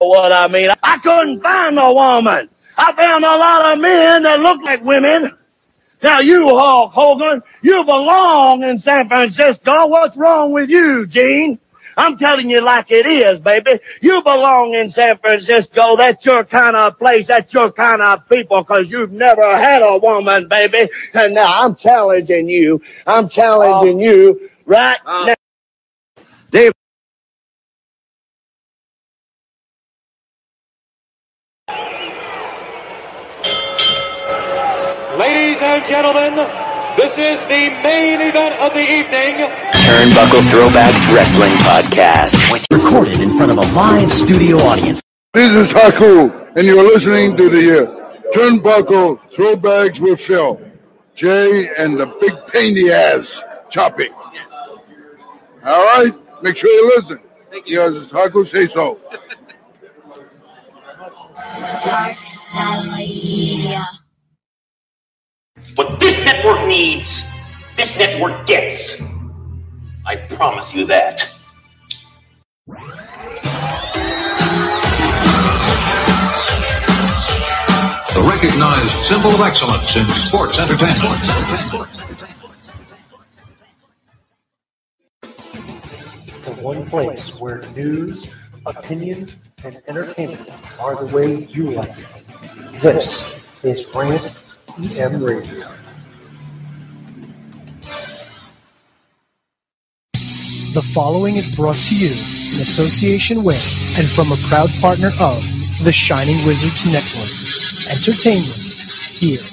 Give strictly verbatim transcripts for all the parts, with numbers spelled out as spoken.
What I mean, I couldn't find a woman. I found a lot of men that look like women. Now you, Hulk Hogan, you belong in San Francisco. What's wrong with you, Gene? I'm telling you like it is, baby. You belong in San Francisco. That's your kind of place. That's your kind of people, because you've never had a woman, baby. And now I'm challenging you. I'm challenging uh, you right uh, now. Dave. Ladies and gentlemen, this is the main event of the evening. Turnbuckle Throwbacks Wrestling Podcast. Recorded in front of a live studio audience. This is Haku, and you're listening to the uh, Turnbuckle Throwbacks with Phil, Jay, and the big pain in the ass, Choppy. Yes. All right? Make sure you listen. Thank you. Yes, Haku say so. What this network needs, this network gets. I promise you that. The recognized symbol of excellence in sports entertainment. The one place where news, opinions, and entertainment are the way you like it. This is Rant E M Radio. The following is brought to you in association with and from a proud partner of the Shining Wizards Network. Entertainment here.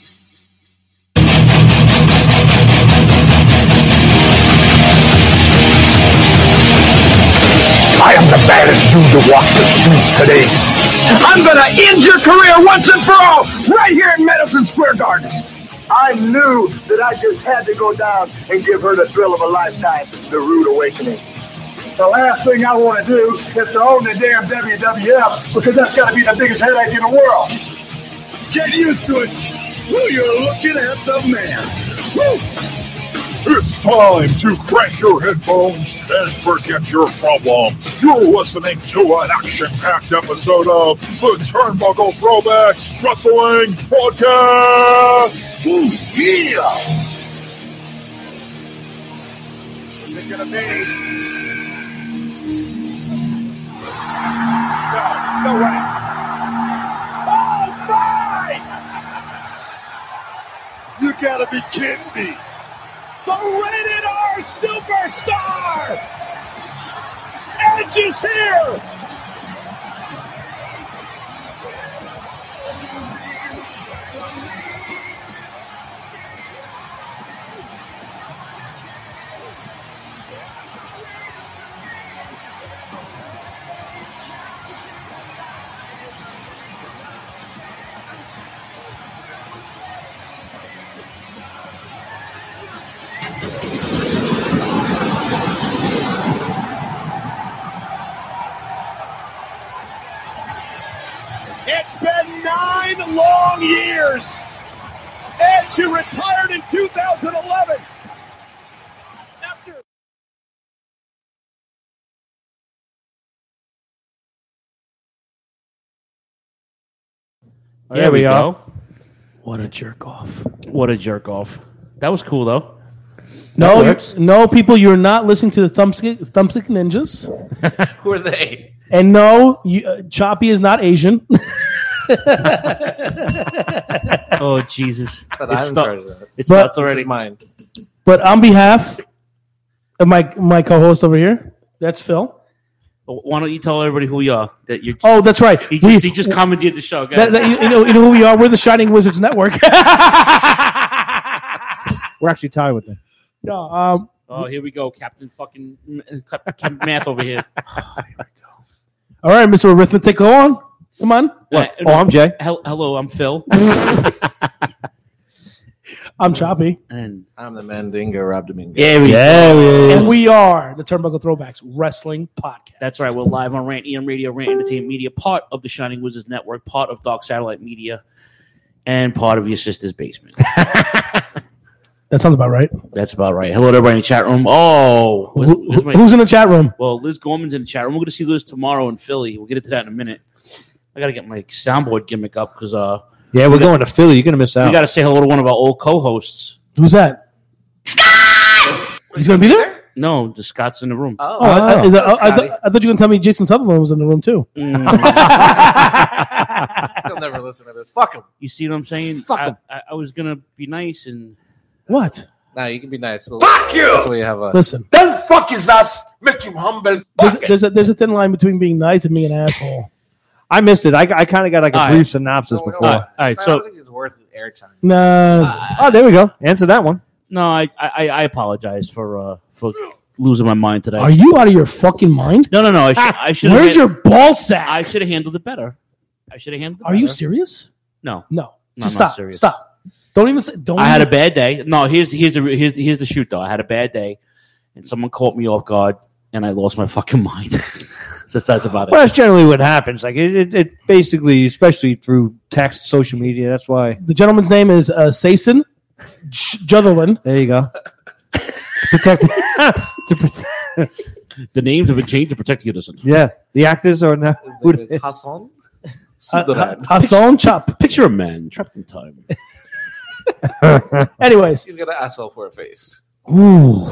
I am the baddest dude that walks the streets today. I'm gonna end your career once and for all right here in Madison Square Garden. I knew that I just had to go down and give her the thrill of a lifetime, the rude awakening. The last thing I want to do is to own the damn W W F, because that's got to be the biggest headache in the world. Get used to it. Woo, you're looking at the man. Woo. It's time to crank your headphones and forget your problems. You're listening to an action-packed episode of the Turnbuckle Throwbacks Wrestling Podcast. Ooh, yeah! What's it gonna be? No, no way. Oh, my! You gotta be kidding me. The Rated R Superstar! Edge is here! It's been nine long years. Edge, who retired in two thousand eleven. After There, there we go. go. What a jerk off. What a jerk off. That was cool, though. No, no, people, you're not listening to the Thumbstick, Thumbstick Ninjas. Who are they? And no, you, uh, Choppy is not Asian. Oh, Jesus. But It's, stu- it's But- nuts already. Mine. But on behalf of my my co-host over here, that's Phil. Why don't you tell everybody who we are? That you. Oh, that's right. He just, We- he just commandeered the show. Go That, ahead. that, you, you know, you know who we are? We're the Shining Wizards Network. We're actually tied with them. No, um, oh, here we go, Captain fucking Captain Math over here. All right, Mister Arithmetic, go on. Come on. Uh, Oh, I'm Jay. hel- hello, I'm Phil. I'm Choppy. And I'm the Mandingo Rob Domingo. yeah, we, Yeah, we And we are the Turnbuckle Throwbacks Wrestling Podcast. that's right. We're live on Rant E M Radio, Rant Entertainment Media, part of the Shining Wizards Network, part of Dark Satellite Media, and part of your sister's basement. That sounds about right. That's about right. Hello to everybody in the chat room. Oh, where's- Who- where's my- who's in the chat room? Well, Liz Gorman's in the chat room. We're going to see Liz tomorrow in Philly. We'll get into that in a minute. I got to get my soundboard gimmick up because uh, Yeah, we're we got- going to Philly. You're gonna miss out. We got to say hello to one of our old co-hosts. Who's that? Scott! He's going to be there? No, the Scott's in the room. Oh, I, is that, I, I, thought, I thought you were going to tell me Jason Sutherland was in the room, too. He'll never listen to this. Fuck him. You see what I'm saying? Fuck I, him. I, I was going to be nice and... What? No, you can be nice. Well, Fuck you! That's why you have a... Listen. Then fuck his ass, make him humble. There's, there's, a, there's a thin line between being nice and being an asshole. I missed it. I, I kind of got like a All brief right. synopsis No, no, before. no. All right, I so... don't think it's worth airtime. No. Oh, there we go. Answer that one. No, I, I, I apologize for uh, for losing my mind today. Are you out of your fucking mind? No, no, no. I, sh- I should. Where's your ball sack? I should have handled it better. I should have handled it Are you better. serious? No. No. No, Just I'm not stop. serious. Stop. Don't even say. Don't I had a even- bad day. No, here's here's the here's the, here's the shoot though. I had a bad day, and someone caught me off guard, and I lost my fucking mind. so that's about it. Well, that's generally what happens. Like it, it, it basically, especially through text, social media. That's why. The gentleman's name is uh, Sason Jutherland. There you go. Protect. to protect. The names have been changed to protect the innocent. Yeah, the actors are now. His name is Hassan. Uh, Hassan Chop. Picture a man trapped in time. Anyways. He's got an asshole for a face. Ooh.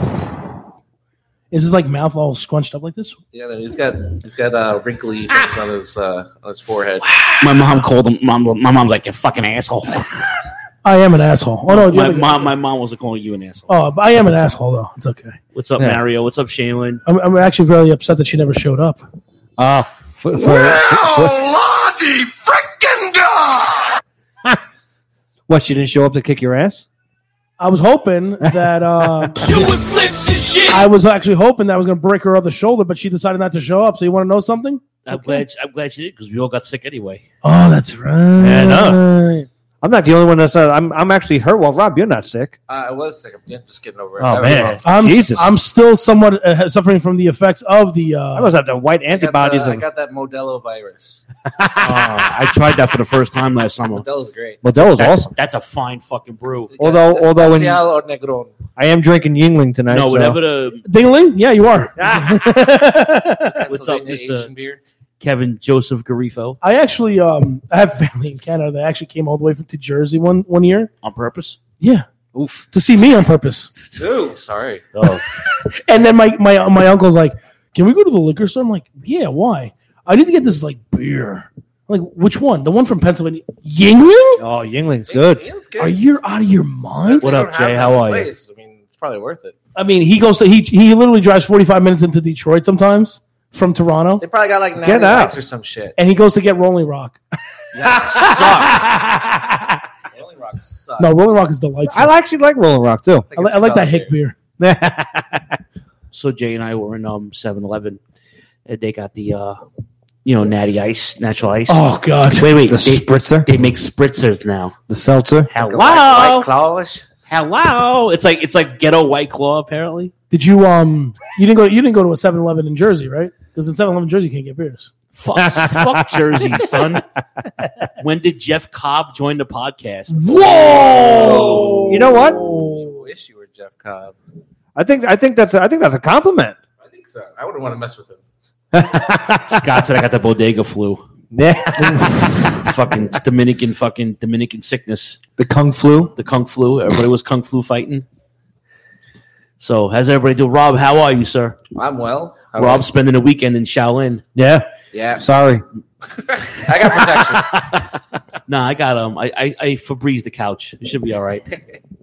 Is his like mouth all scrunched up like this? Yeah, no, he's got he's got uh, wrinkly things on his uh, on his forehead. My mom called him. Mom, my mom's like, you fucking asshole. I am an asshole. Oh no, the my other guy- mom, my mom wasn't calling you an asshole. Oh, but I am an asshole though. It's okay. What's up, Yeah. Mario? What's up, Shaylin? I'm, I'm actually really upset that she never showed up. Oh, for, for, Well, Lordy frickin' God! what? She didn't show up to kick your ass? I was hoping that uh, Doing flips and shit! I was actually hoping that I was going to break her other shoulder, but she decided not to show up. So you want to know something? I'm glad. I'm glad she did because we all got sick anyway. Oh, that's right. Yeah, no. I'm not the only one that's. Uh, I'm. I'm actually hurt. Well, Rob, you're not sick. Uh, I was sick. I'm yeah, just getting over it. Oh, That was man. wrong. I'm Jesus. I'm still somewhat uh, suffering from the effects of the. Uh, I must have the white I got, antibodies. the, I of, got that Modelo virus. Uh, I tried that for the first time last summer. Modelo's great. Modelo's That's, awesome. that's a fine fucking brew. Although, although in, Especial or Negron. I am drinking Yingling tonight. No, so- whatever the Dingling? Yeah, you are. what's up, Pennsylvania Mister Asian beer. Kevin Joseph Garifo I actually um I have family in Canada that actually came all the way from to Jersey one one year. on purpose. Yeah, Oof. to see me on purpose. Ooh, sorry. Oh, And then my my my uncle's like, "Can we go to the liquor store?" I'm like, "Yeah, why?" I need to get this like beer. I'm like, which one? The one from Pennsylvania? Yingling? Oh, Yingling's good. Yeah, it's good. Are you out of your mind? What They up, don't have Jay? that How in are you? place. I mean, it's probably worth it. I mean, he goes to he he literally drives forty-five minutes into Detroit sometimes from Toronto, They probably got like Get ninety out. likes or some shit. and he goes to get Rolling Rock. That sucks. Rolling Rock sucks. No, Rolling Rock is delightful. I actually like Rolling Rock too. It's I, like li- a I like that two dollar hick beer. so Jay and I were in um seven eleven and they got the uh you know natty ice, natural ice. Oh God! Wait, wait, The they, spritzer, they make spritzers now. the seltzer. Hello, White, white clawish. hello. It's like it's like ghetto White Claw apparently. Did you um you didn't go you didn't go to a seven eleven in Jersey, right? Because in seven eleven Jersey you can't get beers. Fuck, fuck Jersey, son. When did Jeff Cobb join the podcast? Whoa! You know what? I wish you were Jeff Cobb. I think. I think that's. A, I think that's a compliment. I think so. I wouldn't want to mess with him. Scott said I got the bodega flu. Yeah. It's fucking Dominican, fucking Dominican sickness. The kung flu. The kung flu. Everybody was kung flu fighting. So, how's everybody doing? Rob, how are you, sir? I'm well. How Rob's spending the weekend in Shaolin. Yeah. Yeah. Sorry. I got protection. Nah, I got um, I I, I Febreze the couch. It should be all right.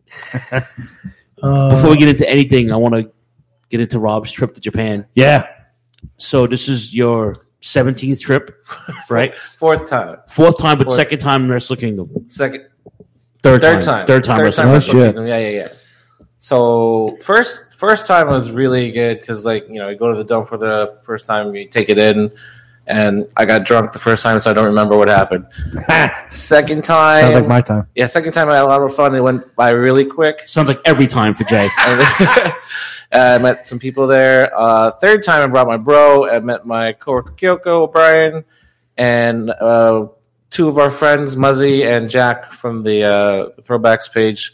Uh, Before we get into anything, I want to get into Rob's trip to Japan. Yeah. So this is your seventeenth trip, right? Fourth time. Fourth time, but Fourth. second time in Wrestle Kingdom. Second. Third, Third time. time. Third time. Third Wrestle time. Oh, Wrestle shit. Kingdom. Yeah, yeah, yeah. So first, first time was really good because, like, you know, you go to the dome for the first time, you take it in, and I got drunk the first time, so I don't remember what happened. Second time, Sounds like my time. yeah, second time I had a lot of fun. It went by really quick. Sounds like every time for Jay. uh, I met some people there. Uh, third time, I brought my bro. I met my coworker Kyoko O'Brien, and uh, two of our friends, Muzzy and Jack from the uh, Throwbacks page.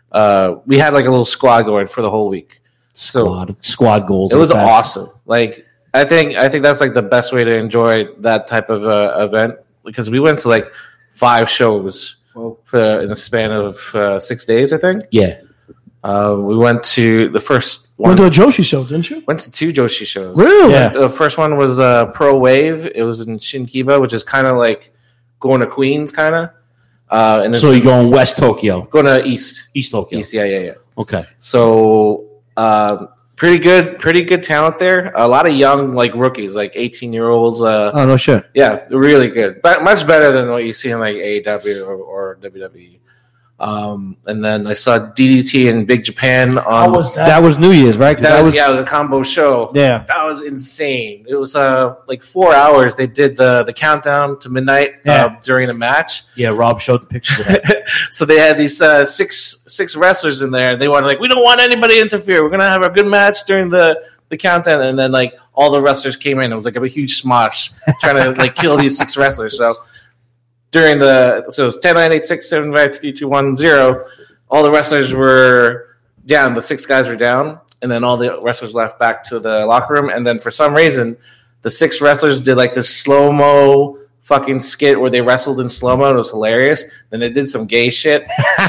uh, we had like a little squad going for the whole week. So Squad squad goals. it are was the best. awesome. Like I think I think that's like the best way to enjoy that type of uh, event because we went to like five shows for in a span of uh, six days. I think. Yeah. Uh, we went to the first one. Went to a Joshi show, didn't you? Went to two Joshi shows. Really? Yeah. The first one was uh, Pro Wave. It was in Shinkiba, which is kind of like going to Queens, kind of. Uh, and So you're going West Tokyo, going to East, East Tokyo. East, yeah, yeah, yeah. Okay. So uh, pretty good, pretty good talent there. A lot of young like rookies, like eighteen year olds. Uh, Oh no shit. yeah, really good, but much better than what you see in like A E W or, or W W E. Um, and then I saw D D T in Big Japan. On, How was that? That was New Year's, right? 'Cause That that was, was yeah, it was a combo show. Yeah. That was insane. It was uh like four hours. They did the the countdown to midnight Yeah. uh, during the match. Yeah, Rob showed the pictures of that. So they had these uh, six six wrestlers in there. They wanted like we don't want anybody to interfere. We're gonna have a good match during the the countdown. And then like all the wrestlers came in. It was like a huge smosh trying to like kill these six wrestlers. So during the so it was ten, nine, eight, six, seven, five, three, two, one, zero. All the wrestlers were down. The six guys were down, and then all the wrestlers left back to the locker room. And then for some reason, the six wrestlers did like this slow mo fucking skit where they wrestled in slow mo. It was hilarious. Then they did some gay shit.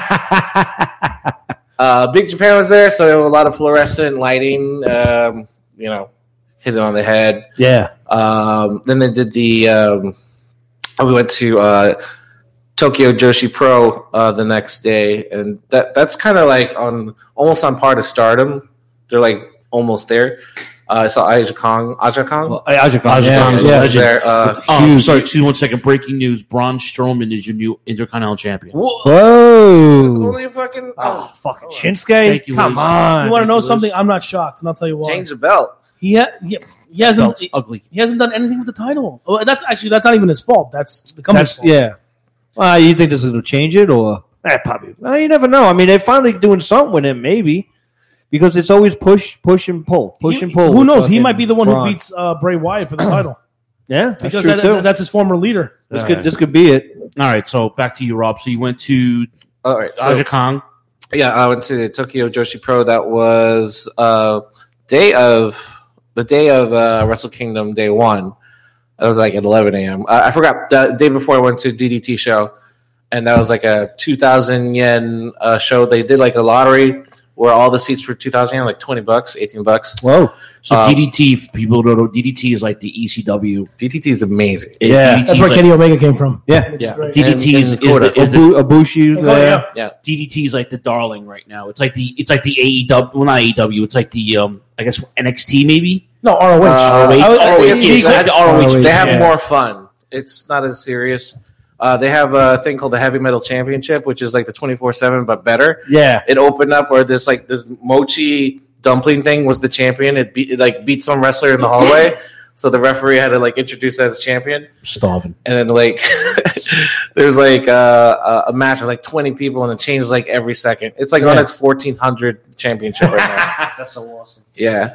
uh, Big Japan was there, so a lot of fluorescent lighting. Um, you know, hit it on the head. Yeah. Um, then they did the. Um, we went to. Uh, Tokyo Joshi Pro uh, the next day, and that that's kind of like on almost on par to Stardom. They're like almost there. Uh, I saw Aja Kong. Aja Kong. Well, Aja Kong, Aja yeah, Kong is yeah. a legend. There, uh, um, sorry, excuse me one second. Breaking news: Braun Strowman is your new Intercontinental Champion. Whoa. Only a fucking Oh, fucking Shinsuke. Thank you, Come Liz. on. You want to know Liz. something? I'm not shocked, and I'll tell you why. change the belt. He, ha- he, he hasn't. Belt's ugly. He hasn't done anything with the title. Oh, that's actually that's not even his fault. That's the company's That's fault. yeah. Well, you think this is going to change it, or eh, probably? Well, you never know. I mean, they're finally doing something with him, maybe, because it's always push, push and pull, push He- and pull. Who with knows? He fucking might be the one Braun. who beats uh, Bray Wyatt for the title Yeah, that's because true that, too. that's his former leader. this All could right. this could be it. All right, so back to you, Rob. So you went to All right. So, Aja Kong. yeah, I went to Tokyo Joshi Pro. That was uh, day of the day of uh, Wrestle Kingdom day one. It was like at eleven a.m. Uh, I forgot the day before I went to D D T show, and that was like a two thousand yen uh, show. They did like a lottery where all the seats for two thousand yen, like twenty bucks, eighteen bucks. Whoa. So Um, D D T, for people don't know, D D T is like the E C W. D D T is amazing. It- Yeah. D D T That's is where like, Kenny Omega came from. Yeah, Yeah. Great. D D T And- is, and is, the, is the Abu, Abushi's Oh, there. yeah. Yeah. D D T is like the darling right now. It's like the it's like the A E W. Well, not A E W. It's like the um I guess N X T maybe. No, R O H. Uh, R O H. I would- R O H. it's- Yes, I had the R O H. R O H, They have yeah. more fun. It's not as serious. Uh, they have a thing called the Heavy Metal Championship, which is like the twenty-four seven but better. Yeah. It opened up where this like this mochi dumpling thing was the champion. It beat it, like beat some wrestler in the hallway, so the referee had to like introduce it as champion. Starving. And then like there's like uh, a match with like twenty people, and it changes like every second. It's like on Yeah. its fourteen hundred championship right now. That's so awesome. Yeah.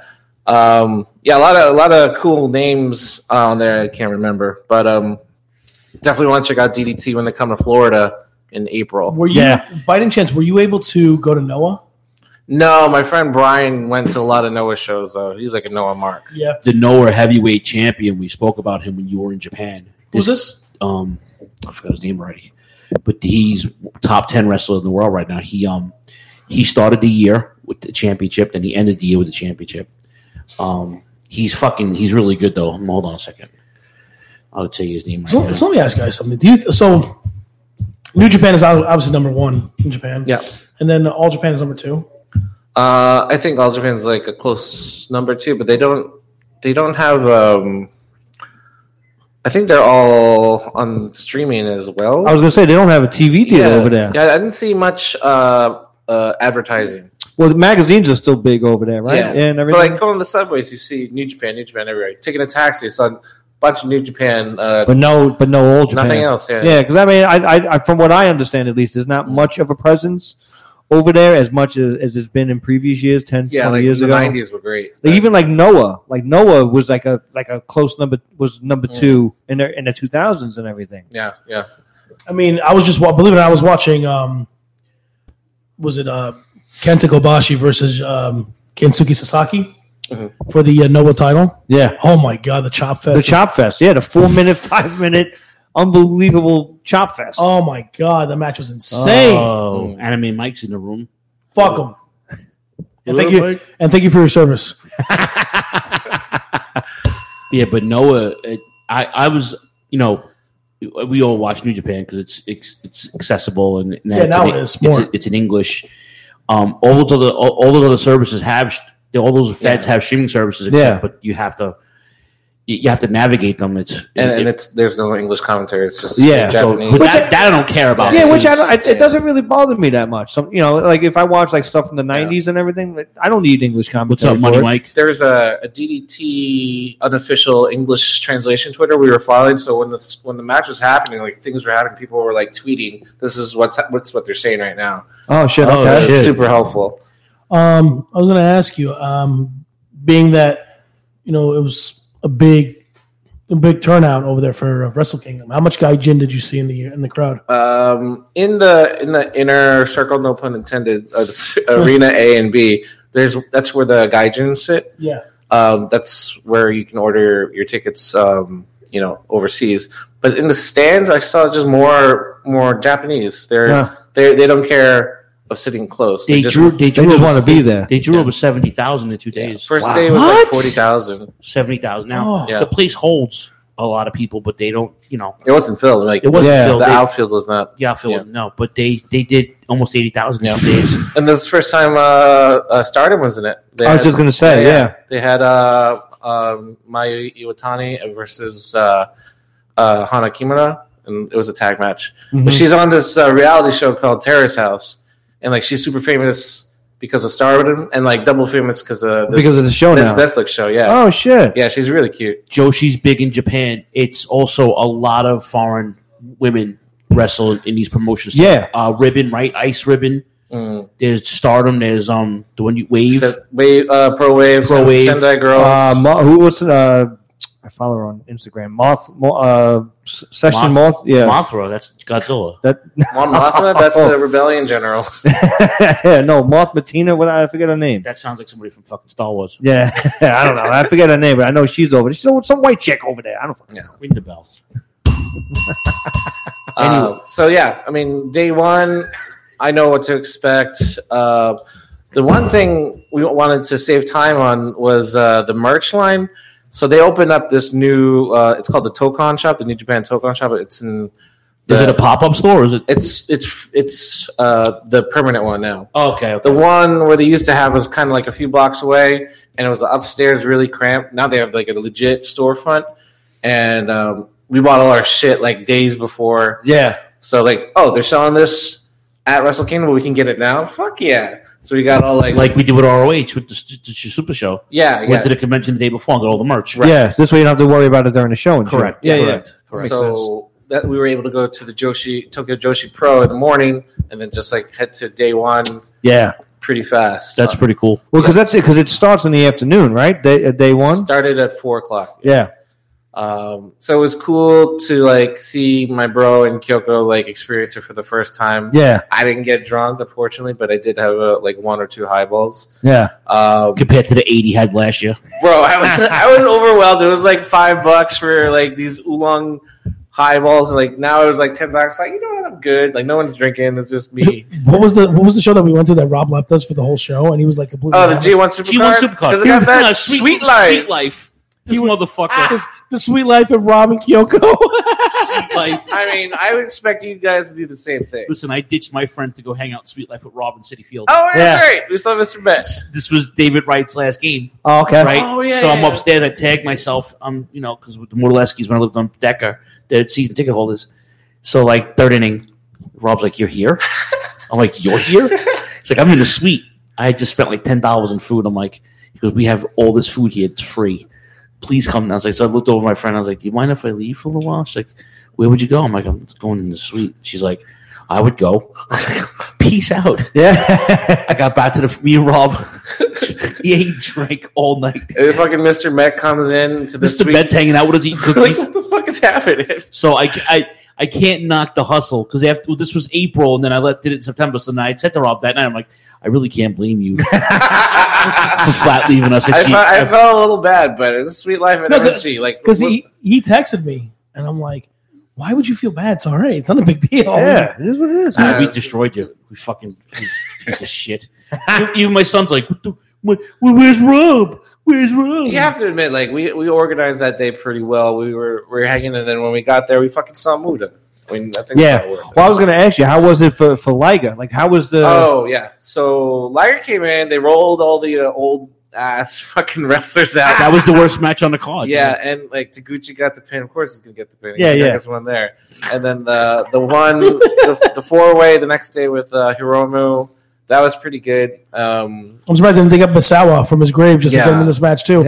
Um, yeah, a lot of a lot of cool names on there. I can't remember, but um, definitely want to check out D D T when they come to Florida in April. Were you, Yeah. by any chance, were you able to go to Noah? No, my friend Brian went to a lot of Noah shows though. He's like a Noah mark. Yeah. The Noah heavyweight champion. We spoke about him when you were in Japan. Who's this? Um, I forgot his name already, but he's top ten wrestler in the world right now. He um he started the year with the championship, and he ended the year with the championship. Um, he's fucking. He's really good though. Hold on a second. I'll tell you his name. Right So, now. so let me ask you guys something. Do you so New Japan is obviously number one in Japan. Yeah. And then All Japan is number two. Uh, I think All Japan's like a close number two, but they don't they don't have. Um, I think they're all on streaming as well. I was gonna say they don't have a T V deal yeah. over there. Yeah, I didn't see much uh, uh, advertising. Well, the magazines are still big over there, right? Yeah, And but everything. like going on the subways, you see New Japan, New Japan everywhere. Taking a taxi, it's on a bunch of New Japan. Uh, but no, but no old Japan. Nothing else, yeah. yeah. Because I mean, I, I, I, from what I understand, at least, there's not much of a presence over there as much as, as it's been in previous years, ten, yeah, twenty like years the ago. nineties were great. Like even like Noah, like Noah was like a like a close number was number Mm. two in the in the two thousands and everything. Yeah, yeah. I mean, I was just wa- believe it or not, I was watching um, was it uh, Kenta Kobashi versus um, Kensuke Sasaki mm-hmm. for the uh, Noah title. Yeah. Oh my God, the chop fest. The chop fest. Yeah, the four minute, five minute, unbelievable chop fest. Oh my God, the match was insane. Oh, Anime Mike's in the room. Fuck him. And thank Hello, you, Mike. and thank you for your service. Yeah, but Noah, it, I, I was, you know, we all watch New Japan because it's, it's it's accessible and, and Yeah, it's now in, it is It's, more. it's in English. Um, all those other all, all those other services have all those feds Yeah. have streaming services, except, Yeah. but you have to you you have to navigate them. It's and, it, and it's there's no English commentary. It's just yeah, so, Japanese. but that, that I don't care about. Yeah, which I because- don't, I, it doesn't really bother me that much. Some, you know, like if I watch like stuff from the nineties and everything, like, I don't need English commentary. for it. There's a, a D D T unofficial English translation Twitter we were following. So when the when the match was happening, like things were happening, people were like tweeting, "This is what's what's what they're saying right now." Oh shit! Oh, Okay, it's super helpful. Um, I was going to ask you, um, being that you know it was a big, a big turnout over there for uh, Wrestle Kingdom. How much Gaijin did you see in the in the crowd? Um, in the in the inner circle, no pun intended, uh, the arena A and B. There's that's where the gaijin sit. Yeah. Um, that's where you can order your tickets. Um, you know, overseas. But in the stands, I saw just more more Japanese. They're Yeah. they they don't care of sitting close. They, just, drew. They, drew just over- wanna be there. They drew over seventy thousand in two days. First day was like forty thousand. Seventy thousand. Now Oh. Yeah. the place holds a lot of people, but they don't. You know, It wasn't filled. Like it wasn't yeah, filled. The They- outfield was not. The outfield, Yeah. no, but they they did almost eighty thousand in Yeah. two days. And this is the first time uh, uh, Stardom was in it. They I was just gonna say, yeah. They had uh, um, Mayu Iwatani versus uh, uh, Hana Kimura, and it was a tag match. Mhm. But she's on this uh, reality show called Terrace House, and like she's super famous because of Stardom, and like double famous because of this, Because of the show this now. Netflix show. Yeah. Oh shit! Yeah, she's really cute. Joshi's big in Japan. It's also a lot of foreign women wrestle in these promotions. Yeah. uh, Ribbon, right? Ice Ribbon. Mm. There's Stardom. There's um the one you Wave. Se- Wave, uh, Pro Wave, Pro Sen- Wave. Sendai Girls. Uh, Mo- who what's uh? I follow her on Instagram. Moth, Mo, uh, S- Session Moth. Yeah, Mothra. That's Godzilla. That Mon Mothma, that's the Rebellion General. yeah, no, Moth Matina. What I forget her name. That sounds like somebody from fucking Star Wars. Yeah, I don't know. I forget her name, but I know she's over there. She's some white chick over there. I don't fucking Yeah. Ring the bell. Uh, so yeah, I mean, day one, I know what to expect. Uh, the one thing we wanted to save time on was uh, the merch line. So they opened up this new. Uh, it's called the Tokon Shop, the New Japan Tokon Shop. It's in. Is the- it a pop up store? Or is it? It's it's it's uh, the permanent one now. Oh, okay, okay. The one where they used to have was kind of like a few blocks away, and it was upstairs, really cramped. Now they have like a legit storefront, and um, we bought all our shit like days before. Yeah. So like, oh, they're selling this at Wrestle Kingdom, but we can get it now. Fuck yeah! So we got all like, Like we did with R O H with the, the Super Show. Yeah, Went yeah. to the convention the day before and got all the merch. Yeah, this way you don't have to worry about it during the show. And shit. Correct. Yeah, Correct. yeah. Makes sense. so that we were able to go to the Joshi Tokyo Joshi Pro in the morning, and then just like head to day one Yeah. pretty fast. That's pretty cool. Well, because that's it. Because it starts in the afternoon, right? Day uh, day one. Started at four o'clock. Yeah. Um, so it was cool to like see my bro and Kyoko like experience it for the first time. Yeah. I didn't get drunk, unfortunately, but I did have uh, like one or two highballs. Yeah. Um, Compared to the eighty he had last year. bro, I was I was overwhelmed. It was like five bucks for like these oolong highballs, and like now it was like ten bucks. Like, you know what, I'm good. Like no one's drinking. It's just me. What was the What was the show that we went to that Rob left us for the whole show, and he was like completely. Oh, the hammered? G one Supercard. G one Supercard. Because it He got was that uh, sweet, sweet, life. sweet life. This motherfucker. the, the sweet life of Rob and Kyoko. Sweet life. I mean, I would expect you guys to do the same thing. Listen, I ditched my friend to go hang out in Sweet Life with Rob in City Field. Oh, that's Yeah. right. We saw Mister Best. This was David Wright's last game. Oh, okay. Right? Oh, yeah, so I'm yeah. upstairs. I tagged myself. I'm, you know, because with the Mortaleskis when I lived on Decker, they're season ticket holders. So, like, third inning, Rob's like, "You're here?" I'm like, "You're here?" It's like, "I'm in the suite. I had just spent like ten dollars on food." I'm like, he goes, "We have all this food here. It's free. Please come." And I was like, so I looked over at my friend. I was like, "Do you mind if I leave for a little while?" She's like, "Where would you go?" I'm like, "I'm going in the suite." She's like, "I would go." I was like, "Peace out." Yeah. I got back to the me and Rob. Yeah, he drank all night. And fucking Mister Met comes in to the Mister suite. Met's hanging out with us eating Like, cookies. what the fuck is happening? So I, I, I can't knock the hustle because after well, this was April and then I let did it in September. So then I said to Rob that night, I'm like, I really can't blame you for flat leaving us. I, felt, I felt a little bad, but it's a sweet life at No, M S G. Like, because he he texted me and I'm like, why would you feel bad? It's all right. It's not a big deal. Yeah, it is what it is. Uh, we destroyed you. We fucking piece, piece of shit. Even my son's like, what the, what, where's Rob? Where's Rob? You have to admit, like we, we organized that day pretty well. We were we were hanging, and then when we got there, we fucking saw Muda. I mean, I think Yeah. that worked. Well, I was going to ask you, how was it for for Liger? Like, how was the? Oh yeah. So Liger came in. They rolled all the uh, old ass fucking wrestlers out. That was the worst match on the card. Yeah, and like Taguchi got the pin. Of course, he's gonna get the pin. Yeah, yeah. There's one there, and then the the one the, the four way the next day with uh, Hiromu. That was pretty good. Um, I'm surprised I didn't dig up Misawa from his grave just Yeah. to get him in this match too.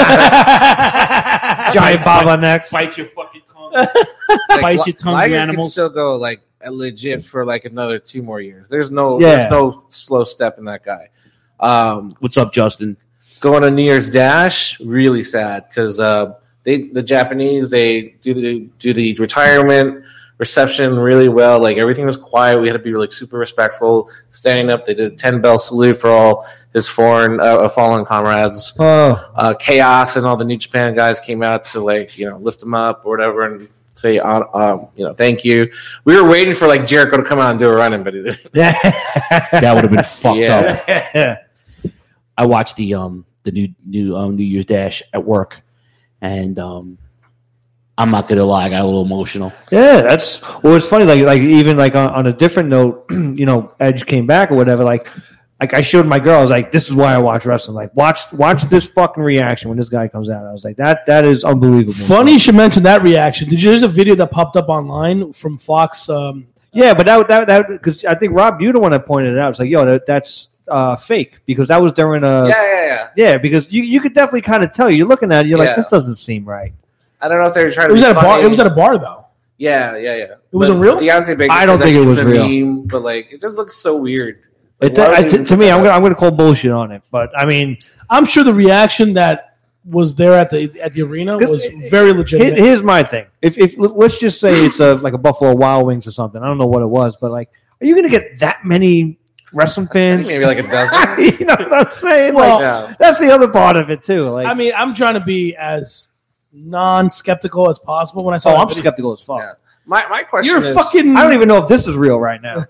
Giant Baba next. Bite your fucking tongue. like, Bite your tongue, Liger you could animals. still go like legit for like another two more years. There's no Yeah. there's no slow step in that guy. Um, What's up, Justin? going to New Year's Dash, really sad because uh, they the Japanese they do the do the retirement reception really well. Like everything was quiet. We had to be like super respectful. Standing up, they did a ten bell salute for all his foreign uh, fallen comrades. Oh, Uh, Chaos and all the New Japan guys came out to like you know lift him up or whatever and say uh, um, you know thank you. We were waiting for like Jericho to come out and do a running, but he didn't. yeah. That would have been fucked up. Yeah. I watched the um the new new um, New Year's Dash at work, and um, I'm not gonna lie, I got a little emotional. Yeah, that's well. It's funny, like like even like on, on a different note, you know, Edge came back or whatever. Like, like I showed my girl, I was like, "This is why I watch wrestling. Like, watch watch this fucking reaction when this guy comes out." I was like, "That that is unbelievable." Funny you should mention that reaction. Did you? There's a video that popped up online from Fox. Um, Yeah, but that that that because I think Rob, you're the one that pointed it out. It's like, yo, that, that's uh, fake because that was during a yeah, yeah, yeah. yeah. Because you you could definitely kind of tell. You're looking at it, you're Yeah. like, this doesn't seem right. I don't know if they were trying it to. was be at a bar. funny. It was at a bar though. Yeah, yeah, yeah. It wasn't But real? Deontay Baker. I don't said think that it was it's a real. meme, but like it just looks so weird. Like, It, why would I, they to, even to me, put I'm that gonna up? I'm gonna call bullshit on it. But I mean, I'm sure the reaction that was there at the at the arena was very legitimate. Here- here's my thing. If if let's just say it's a like a Buffalo Wild Wings or something. I don't know what it was, but like, are you gonna get that many wrestling I think fans? maybe like a dozen. You know what I'm saying? Well, like, Yeah. that's the other part of it too. Like, I mean, I'm trying to be as non-skeptical as possible when I saw. oh, that I'm video. skeptical as fuck. Yeah. My my question You're is, fucking. I don't even know if this is real right now.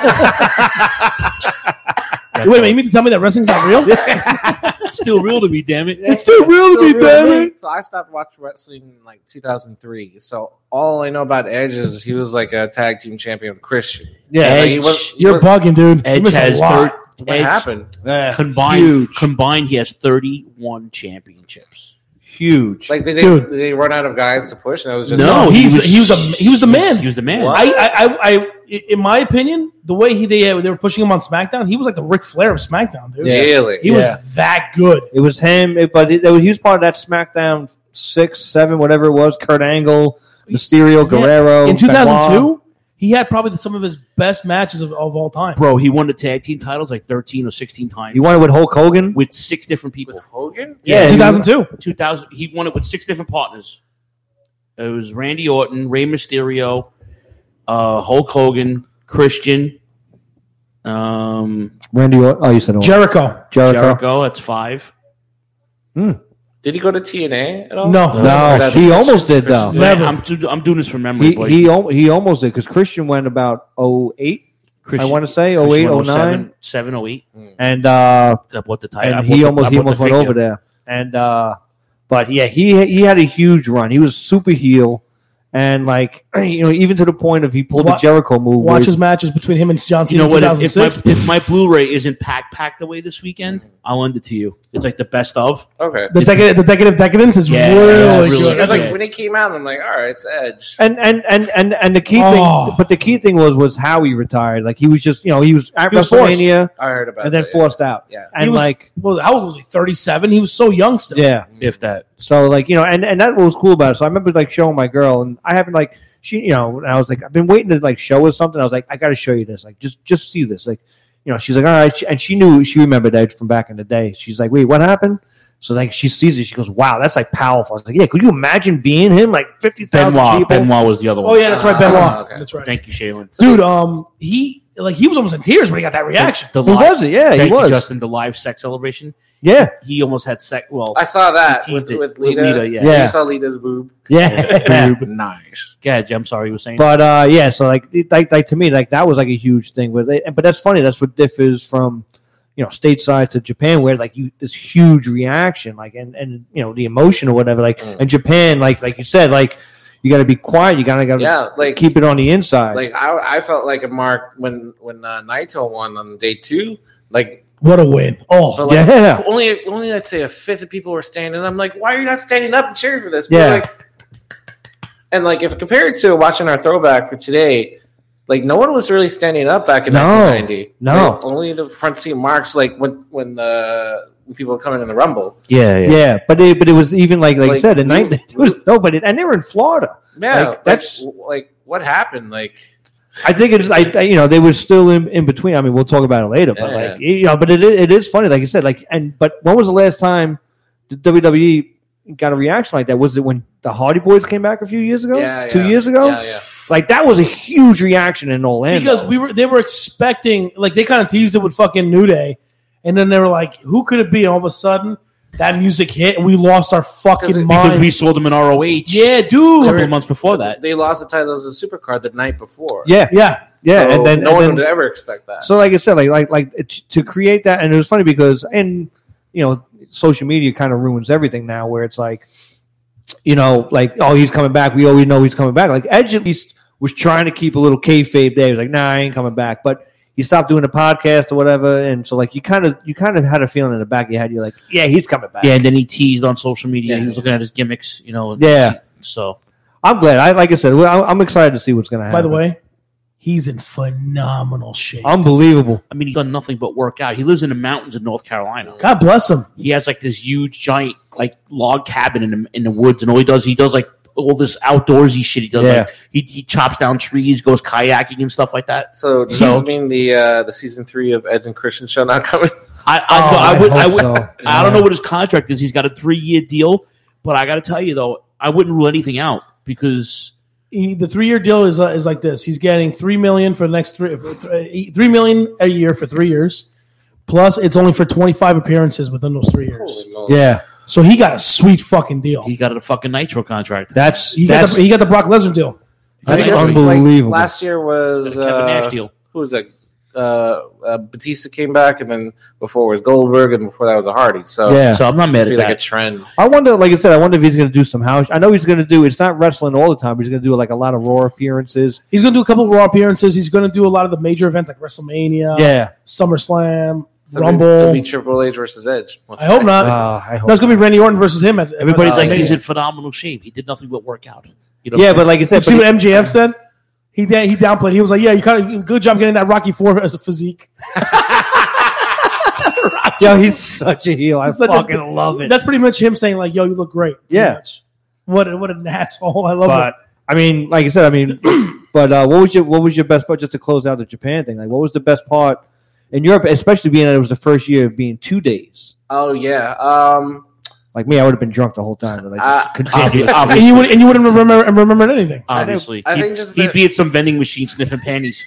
Wait a minute, you mean to tell me that wrestling's not real? It's still real to me, damn it. It's still real to me, baby. So I stopped watching wrestling in like two thousand three. So all I know about Edge is he was like a tag team champion with Christian. Yeah, Like, Edge, he was, he You're was, bugging, dude. You Edge missed a has lot. third. what Edge happened? Yeah, combined. huge, Combined, he has thirty-one championships. huge. Like did they, Dude. did they run out of guys to push? And it was just No, he's he was- he was a he was the man. He was the man. What? I, I, I, I, in my opinion, the way he they, they were pushing him on SmackDown, he was like the Ric Flair of SmackDown, dude. really. He Yeah. was that good. It was him, it- but it, it was, he was part of that SmackDown six, seven, whatever it was. Kurt Angle, Mysterio, Guerrero. In two thousand Benoit. two, he had probably some of his best matches of, of all time. Bro, he won the tag team titles like thirteen or sixteen times. You won it with Hulk Hogan? with six different people. With Hogan? Yeah, two thousand two. two thousand. He won it with six different partners. It was Randy Orton, Rey Mysterio, uh, Hulk Hogan, Christian, um, Randy Orton. Oh, you said Orton. Jericho. Jericho. Jericho. That's five. Did he go to T N A at all? No. No, That's- he almost did, though. Never. I'm, do- I'm doing this from memory. He but he, al- he almost did because Christian went about oh eight, Christian- I want to say, oh eight, Christian oh won nine. seven, seven, oh eight. And uh, I bought the title. I and bought he the- almost I he bought the almost went figure. over there. And uh, but yeah, he he had a huge run. He was super heel, and like you know, even to the point of he pulled Wa- the Jericho move. where Watch he- his matches between him and John You Cena know in what? If, if my two thousand six. if my Blu-ray isn't packed packed away this weekend, I'll lend it to you. It's like the best of. Okay. The decade, the decade of decadence is Yeah, really, yeah, really good. good. It's Okay. like when he came out, I'm like, all right, it's Edge. And and and and and the key Oh. thing, but the key thing was was how he retired. Like he was just you know he was at He was forced. WrestleMania I heard about and then that, yeah. forced out. Yeah. And He was- like What was, how old was he? thirty-seven. He was so young still. yeah, If that. so like you know, and and that was cool about it. So I remember like showing my girl, and I haven't like she you know, and I was like I've been waiting to like show her something. I was like I got to show you this. Like just just see this. Like you know, she's like, all right, and she knew she remembered Edge from back in the day. She's like, wait, what happened? So like she sees it, she goes, wow, that's like powerful. I was like, yeah, could you imagine being him? Like fifty thousand Benoit. people. Benoit was the other one. Oh yeah, that's right, Benoit. Ah, okay. That's right. Thank you, Shaylin. Dude, um, he like he was almost in tears when he got that reaction. The Who live- was it? Yeah, he Thank you, was. Justin, the live sex celebration. Yeah. He almost had sex. Well, I saw that he with, teased it with Lita. Lita, yeah. Yeah. You saw Lita's boob. Yeah. Boob. Nice. Go ahead, Jim. I'm sorry you were saying. But uh, yeah, so like, it- like, like to me, like that was like a huge thing. With it. But that's funny. That's what differs from, you know, stateside to Japan, where like you this huge reaction, like and and you know the emotion or whatever. Like Mm. in Japan, like like you said, like you got to be quiet. You gotta gotta Yeah, like keep it on the inside. Like I, I felt like a mark when when uh, Naito won on day two. Like What a win! Oh but, like, yeah. only only I'd say a fifth of people were standing. I'm like, why are you not standing up and cheering for this? But, Yeah. like, and like if compared to watching our throwback for today, like no one was really standing up back in No. nineteen ninety. No. Like, only the front seat marks. Like when when the when people were coming in the Rumble. yeah, yeah, yeah, but it, but it was even like like, you Like, said, at we- night there was nobody, and they were in Florida. Yeah, Like, that's. like, like what happened? Like I think it's I, I you know they were still in, in between. I mean, we'll talk about it later, but Yeah. like you know, but it is, it is funny, like you said, like and but when was the last time the W W E got a reaction like that? Was it when the Hardy Boys came back a few years ago? Yeah, two yeah. years ago. Yeah, yeah. Like that was a huge reaction in Orlando because we were they were expecting like they kind of teased it with fucking New Day, and then they were like, "Who could it be?" And all of a sudden, that music hit, and we lost our fucking Because- minds. because we saw them in R O H. yeah, a dude. couple of months before that. They lost the title as a supercard the night before. Yeah, Yeah, yeah, So and then no and one then- would ever expect that. So, like I said, like like like it, to create that, and it was funny because, and you know, social media kind of ruins everything now. Where it's like, you know, like oh, he's coming back. We always know he's coming back. Like Edge at least was trying to keep a little kayfabe there. He was like, nah, I ain't coming back. But he stopped doing the podcast or whatever, and so like you kind of you kind of had a feeling in the back of your head. You're like, yeah, he's coming back. Yeah, and then he teased on social media. Yeah. He was looking at his gimmicks, you know. and Yeah. So I'm glad. I like I said, well, I'm excited to see what's going to happen. By the way, he's in phenomenal shape. unbelievable. I mean, he's done nothing but work out. He lives in the mountains in North Carolina. God bless him. He has like this huge, giant, like log cabin in the in the woods, and all he does, he does like all this outdoorsy shit. He does Yeah. like he, he chops down trees, goes kayaking and stuff like that. So does So- this mean the uh, the season three of Edge and Christian show not coming? I I, Oh, I, I would hope I would so. I don't know what his contract is. He's got a three year deal, but I got to tell you though, I wouldn't rule anything out because He, the three year deal is uh, is like this. He's getting three million for the next three for th- three million a year for three years. Plus, it's only for twenty five appearances within those three years. Holy moly. Yeah, So he got a sweet fucking deal. he got a fucking Nitro contract. that's He got that's the, he got the Brock Lesnar deal. that's I guess, like, unbelievable. last year was Got a Kevin uh, Nash deal. who was that? Uh, uh, Batista came back, and then before was Goldberg, and before that was a Hardy. So Yeah. So I'm not it's mad be at like a that. trend. I wonder, like I said, I wonder if he's going to do some house. I know he's going to do. It's not wrestling all the time. But he's going to do like a lot of Raw appearances. He's going to do a couple of Raw appearances. He's going to do a lot of the major events like WrestleMania, Yeah. SummerSlam, So Rumble. It'll be Triple H versus Edge. What's I hope that? not. Uh, I hope. No, it's going to be Randy Orton versus him. At, Everybody's at, like uh, he's Mania. in phenomenal shape. He did nothing but work out. You know Yeah, what but I'm like I Did said, you see but what M J F said? He he downplayed. He was like, "Yeah, you kind of good job getting that Rocky Four as a physique." yo, he's such a heel. I He's such a- fucking love it. That's pretty much him saying like, "Yo, you look great." Pretty Yeah. much. What a, what an asshole! I love But I mean, like I said, I mean, but uh, what was your what was your best part just to close out the Japan thing? Like, what was the best part in Europe, especially being that it was the first year of being two days? Oh yeah. Um, Like me, I would have been drunk the whole time. But I just Uh, continued. it. Obviously. And you would and you wouldn't remember remembered anything. Obviously, I think he'd, just he'd the- be at some vending machine sniffing panties.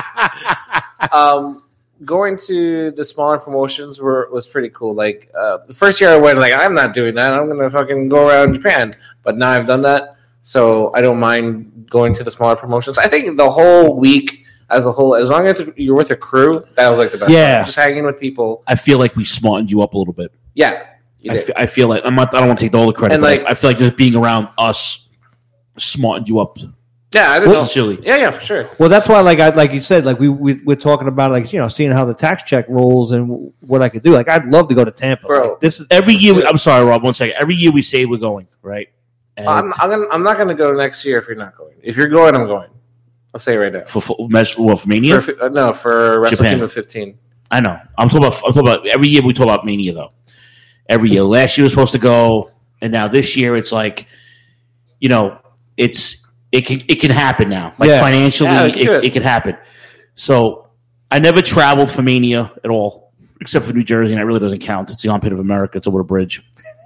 um, going to the smaller promotions were was pretty cool. Like uh, the first year I went, like I'm not doing that. I'm gonna fucking go around Japan. But now I've done that, so I don't mind going to the smaller promotions. I think the whole week as a whole, as long as you're with a crew, that was like the best. Yeah. part. Just hanging with people. I feel like we smartened you up a little bit. Yeah, you I, did. f- I feel like I'm not. I don't want to take all the credit, And, but like- I, I feel like just being around us smartened you up. yeah, I don't know. Sincerely. Yeah, yeah, for sure. Well, that's why, like I like you said, like we, we we're talking about, like you know, seeing how the tax check rolls and w- what I could do. Like, I'd love to go to Tampa. Bro. Like, this is Every year, we, I'm sorry, Rob. One second. Every year we say we're going, right? And I'm, I'm, gonna, I'm not going to go next year if you're not going. If you're going, I'm going. I'll say it right now. for for, mes- well, for Mania. For, uh, no, for Wrestle Japan. Kingdom fifteen. I know. I'm talking about. I'm talking about every year we talk about Mania though. Every year. Last year was supposed to go, and now this year it's like, you know, it's it can it can happen now. Like Yeah. financially, Yeah, it it, could. it can happen. So I never traveled for Mania at all, except for New Jersey, and that really doesn't count. It's the armpit of America. It's over the bridge.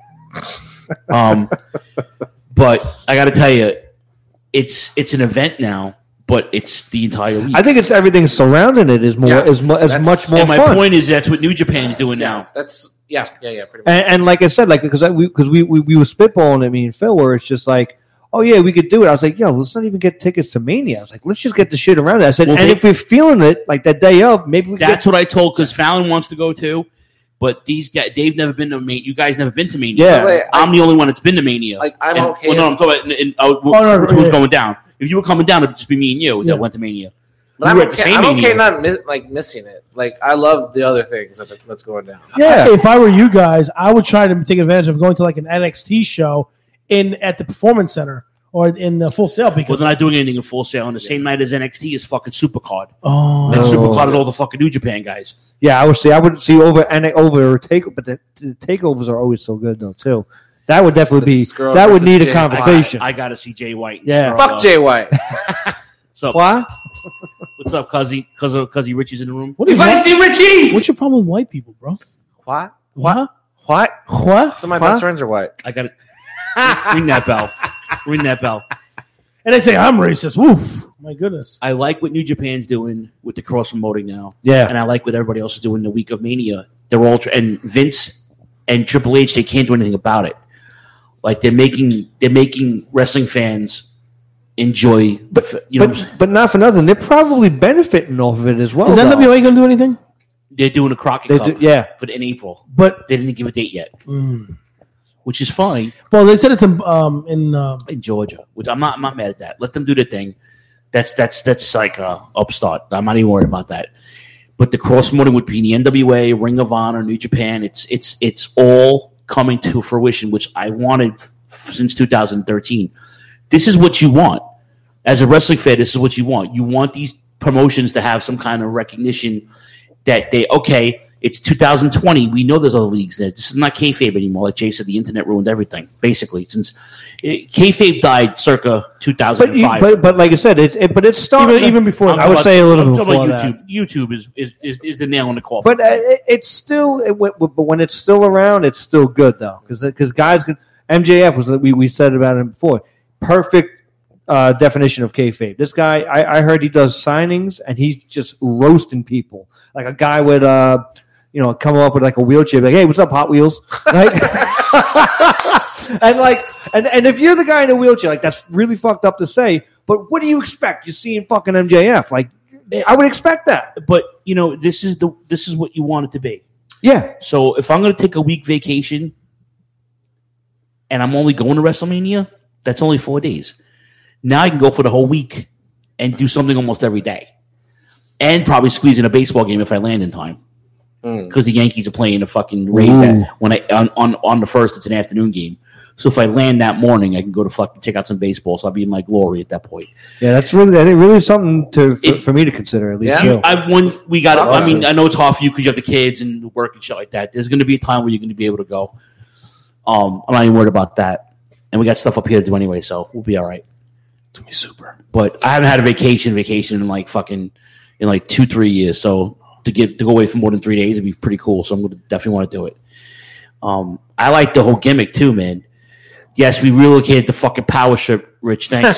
um, but I got to tell you, it's it's an event now, but it's the entire week. I think it's everything surrounding it is more Yeah, is, mu- is that's- much more and my fun. point is that's what New Japan's doing now. That's yeah, yeah, yeah. Pretty much. And, and like I said, like because we because we, we we were spitballing at me and Phil, where it's just like, oh yeah, we could do it. I was like, yo, let's not even get tickets to Mania. I was like, let's just get the shit around it. I said, Well, and they- if we're feeling it like that day of, maybe we. That's get, what I told because Fallon wants to go too. But these guys, they've never been to Mania. You guys never been to Mania. Yeah. Wait, I'm the only one that's been to Mania. Like, I'm And- okay Well, no, if- I'm talking about in, in, uh, Oh, no, no, who's yeah. going down. If you were coming down, it'd just be me and you Yeah. that went to Mania. But We I'm were at the okay, same I'm okay Mania. not miss, like missing it. Like I love the other things that's, that's going down. yeah. If I were you guys, I would try to take advantage of going to like an N X T show in at the Performance Center or in the Full Sail Well, because they're not doing anything in Full Sail. On the same night as N X T is fucking Supercard. oh, And Supercard is all the fucking New Japan guys. Yeah, I would see. I would see over and over take, but the, the takeovers are always so good though too. That would definitely be. It's Skrull That would versus need a Jay- conversation. I, I got to see Jay White. and Yeah. Skrull. Fuck Jay White. What's up? What? What's up, Cuzzy? Cuzzy, Cuzzy Richie's in the room. what is If I that? see Richie. What's your problem with white people, bro? What? What? What? What? Some of my What? best friends are white. I got to ring that bell. Ring that bell. And they say I'm racist. Woof! My goodness. I like what New Japan's doing with the cross promoting now. Yeah. And I like what everybody else is doing the week of Mania. They're all tr- and Vince and Triple H, they can't do anything about it. Like they're making they're making wrestling fans enjoy the f- you know what I'm saying? But, but not for nothing. They're probably benefiting off of it as well. Is though. N W A going to do anything? They're doing a Crockett They Cup, do- yeah. but in April. But They didn't give a date yet, mm. which is fine well, they said it's in um in um, in Georgia. Which I'm not I'm not mad at that. Let them do their thing. That's that's that's like a upstart. I'm not even worried about that. But the cross promoting would be the N W A, Ring of Honor, New Japan. It's it's it's all coming to fruition, which I wanted f- since two thousand thirteen. This is what you want as a wrestling fan. This is what you want. You want these promotions to have some kind of recognition that they okay. It's two thousand twenty. We know there's other leagues there. This is not kayfabe anymore. Like Jay said, the internet ruined everything. Basically, since it, kayfabe died circa two thousand But, you, five. but but like I said, it's it, but it's starting even even before I'm I would talking say a about- little I'm bit talking before about that. YouTube. YouTube is, is, is, is the nail in the coffin. But uh, it, it's still, it, w- but when it's still around, it's still good though, because because guys can. M J F was we we said about him before. Perfect uh, definition of kayfabe. This guy, I, I heard he does signings and he's just roasting people. Like a guy would, uh, you know, come up with like a wheelchair, like, hey, what's up, Hot Wheels? Like, and like, and and if you're the guy in a wheelchair, like that's really fucked up to say. But what do you expect? You're seeing fucking M J F. Like, I would expect that. But you know, this is the this is what you want it to be. Yeah. So if I'm going to take a week vacation and I'm only going to WrestleMania, that's only four days. Now I can go for the whole week and do something almost every day, and probably squeeze in a baseball game if I land in time. Because the Yankees are playing the fucking Rays that when I on, on on the first, it's an afternoon game. So if I land that morning, I can go to fucking check out some baseball. So I'll be in my glory at that point. Yeah, that's really that really something to for, for me to consider at least. Yeah, too. I when we got. I love I mean, it. I know it's hard for you because you have the kids and work and shit like that. There's going to be a time where you're going to be able to go. Um, I'm not even worried about that, and we got stuff up here to do anyway, so we'll be all right. It's gonna be super. But I haven't had a vacation, vacation in like fucking in like two, three years. So to get to go away for more than three days would be pretty cool. So I'm going to definitely want to do it. Um, I like the whole gimmick too, man. Yes, we relocated the fucking power strip, Rich. Thanks.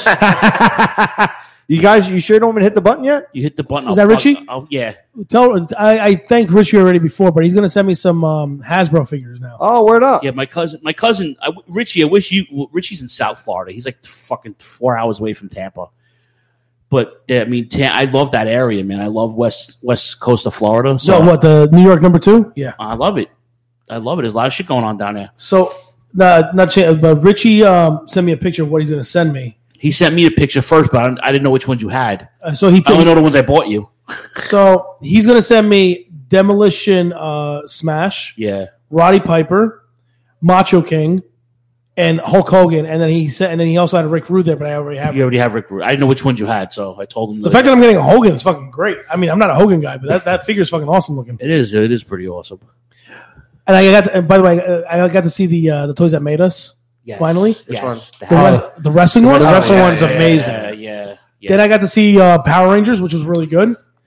You guys, you sure don't want me to hit the button yet? You hit the button. Is I'll that fuck- Richie? I'll- yeah. Tell I, I thanked Richie already before, but he's going to send me some um, Hasbro figures now. Oh, word up! Yeah, my cousin, my cousin, I, Richie. I wish you. Well, Richie's in South Florida. He's like fucking four hours away from Tampa. But yeah, I mean, Ta- I love that area, man. I love west west coast of Florida. So So what, the New York number two? Yeah. I love it. I love it. There's a lot of shit going on down there. So, nah, not cha- but Richie um, sent me a picture of what he's going to send me. He sent me a picture first, but I didn't, I didn't know which ones you had. Uh, so he I only know the ones I bought you. So he's going to send me Demolition uh, Smash, Yeah. Roddy Piper, Macho King, and Hulk Hogan, and then he said, and then he also had Rick Rude there, but I already have. You already have Rick Rude. I didn't know which ones you had, so I told him. The fact that I'm getting a Hogan is fucking great. I mean, I'm not a Hogan guy, but that, that figure is fucking awesome looking. It is. It is pretty awesome. And I got, to, and by the way, uh, I got to see the uh, the toys that made us. Yes. Finally, Yes. the, res- the wrestling The one. wrestling yeah, one's yeah, amazing. Yeah, yeah. yeah. Then I got to see uh, Power Rangers, which was really good.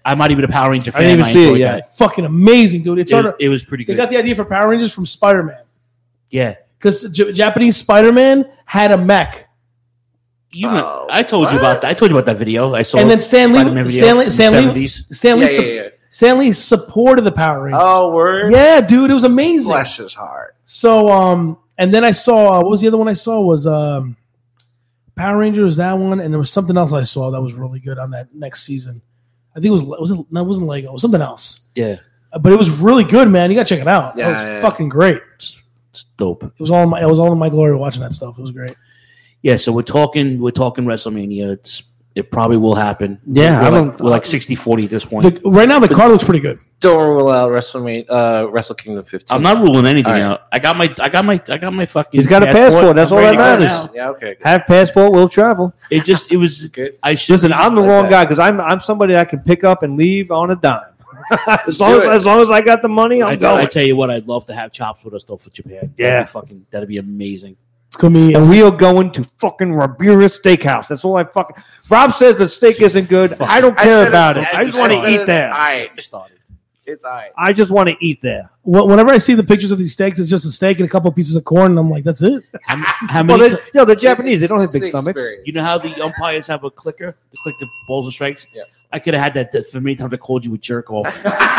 I'm not even a Power Ranger fan. I didn't even I see it enjoyed yet. that. Fucking amazing, dude. It's It, sort of, it was pretty they good. got the idea for Power Rangers from Spider-Man. Yeah. Because J- Japanese Spider-Man had a mech. You, know, I told you about that. I told you about that video. I saw And then Stan Lee, Spider-Man video Stanley, in the Stanley, seventies. Stanley, Yeah, yeah, yeah. Stanley supported the Power Rangers. Oh, word. Yeah, dude, it was amazing. Bless his heart. So, um, and then I saw uh, what was the other one I saw was um, Power Rangers, that one, and there was something else I saw that was really good on that next season. I think it was was it no, it wasn't Lego, it was something else. Yeah. Uh, but it was really good, man. You gotta check it out. Yeah, it was yeah. fucking great. It's, it's dope. It was all in my, it was all in my glory watching that stuff. It was great. Yeah, so we're talking we're talking WrestleMania. It's it probably will happen. Yeah, we're, I like, don't- we're like sixty forty at this point. The, right now, the card looks pretty good. Don't rule out WrestleMania, uh, Wrestle Kingdom fifteen. I'm not ruling anything All right. out. I got my I got my I got my fucking. He's got a passport. That's I'm all ready that to go matters. now. Yeah, okay. Good. Have passport, will travel. It just it was Good. I should Listen, I'm the like wrong that. guy because I'm I'm somebody I can pick up and leave on a dime. as long do as it. as long as I got the money, I'm I, going. I tell you what, I'd love to have Chops with us though for Japan. Yeah. That'd be fucking that'd be amazing. It's gonna be. and we are going to fucking Ribera Steakhouse. That's all I fucking. Rob says the steak isn't good. I don't I care said about it- it. I I just just want to said eat it's there. aight. Started. It's all right. I just want to eat there. Wh- Whenever I see the pictures of these steaks, it's just a steak and a couple pieces of corn, and I'm like, that's it. How, how Well, many? they, ti- you know, the Japanese, they don't have It's big the stomachs. experience. you know how the umpires have a clicker to click the balls and strikes. Yeah. I could have had that, that for many times. I called you a jerk off.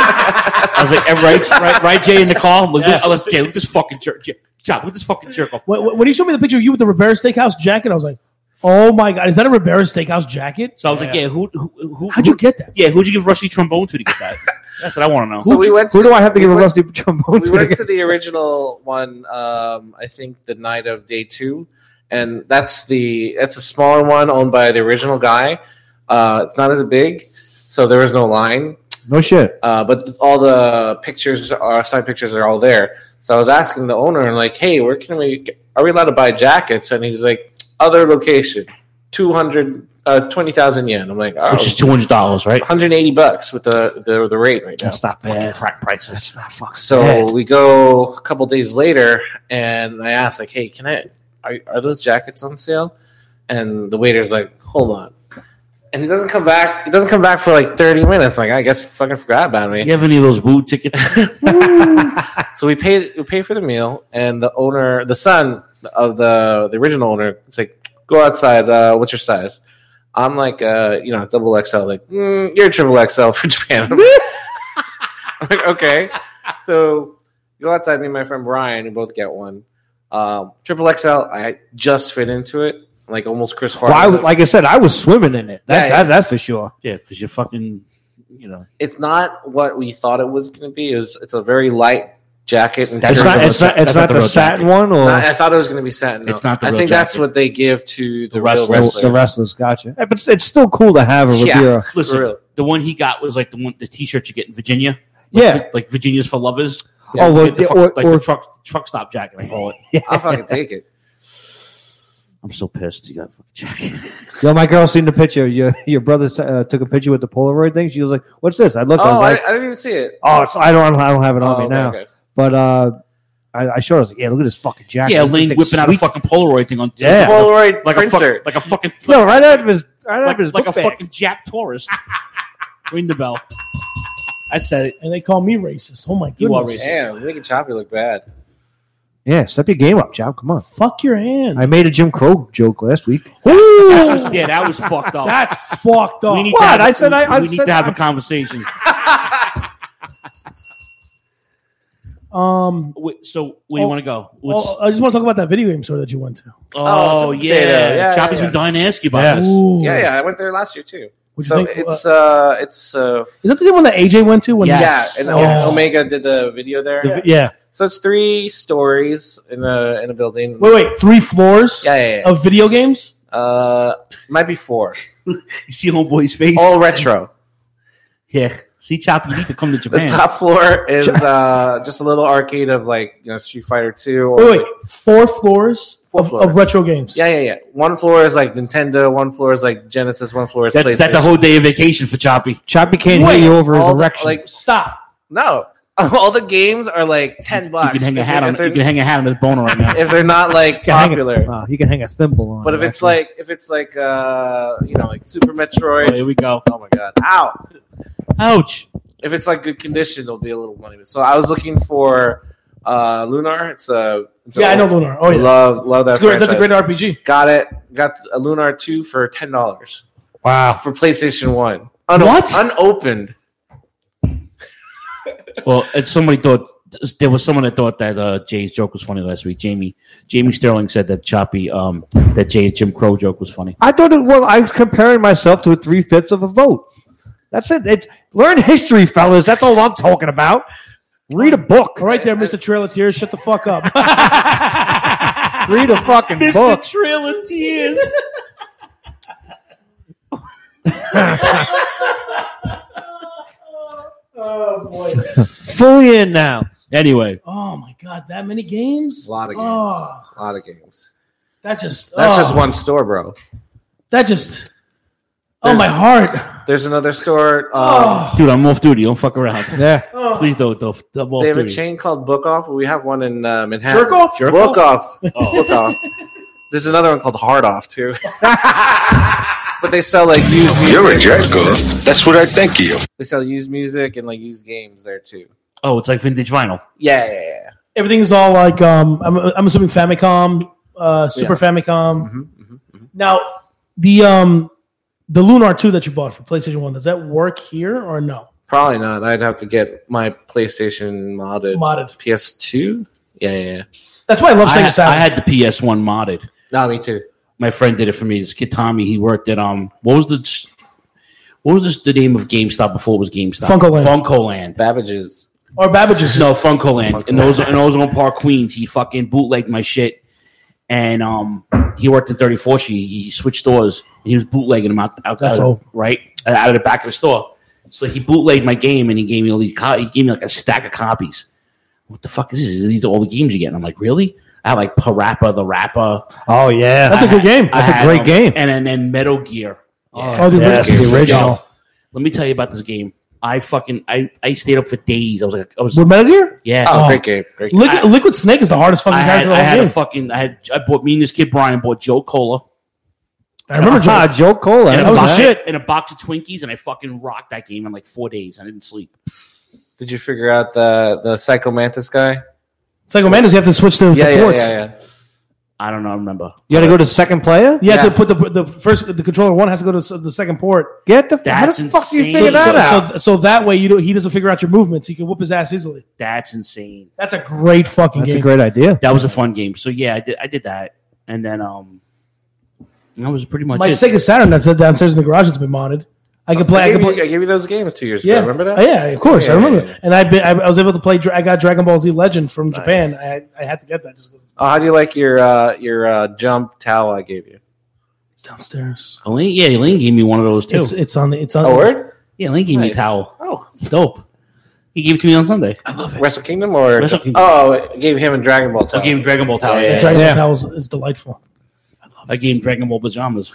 I was like, eh, right, right, right, Jay in the call. Look, Yeah. I was Jay. Look at this fucking jerk. Jay, Chop, look at this fucking jerk off. When, when you showed me the picture of you with the Ribera Steakhouse jacket, I was like, oh my God, is that a Ribera Steakhouse jacket? So I was like, yeah, who, who, who How'd you get that? Yeah, who'd you give Rusty Trombone to to get that? That's what I want to know. So we went. Who to- do I have to we give a went- rusty trombone We to? went to the original one. Um, I think the night of day two, and that's the that's a smaller one owned by the original guy. Uh, it's not as big, so there was no line. No shit. Uh, but th- all the pictures, are signed pictures, are all there. So I was asking the owner, and like, hey, where can we? Are we allowed to buy jackets? And he's like, other location, two hundred, uh, twenty thousand yen. I'm like, oh, Which is two hundred dollars, right? one hundred eighty bucks with the the, the rate right now. That's not bad. Crack prices. That's not fucking So bad. we go a couple days later, and I asked, like, hey, can I? Are, are those jackets on sale? And the waiter's like, hold on. And he doesn't come back. He doesn't come back for like thirty minutes. Like, I guess he fucking forgot about me. You have any of those Woo tickets? So we paid we paid for the meal, and the owner, the son of the the original owner, is like, "Go outside. Uh, what's your size?" I'm like, uh, you know, double X L. Like, mm, you're triple X L for Japan. I'm like, okay. So go outside. Me and my friend Brian, we both get one. Um, triple X L. I just fit into it, like almost Chris Farley. Well, I was- like I said, I was swimming in it. That's Yeah, yeah. that, that's for sure. Yeah, because you're fucking, you know. It's not what we thought it was going to be. It was, it's a very light jacket. And That's shirt. not. It's not. It's that's not not the the real satin jacket. one, or Not- I thought it was going to be satin. No. It's not the I real think that's jacket. what they give to the, The real wrestlers. the, wrestlers. the wrestlers. Gotcha. Yeah, but it's, it's still cool to have a Yeah. Ribera. Listen, For real. the one he got was like the one, the T-shirt you get in Virginia. Like, Yeah. like Virginia's for lovers. Oh, well, the, yeah, fuck- or- like or- the truck truck stop jacket. I call it. Yeah. I'll fucking take it. I'm so pissed. You got a fucking jacket. Yo, my girl seen the picture. Your your brother uh, took a picture with the Polaroid thing. She was like, "What's this?" I looked. I was Oh, like, I, I didn't even see it. "Oh, it's, I don't. I don't have it on Oh, me okay, now." okay. But uh, I, I showed her. I was like, "Yeah, look at this fucking jacket." Yeah, This Lane thing's whipping out a sweet." fucking Polaroid thing on Yeah. Polaroid like a fuck, printer. like a fucking No, right out of his, right out like, of his like a book bag. fucking Jap tourist. Ring the bell. I said it. And they call me racist. Oh my goodness. You are racist. Damn, making Choppy look bad. Yeah, step your game up, Chop. Come on. Fuck your hand. I made a Jim Crow joke last week. That was, yeah, that was fucked up. That's fucked up. we need What? to have, I said we, I- I we need said to have I- a conversation. Um, Wait, so where do you Oh, want to go? What's- well, I just want to talk about that video game store that you went to. oh, Oh, yeah. potato. Yeah, Choppy's yeah, been dying to ask you about Yeah. this. Ooh. Yeah, yeah, I went there last year too. What'd you So think? it's uh, it's uh, Is that the same one that A J went to? When Yes. yeah, and Oh. O- Omega did the video there. The- Yeah. So it's three stories in a in a building. Wait, wait, three floors Yeah, yeah, yeah. of video games? Uh, might be four. You see homeboy's face? All retro. Yeah. See, Choppy, you need to come to The Japan. top floor is uh just a little arcade of like you know Street Fighter Two. Or Wait, wait, four floors Four of, floors. of retro games. Yeah, yeah, yeah. One floor is like Nintendo. One floor is like Genesis. One floor is That's, PlayStation. that's a whole day of vacation for Choppy. Choppy can't Wait, hear you over his all the- erection. like Stop. no. All the games are like ten You bucks. can hang a if hat they're- on. if they're- You can hang a hat on his boner right now. if they're not like You can hang a- popular. oh, you can hang a thimble on. But if it, it's actually. like if it's like uh you know like Super Metroid. Oh, here we go. Oh my god! Ow! Ouch. If it's like good condition, it'll be a little money. So I was looking for uh, Lunar. It's a it's Yeah, a, I know Lunar. Oh, yeah. Love, love that. It's good. That's a franchise. great R P G. Got it. Got a Lunar two for ten dollars. Wow. For PlayStation One. Uno- What? Unopened. Well, and somebody thought there was someone that thought that uh, Jay's joke was funny last week. Jamie Jamie Sterling said that Choppy um, that Jay's Jim Crow joke was funny. I thought it well, I was comparing myself to a three fifths of a vote. That's it. It's learn history, fellas. That's all I'm talking about. Read a book. All right there, Mister Trail of Tears. Shut the fuck up. Read a fucking book. Trail of Tears. Oh boy. Fully in now. Anyway. Oh my god, that many games? A lot of games. Oh, A lot of games. that just That's oh, just one store, bro. That just Oh There's- my heart. There's another store. Um, Oh. Dude, I'm off duty. Don't fuck around. Yeah. Oh. Please don't. don't, don't off They have a duty. chain called Book Off. We have one in uh, Manhattan. Jerk Off? Jerk Book Off? Off. Book Off. There's another one called Hard Off too. But they sell like used music. You're a jerk off. That's what I think of you. They sell used music and like used games there too. Oh, it's like vintage vinyl. Yeah, yeah, yeah. Everything's all like um I'm I'm assuming Famicom, uh Super Yeah. Famicom. Mm-hmm, mm-hmm, mm-hmm. Now the um the Lunar two that you bought for PlayStation one, does that work here or no? Probably not. I'd have to get my PlayStation modded. Modded. P S two? Yeah, yeah, yeah. That's why I love I, Sega had- Saturn. I had the P S one modded. No, me too. My friend did it for me. This kid Tommy, he worked at um. What was the what was this, the name of GameStop before it was GameStop? Funkoland. Funkoland. Babbage's. or Babbage's. No, Funkoland. Funkoland. In those in Ozone Park, Queens. He fucking bootlegged my shit, and um, he worked in thirty-fourth Street. He switched stores, and he was bootlegging them out, out, That's out all. right out of the back of the store. So he bootlegged my game, and he gave me all these. Co- he gave me like a stack of copies. What the fuck is this? These are all the games you get. And I'm like, really? I had like Parappa the Rapper. Oh yeah. That's a good game. I That's a had, great um, game. And then, then Metal Gear. Oh, the Yes, original. the original. Yo, let me tell you about this game. I fucking I, I stayed up for days. I was like I was With Metal Gear? yeah. Oh, Oh. great game. Great game. Liquid, Liquid Snake is the hardest fucking I character had in the I whole had game. a fucking I had I bought me and this kid Brian bought Joe Cola. I remember Ah, Joe. Joe Cola. And That a was the box, shit. and a box of Twinkies, and I fucking rocked that game in like four days. I didn't sleep. Did you figure out the the Psycho Mantis guy? Psycho Mantis, you have to switch to Yeah, the yeah, ports. yeah, yeah. I don't know. I remember. You got to go to second player. You have Yeah. to put the the first the controller one has to go to s- the second port. Get the That's how the fuck do you insane. figure So, that so, out? so, so that way you don't, he doesn't figure out your movements. He can whoop his ass easily. That's insane. That's a great fucking That's game. a great idea. That was a fun game. So yeah, I did. I did that, and then um, that was pretty much My it. Sega Saturn that's downstairs in the garage has been modded. I can play. I I, gave, can you, play. I gave you those games two years Yeah, ago. Remember that? Oh, yeah, of course, Yeah, I remember. yeah, yeah. And I've been. I, I was able to play. Dra- I got Dragon Ball Z Legend from Japan. I, I had to get that just because Oh, how do you like your uh, your uh, jump towel I gave you? it's downstairs. Elaine, yeah, Elaine gave me one of those too. It's it's on the. It's on. Oh, word? yeah, Elaine gave me a Nice. towel. Oh, It's dope. He gave it to me on Sunday. I love it. Wrestle Kingdom or Wrestle Kingdom. Oh, I gave him a Dragon Ball I towel. gave him Dragon Ball towel. Yeah, Yeah, yeah, The Dragon Yeah. Ball towel is, is delightful. I gave him Dragon Ball pajamas.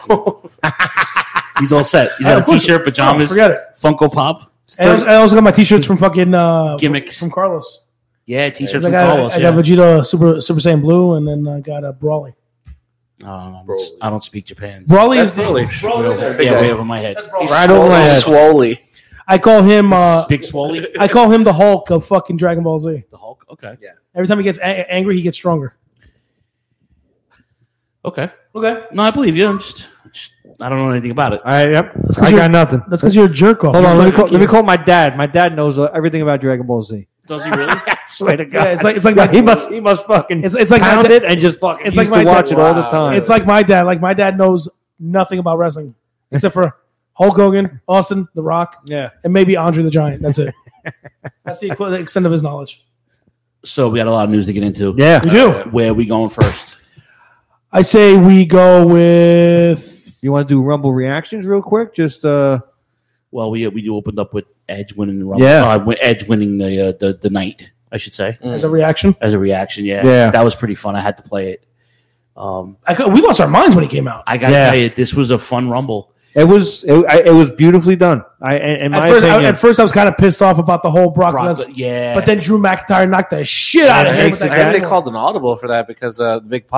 He's all set. He's Yeah, got a of course. T-shirt, pajamas, Oh, forget it. Funko Pop, And I, also, I also got my T-shirts from fucking uh, Gimmicks. from Carlos. yeah, T-shirts I from got, Carlos. I Yeah. got Vegeta Super Super Saiyan Blue, and then I got a Brawly. Um, Broly. I don't speak Japan. Brawly That's is the, Broly. Brawly is the- Yeah, way over my head. He's Right over my head. Swoley. I call him. Uh, Big Swoley. I call him the Hulk of fucking Dragon Ball Z. The Hulk. Okay. Yeah. Every time he gets a- angry, he gets stronger. Okay. Okay, No, I believe you. I'm just, just I don't know anything about it. All right, yep. 'cause I you're- got nothing. that's because you're a jerk off. Hold on, You're let me, like- call, let me call my dad. My dad knows uh, everything about Dragon Ball Z. Does he really? Swear to God, Yeah, it's like it's like Yeah, my, he must he must fucking It's it's like my pound dad- it and just fucking. It's It's like like my to watch dad- it all the Wow. time. It's like my dad. Like my dad knows nothing about wrestling except for Hulk Hogan, Austin, The Rock, yeah. and maybe Andre the Giant. That's it. That's the, equi- the extent of his knowledge. So we got a lot of news to get into. Yeah. We do. Where are we going first? I say we go with. You want to do Rumble reactions real quick? Just uh, Well, we we opened up with Edge winning the Rumble. Yeah. Uh, wi- Edge winning the, uh, the the night, I should say, As a reaction, as a reaction. Yeah. Yeah. That was pretty fun. I had to play it. Um, I could, we lost our minds when he came out. I gotta Yeah. tell you, this was a fun Rumble. it was it, I, it was beautifully done. I in, in my At first, I, opinion. at first, I was kind of pissed off about the whole Brock, Brock, Lesnar, yeah. but then Drew McIntyre knocked the shit out of Yeah, him. makes With it that I heard they guy. called an audible for that because uh, the big pop.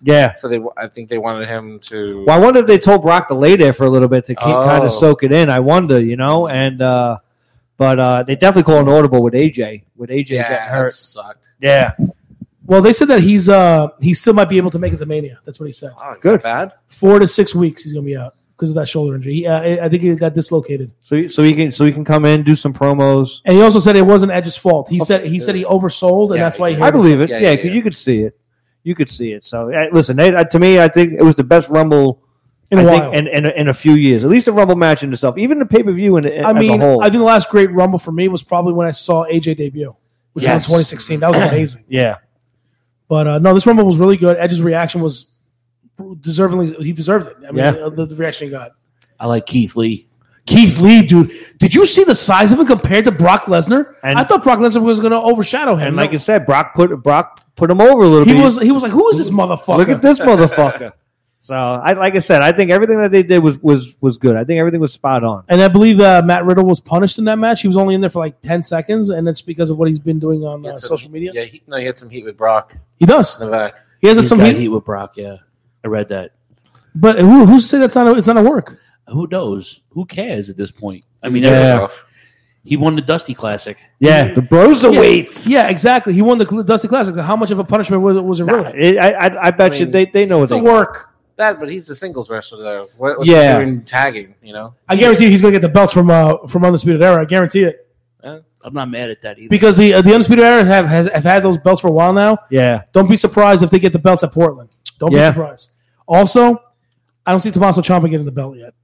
Yeah. So they, I think they wanted him to. Well, I wonder if they told Brock to lay there for a little bit to keep Oh. kind of soak it in. I wonder, you know, and uh, but uh, they definitely called an audible with A J. With A J Yeah, getting that hurt. sucked. Yeah. Well, they said that he's uh he still might be able to make it to Mania. That's what he said. Oh, Good. Bad. Four to six weeks he's gonna be out because of that shoulder injury. He, uh, I think he got dislocated. So he- so he can so he can come in, do some promos. And he also said it wasn't Edge's fault. He said he said he oversold, and Yeah, that's why he. yeah. I hurt believe it. Yeah, Yeah, yeah, because yeah. you could see it. You could see it. So uh, listen, they, uh, to me, I think it was the best Rumble In a I while. think, in, in, a, in a few years. At least a Rumble match in itself, even the pay per view in, in, I as mean, a whole. I think the last great Rumble for me was probably when I saw A J debut, which Yes. was in twenty sixteen. That was amazing. yeah, But uh, no, this Rumble was really good. Edge's reaction was deservingly. He deserved it. I mean, Yeah. uh, the, the reaction he got. I like Keith Lee. Keith Lee, dude. Did you see the size of him compared to Brock Lesnar? And- I thought Brock Lesnar was going to overshadow him. and like No. you said, Brock put Brock put him over a little he bit. was he was like, who is this motherfucker? Look at this motherfucker. So, I like I said, I think everything that they did was was was good. I think everything was spot on. And I believe uh, Matt Riddle was punished in that match. He was only in there for like ten seconds, and it's because of what he's been doing on He uh, had some- social media. Yeah, he, no, he had some heat with Brock He does. in the back. He has He's some got heat, heat with Brock. Yeah, I read that. but who who's to say that's not a, it's not a work? Who knows? Who cares at this point? I mean, Yeah. everyone- he won the Dusty Classic. Yeah, the bros the Yeah, weights. yeah, exactly. He won the Cl- Dusty Classic. So how much of a punishment was it? Was it Nah, really? it, I, I I bet I you mean, they, they know what It's a they work. That, but he's a singles wrestler though. What, what's Yeah. he doing tagging? You know. I guarantee you he's going to get the belts from uh, from Undisputed Era. I guarantee it I'm not mad at that either. because the uh, the Undisputed Era have has have had those belts for a while now. Yeah, Don't be surprised if they get the belts at Portland. Don't Yeah. be surprised. Also, I don't see Tommaso Ciampa getting the belt yet.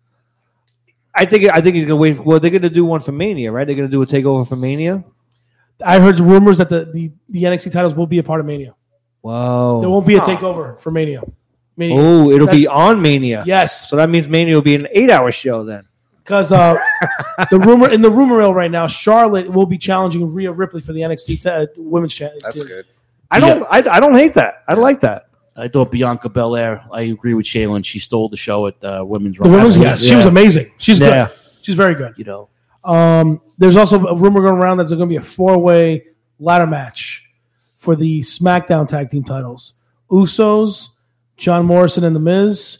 I think I think he's gonna wait. Well, they're gonna do one for Mania, right? They're gonna do a takeover for Mania. I heard rumors that the, the, the N X T titles will be a part of Mania. Whoa! There won't be a takeover for Mania. Mania. Oh, it'll That- be on Mania. Yes, So that means Mania will be an eight-hour show then. because uh, the rumor in the rumor mill right now, Charlotte will be challenging Rhea Ripley for the N X T ta- Women's Championship. That's good. I don't. I, I don't hate that. I like that. I thought Bianca Belair. I agree with Shaylin. She stole the show at uh, Women's The Raw. women's, yes, she was Yeah. amazing. She's Yeah. good. She's very good. You know, Um, there's also a rumor going around that there's going to be a four-way ladder match for the SmackDown Tag Team titles. Usos, John Morrison and The Miz,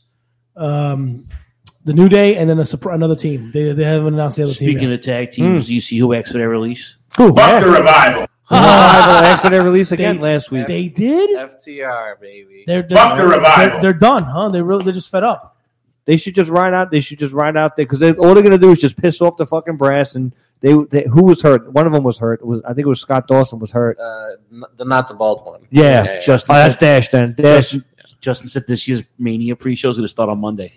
um, the New Day, and then a, surpri- another team. They, they haven't announced the other team speaking yet. of tag teams, do you see who asked for their release? Who? Fuck the revival. That's what they released again They- last week. They did? F T R baby. They're, they're, Fuck the revival. They're, they're done, huh? They really, they're just fed up. They should just ride out. They should just ride out there because all they're gonna do is just piss off the fucking brass. And they, they who was hurt? One of them was hurt. It was I think it was Scott Dawson was hurt. Uh, n- the not the bald one. Yeah, yeah, yeah. Justin Oh, that's said, Dash then. Dash. Justin, Justin said this year's Mania pre-show is going to start on Monday.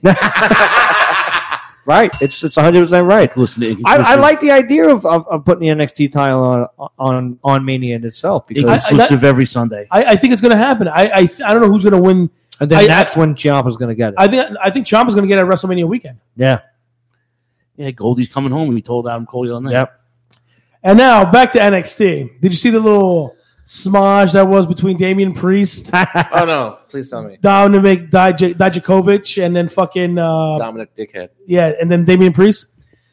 Right. It's it's one hundred percent right. Listen to I, I like the idea of, of, of putting the N X T title on on on Mania in itself because I- exclusive every Sunday. I, I think it's going to happen. I, I I don't know who's going to win. and then I- that's when Ciampa's going to get it. I think I think Ciampa's going to get it at WrestleMania weekend. yeah. Yeah, Goldie's coming home. We told Adam Cole the other night. Yep. And now back to N X T. Did you see the little smudge that was between Damian Priest, Oh no! Please tell me, Dominic Dij- Dijakovic, and then fucking uh, Dominic Dickhead. yeah, and then Damian Priest?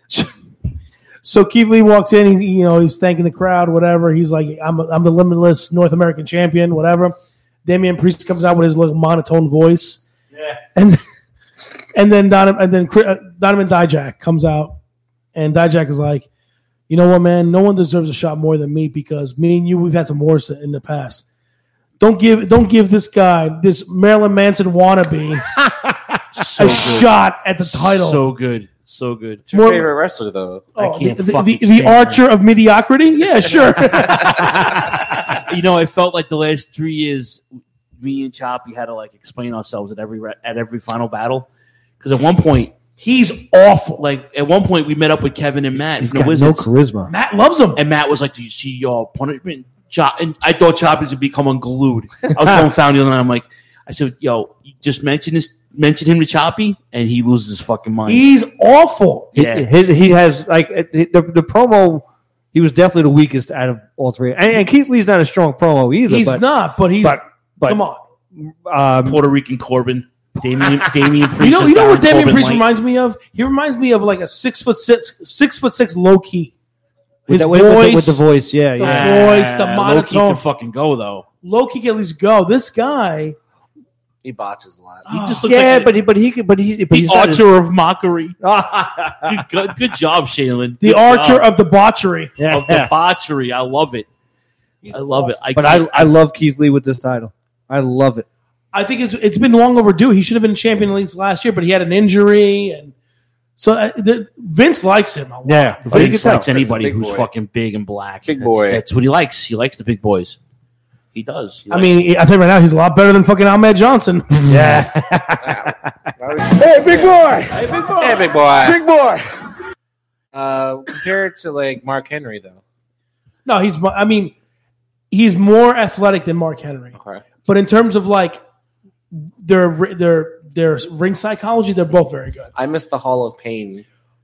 So Keith Lee walks in. He, you know, he's thanking the crowd, whatever. He's like, "I'm I'm the limitless North American champion," whatever. Damian Priest comes out with his little monotone voice. Yeah. And and then Donovan and then Chris- uh, Donovan Dijak comes out, and Dijak is like, "You know what, man? No one deserves a shot more than me because me and you, we've had some wars in the past. Don't give don't give this guy, this Marilyn Manson wannabe, So a good. shot at the title." So good. So good. It's your More- favorite wrestler though. Oh, I can't the, the, fucking the, stand the Archer of mediocrity? Yeah, sure. You know, it felt like the last three years, me and Choppy had to like explain ourselves at every re- at every final battle. Because at one point, He's awful. like at one point, we met up with Kevin and Matt He's from the got no Wizards, charisma. Matt loves him. and Matt was like, "Do you see your punishment?" Chop, and I thought Choppy would become unglued. I was going found the other night. I'm like, I said, "Yo, you just mention this, mention him to Choppy, and he loses his fucking mind." He's awful. He, Yeah. his, he has like it- it- the the promo. He was definitely the weakest out of all three. And, and Keith Lee's not a strong promo either. He's but, not, but he's but, but come on. Um, Puerto Rican Corbin, Damian, Damian Priest. You know, is you know what Baron Damian Corbin Priest light. reminds me of? He reminds me of like a six foot six, six foot six low key. with, His the, with, the, voice, with the voice, yeah, the yeah. voice, the Ah, Low-key monotone. can fucking go though. Low key can at least go. This guy, He botches a lot. He just looks yeah, like but he, but he, but he, but the he's not archer of mockery. good, good, good job, Shaylin. The Good archer job. of debauchery. Yeah. of debauchery. I love it. I love it. I But I, can't- I love Keith Lee with this title. I love it. I think it's it's been long overdue. He should have been champion at least last year, but he had an injury, and so uh, the, Vince likes him a lot. Yeah, Vince you can tell. likes anybody Big who's boy. fucking big and black. Big That's- boy. That's what he likes. He likes the big boys. He does. He I likes mean, I tell you right now, he's a lot better than fucking Ahmed Johnson. Yeah. Hey, big boy! Hey, big boy. Hey, big boy. Big boy! Uh, compared to like Mark Henry, though. No, he's. I mean, he's more athletic than Mark Henry. Okay. But in terms of like their their their ring psychology, they're both very good. I missed the Hall of Pain.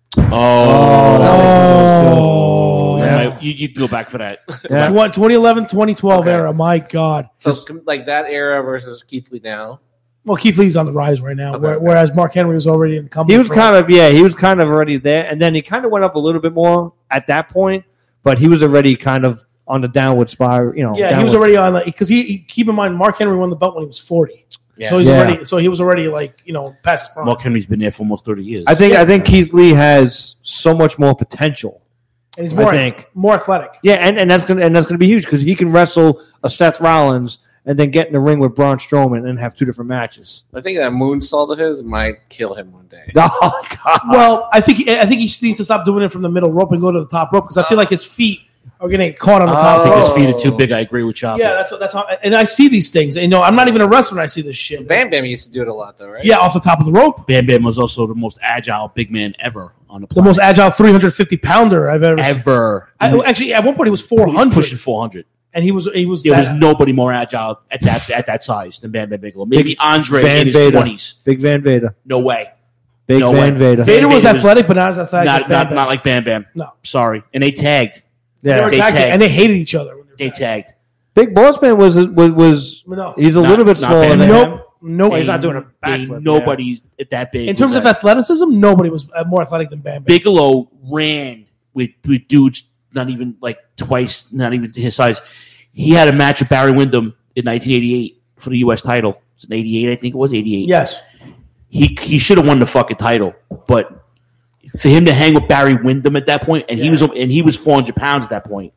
Oh, Yeah. you, you can go back for that. Yeah. twenty eleven, twenty twelve Okay. era. My God. So com- like that era versus Keith Lee now. Well, Keith Lee's on the rise right now, Okay, where, okay. whereas Mark Henry was already in the company. He was for- kind of yeah, he was kind of already there, and then he kind of went up a little bit more at that point, but he was already kind of on the downward spiral. You know, Yeah, he was downward- already on like because he, he keep in mind Mark Henry won the belt when he was forty. Yeah. So he's Yeah. already so he was already like you know past his prime. Mark Henry's been there for almost thirty years. I think I think Keith Lee has so much more potential. and he's more I think. more athletic. Yeah, and, and that's gonna and that's gonna be huge because he can wrestle a Seth Rollins and then get in the ring with Braun Strowman and have two different matches. I think that moonsault of his might kill him one day. Oh God! Well, I think he, I think he needs to stop doing it from the middle rope and go to the top rope because I feel like his feet are going to get caught on the I top think rope. his feet are too big. I agree with Chopper. Yeah, that's what, that's how. And I see these things. And, you know, I'm not even a wrestler when I see this shit. Bam Bam used to do it a lot, though, right? Yeah, off the top of the rope. Bam Bam was also the most agile big man ever on the The planet. most agile three hundred fifty pounder I've ever seen. ever. I, actually, at one point he was four hundred, pushing four hundred. and he was he was. There was that- nobody more agile at that at that size than Bam Bam Bigelow. Maybe Big Andre Van in his Vader. twenties. Big Van Vader. No way. Big No Van way. Vader. Vader was Vader was athletic, but not as athletic. as Not, Bam not, Bam. not like Bam Bam. No. Sorry. And they tagged. They Yeah, were They tag team, tagged. and they hated each other. When They tagged. Big Boss Man was was was No. he's a Not- little bit not smaller Bam than Bam. him. Nope. Nope. Oh, he's not doing a They- backflip. Nobody that big. In terms was of that. athleticism, nobody was uh, more athletic than Bam Bam. Bigelow ran with, with dudes not even like twice, not even his size. He had a match with Barry Windham in nineteen eighty-eight for the U S title. It was in eighty-eight, I think it was eighty-eight. Yes. He he should have won the fucking title, but for him to hang with Barry Windham at that point, and he was and he was four hundred pounds at that point.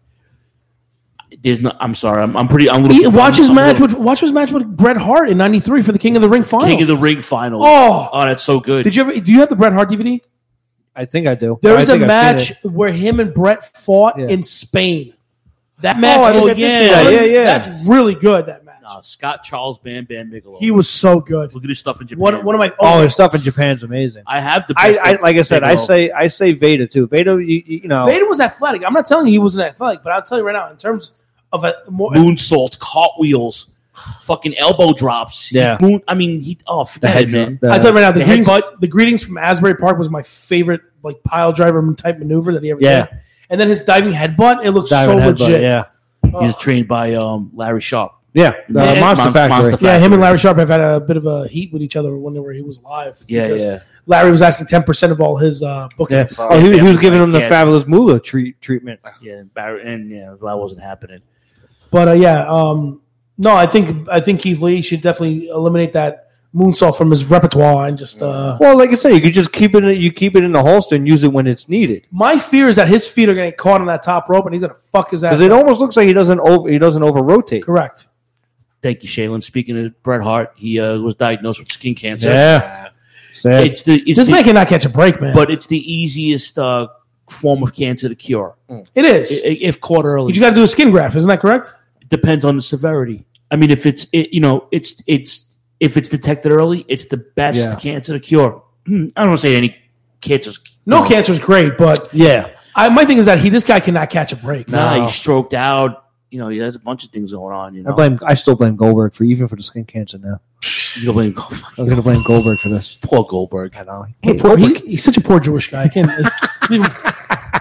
There's no. I'm sorry. I'm, I'm pretty. I'm a He, little, watch I'm, his I'm a match little- with watch his match with Bret Hart in ninety-three for the King of the Ring finals. King of the Ring final. Oh. oh, that's so good. Did you ever? Do you have the Bret Hart D V D? I think I do. There I was a think I've match seen it. where him and Bret fought Yeah. in Spain. That match, Oh, I was did see that. Yeah, yeah. that's really good. That match, Uh, Scott Charles Bam Bam Bigelow. he was so good. Look at his stuff in Japan. One, one of my Oh, his stuff in Japan's amazing. I have the. I, Best I of like I said, I Bigelow. say I say Vader too. Vader, you, you you know, Vader was athletic. I'm not telling you he wasn't athletic, but I'll tell you right now, in terms of a more moonsaults, cartwhils, fucking elbow drops. Yeah. He moon, I mean, he. Oh, forget head it, man. drop, I tell you right now, the, the greetings, headbutt. the greetings from Asbury Park was my favorite, like pile driver type maneuver that he ever Yeah. did. And then his diving headbutt, it looks diving so headbutt, legit. Yeah, He was trained by um, Larry Sharp. yeah, the And- Monster Mon- Factory. Monster Yeah, him and Larry Sharp have had a bit of a heat with each other whenever he was alive. Yeah, because yeah. Larry was asking ten percent of all his uh, Yeah. bookings. Oh, he, he was giving him the Yeah. fabulous Moolah treat, treatment. Yeah, Barry, and yeah, that wasn't happening. But uh, yeah, um, no, I think I think Keith Lee should definitely eliminate that moonsault from his repertoire and just. Uh, Well, like I say, you could just keep it. In, you keep it in the holster and use it when it's needed. my fear is that his feet are going to get caught on that top rope and he's going to fuck his ass. Because it up. almost looks like he doesn't over he doesn't over rotate. Correct. Thank you, Shaylin. Speaking of Bret Hart, he uh, was diagnosed with skin cancer. Yeah, Sad. It's the it's This the, man cannot catch a break, man. but it's the easiest uh, form of cancer to cure it is. I- if caught early. But you got to do a skin graft, isn't that correct? It depends on the severity. I mean, if it's it, you know, it's it's if it's detected early, it's the best Yeah. cancer to cure. Hmm, I don't want to say any cancers. No you know, cancer is great, but yeah. I, my thing is that he this guy cannot catch a break. Nah, No. he's stroked out. You know, he has a bunch of things going on. You know, I blame. I still blame Goldberg for even for the skin cancer. Now you don't blame I'm going to blame Goldberg for this. poor Goldberg. I know. What a poor- he- he's such a poor Jewish guy. I can't. I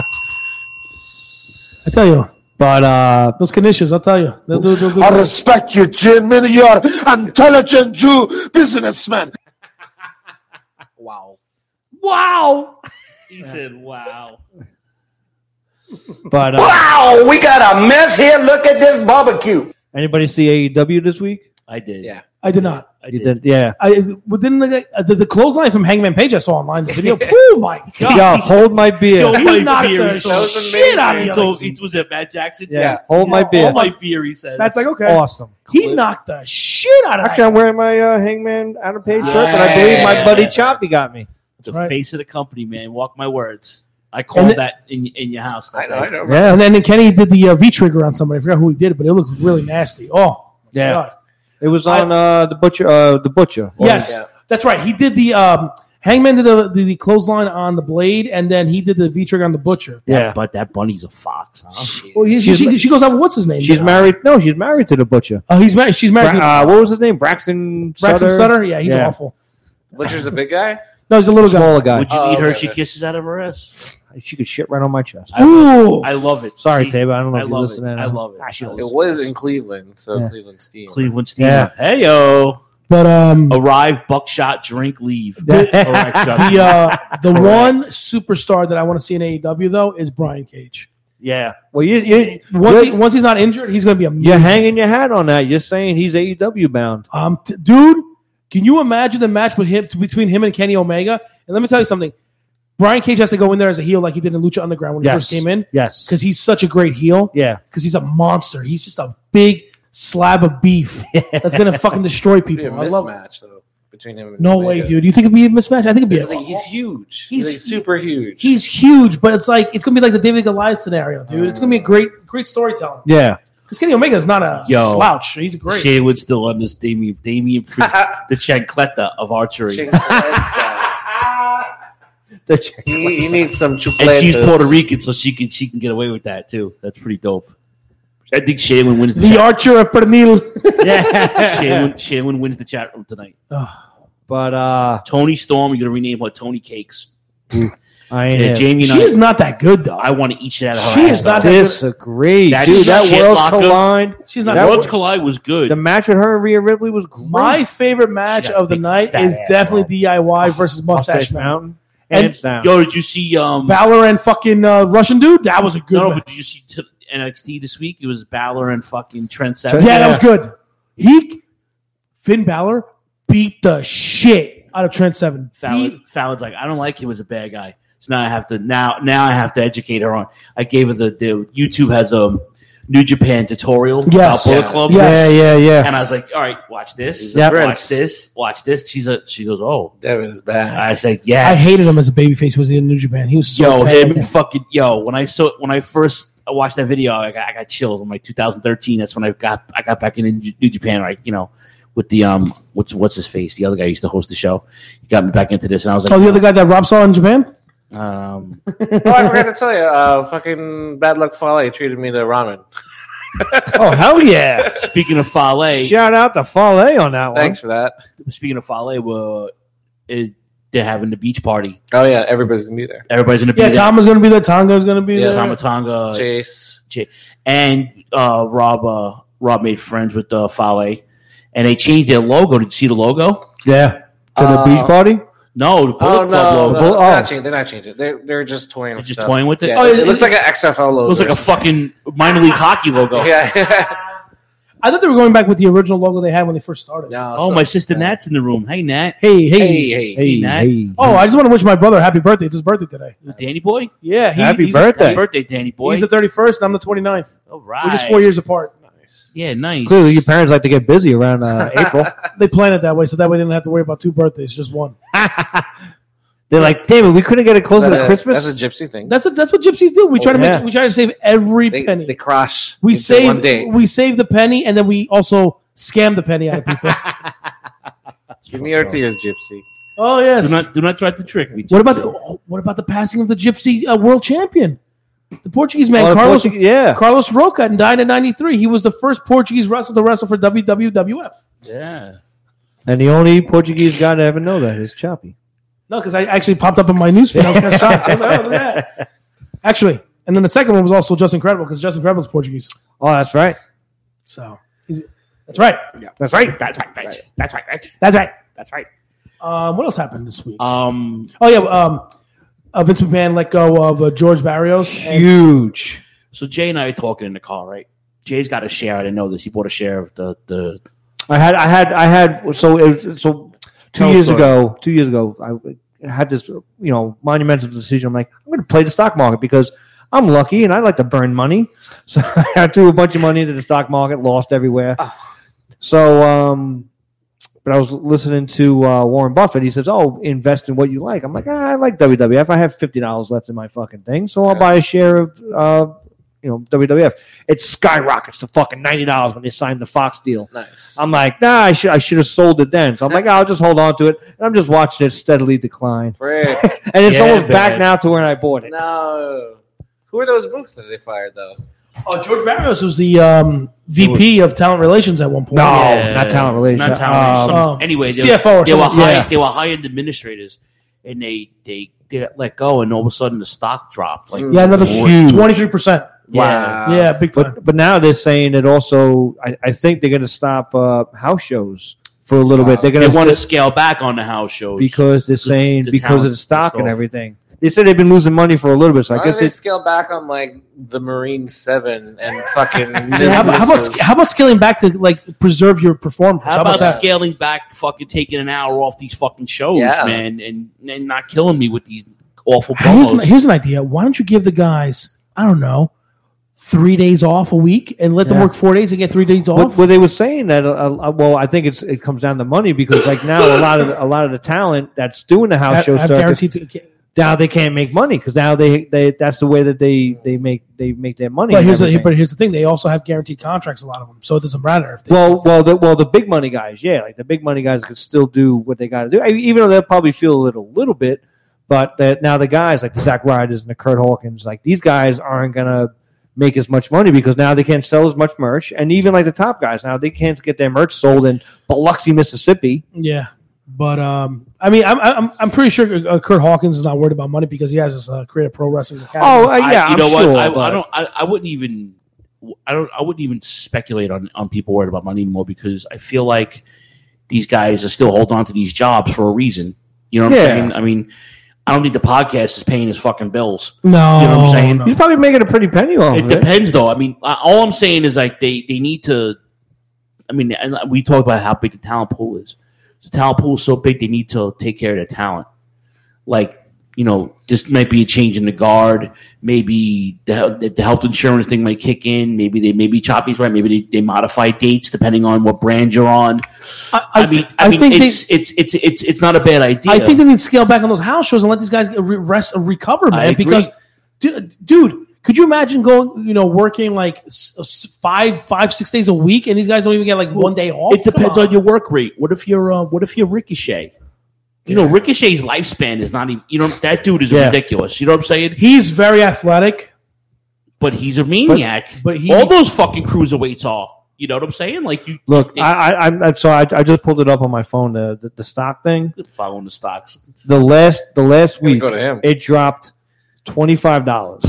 tell you, But uh, those Knishes, I'll tell you. They'll do, they'll do I respect you, Jim. Man, you're intelligent Jew businessman. Wow. wow. He said, "Wow." but uh, Wow, we got a mess here. Look at this barbecue. anybody see A E W this week? I did. Yeah. I did not. I You did. did, yeah. I well, didn't the, uh, the the clothesline from Hangman Page I saw online. The video. Oh my god! Yo, hold my beer. Yo, He my knocked beer. the That was shit out of He you. told, he was at Matt Jackson. Yeah, hold my Yeah, beer. All my beer, he says. That's like okay. Awesome. He knocked the shit out of Actually, I'm wearing my uh, Hangman Adam Page shirt that I believe my buddy Choppy got me. the right. face of the company, man. Walk my words. I called And it- that in in your house. I that know, I day. know. Yeah, and then Kenny did the uh, V trigger on somebody. I forgot who he did it, but it looked really nasty. Oh, Yeah. God. It was on uh, the butcher. Uh, the butcher. Yes, Yeah. that's right. He did the um, Hangman did the, the the clothesline on the Blade, and then he did the V trigger on the Butcher. Yeah. But that bunny's a fox, huh? Well, he, she, she, she goes out. What's his name? She's married. No, she's married to the butcher. Oh, he's married. She's married. Bra- to, uh, what was his name? Braxton. Braxton Sutter? Sutter. Yeah, he's Yeah. awful. Butcher's a big guy. No, he's a little Smaller guy. guy. Would you Oh, eat her? okay, She okay. kisses out of her ass. She could shit right on my chest. I love Ooh, it. I love it. Sorry, See? Taylor. I don't know I if you love listen it. to that. I love it. Ah, she I It listens. was in Cleveland, so Yeah. Cleveland Steam. Cleveland Steamer. Yeah. Hey yo, but um, arrive, buckshot, drink, leave. the, Correct, Chuck. the uh, the Correct. one superstar that I want to see in A E W though is Brian Cage. Yeah. Well, you you Once he, you're, once he's not injured, he's going to be amazing. you're hanging your hat on that. You're saying he's A E W bound. Um, t- dude, can you imagine the match with him between him and Kenny Omega? And let me tell you something. Brian Cage has to go in there as a heel like he did in Lucha Underground when Yes. he first came in Yes. because he's such a great heel. Yeah. Because he's a monster. He's just a big slab of beef that's going to fucking destroy It'd be a people. I love it. mismatch though between him. and No Omega. way, dude. You think it'd be a mismatch? I think it'd be. Because, A, like, he's huge. He's- He's, like, super huge. he's huge, but it's like it's going to be like the David Goliath scenario, dude. It's going to be a great, great storytelling. Yeah. Because Kenny Omega is not a Yo. slouch. He's great. Shea would still on this Damien Damien Priest, the chancleta of archery. he, he needs some And she's chupletas. Puerto Rican, so she can she can get away with that too. That's pretty dope. I think Shaylin wins the, The chat. Archer of Pernil. Yeah. Shaylin, Shaylin wins the chat room tonight. But uh, Tony Storm, you're gonna rename her Tony Cakes. I ain't Yeah, him. Jamie and She I, is not that good, though. I want to eat shit out of her She ass. is not though. that good. Disagree, That dude. That shit Worlds locker- Collide. She's not that Worlds was- Collide was good. The match with her and Rhea Ripley was great. My favorite match She got of the big night fat is ass, definitely bro. D I Y versus Mustache, Mustache Mountain. Mountain. And- Hands down. Yo, did you see? Um, Balor and fucking uh, Russian dude. That was a good no, no, match. but did you see t- N X T this week? It was Balor and fucking Trent Seven. Yeah, that was good. He Finn Balor beat the shit out of Trent Seven. Fallon, Fallon's like, I don't like him as a bad guy. So now I have to now now I have to educate her on. I gave her the, the YouTube has a New Japan tutorial Yes. about Bullet Yeah. Club. Yeah, yeah, yeah. And I was like, all right, watch this. Yep. Watch this. Watch this. She's a she goes, oh. Devin is bad. I said, yes. I hated him as a babyface. Was he in New Japan? He was so Yo, him terrible. and fucking yo. When I saw when I first watched that video, I got, I got chills. I'm like two thousand thirteen. That's when I got I got back in New Japan, right? You know, with the um, what's what's his face? The other guy who used to host the show. He got me back into this, and I was like, Oh, the other guy that Rob saw in Japan. um, Oh, I forgot to tell you. Uh, fucking Bad Luck Fale treated me to ramen. Oh, hell yeah. speaking of Fale, Shout out to Fale on that one. Thanks for that. speaking of Fale, well, it, they're having the beach party. Oh yeah, everybody's gonna be there. Everybody's gonna be Yeah, there. Tama's going to be there. Tonga's going to be Yeah, there. Tama Tonga, Chase. J- and uh, Rob uh, Rob made friends with uh, Fale, and they changed their logo. Did you see the logo? Yeah. To the Uh, beach party? No, the Bullet Oh Club no, logo. no Bull- they're, oh. not changing, they're not changing. They're they're just toying. They're with just stuff. toying with it? Yeah, Oh, it, it- looks like an X F L It logo. looks like a fucking minor league hockey logo. yeah. I thought they were going back with the original logo they had when they first started. No, Oh, so- my sister Nat's in the room. Hey, Nat. Hey, hey, Hey, hey, Hey, Nat. Hey. Oh, I just want to wish my brother happy birthday. It's his birthday today. Danny boy. Yeah, he, Happy he's, birthday. Happy birthday, Danny boy. He's the thirty-first, and I'm the twenty-ninth. All right. We're just four years apart. Yeah, nice. Clearly, your parents like to get busy around uh, April. They planned it that way, so that way they didn't have to worry about two birthdays, just one. They're like, damn it, we couldn't get it closer That- to Christmas. That's a gypsy thing. That's a, that's what gypsies do. We try to yeah. make we try to save every They, penny. they crash. we into save one day. we save the penny, and then we also scam the penny out of people. Give me your tears, gypsy. Oh yes. Do not do not try to trick me. What about the, oh, what about the passing of the gypsy uh, world champion, the Portuguese man Oh, the Carlos Portuguese- yeah. Carlos Roca, and died in ninety-three. He was the first Portuguese wrestler to wrestle for W W F. Yeah. And the only Portuguese guy to ever know that is Choppy. No, because I actually popped up in my newsfeed. I was kind of shocked. I was like, oh, look at that. Actually, and then the second one was also Just Incredible because Just Incredible is Portuguese. Oh, that's right. So he's, that's right. That's right. That's right. Right. That's right. Right. That's right. That's right. Um, what else happened this week? Um. Oh yeah, um, uh, Vince McMahon let go of uh, George Barrios. And Huge. So Jay and I are talking in the car, right? Jay's got a share. I didn't know this. He bought a share of the the I had, I had, I had. So, it was, so two Tell years story. ago, two years ago, I had this, you know, monumental decision. I'm like, I'm going to play the stock market because I'm lucky and I like to burn money. So I threw a bunch of money into the stock market, lost everywhere. So, um, but I was listening to uh, Warren Buffett. He says, "Oh, invest in what you like." I'm like, ah, "I like W W F. I have fifty dollars left in my fucking thing, so I'll buy a share of, uh, you know, W W F." It skyrockets to fucking ninety dollars when they signed the Fox deal. Nice. I'm like, "Nah, I should I should have sold it then." So I'm like, "I'll just hold on to it," and I'm just watching it steadily decline. Frick. And it's Yeah, almost back bad. now to where I bought it. No. Who are those books that they fired though? Oh, George Barrios was the um, V P of talent relations at one point. No, Yeah, not talent relations. Not talent Um, relations. um, anyway, they, C F O or they were something. high, Yeah. they were high-end administrators, and they they they got let go, and all of a sudden the stock dropped. Like Yeah, another Huge. twenty-three percent. Wow. Yeah, big time. But but now they're saying that also. I, I think they're going to stop uh, house shows for a little bit. They're They going want to scale back on the house shows because they're saying the because talent of the stock and stuff. everything. They said they've been losing money for a little bit, so Why I guess don't they they. scale back on like the Marine Seven and fucking? Yeah, how, about, how about how about scaling back to like preserve your performance? How, about, that? scaling back, fucking taking an hour off these fucking shows, Yeah. man, and and not killing me with these awful Here's an, promos. here's an idea. Why don't you give the guys, I don't know, three days off a week and let them Yeah. work four days and get three days Well, off? well, they were saying that. Uh, uh, well, I think it's it comes down to money because like now a lot of the, a lot of the talent that's doing the house Have- show have circuit, guaranteed to, now they can't make money because now they, they that's the way that they, they make they make their money. but and here's the, everything. but here's the thing. They also have guaranteed contracts, a lot of them. So it doesn't matter if they Well, well, the well the big money guys, yeah, like the big money guys could still do what they got to do, I mean, even though they'll probably feel a little little bit. But that now the guys like the Zack Ryders and the Kurt Hawkins, like these guys aren't gonna make as much money because now they can't sell as much merch, and even like the top guys now they can't get their merch sold in Biloxi, Mississippi. Yeah, but um, I mean, I'm I'm I'm pretty sure uh, Kurt Hawkins is not worried about money because he has his uh, Creative Pro Wrestling Academy. Oh, uh, yeah, I, you I'm know sure, what? I, but- I don't. I, I wouldn't even. I don't. I wouldn't even speculate on on people worried about money anymore because I feel like these guys are still holding on to these jobs for a reason. You know what Yeah. I'm saying? I mean, I don't think the podcast is paying his fucking bills. No, You know what I'm saying? no. He's probably making a pretty penny off It of it. depends, though. I mean, uh, all I'm saying is like they, they need to. I mean, and we talk about how big the talent pool is. The talent pool is so big, they need to take care of their talent. Like, you know, this might be a change in the guard. Maybe the the health insurance thing might kick in. Maybe they maybe Choppy's right. Maybe they, they modify dates depending on what brand you're on. I, I, mean, I, I mean, think it's, it's it's it's it's not a bad idea. I think they need to scale back on those house shows and let these guys get re- rest and recover, I man. agree. Because, dude, dude, could you imagine going, you know, working like s- s- five, five, six days a week, and these guys don't even get like one day off? It depends on. your work rate. What if you're uh, what if you're Ricochet? You know, Ricochet's lifespan is not even. You know, that dude is Yeah. ridiculous. You know what I'm saying? He's very athletic, but he's a maniac. But, but he, all those fucking cruiserweights are. You know what I'm saying? Like you Look, they- I, I, I'm I'm sorry. I, I just pulled it up on my phone. The the, the stock thing. following the stocks. The last the last Gotta week, go to him. it dropped twenty five dollars.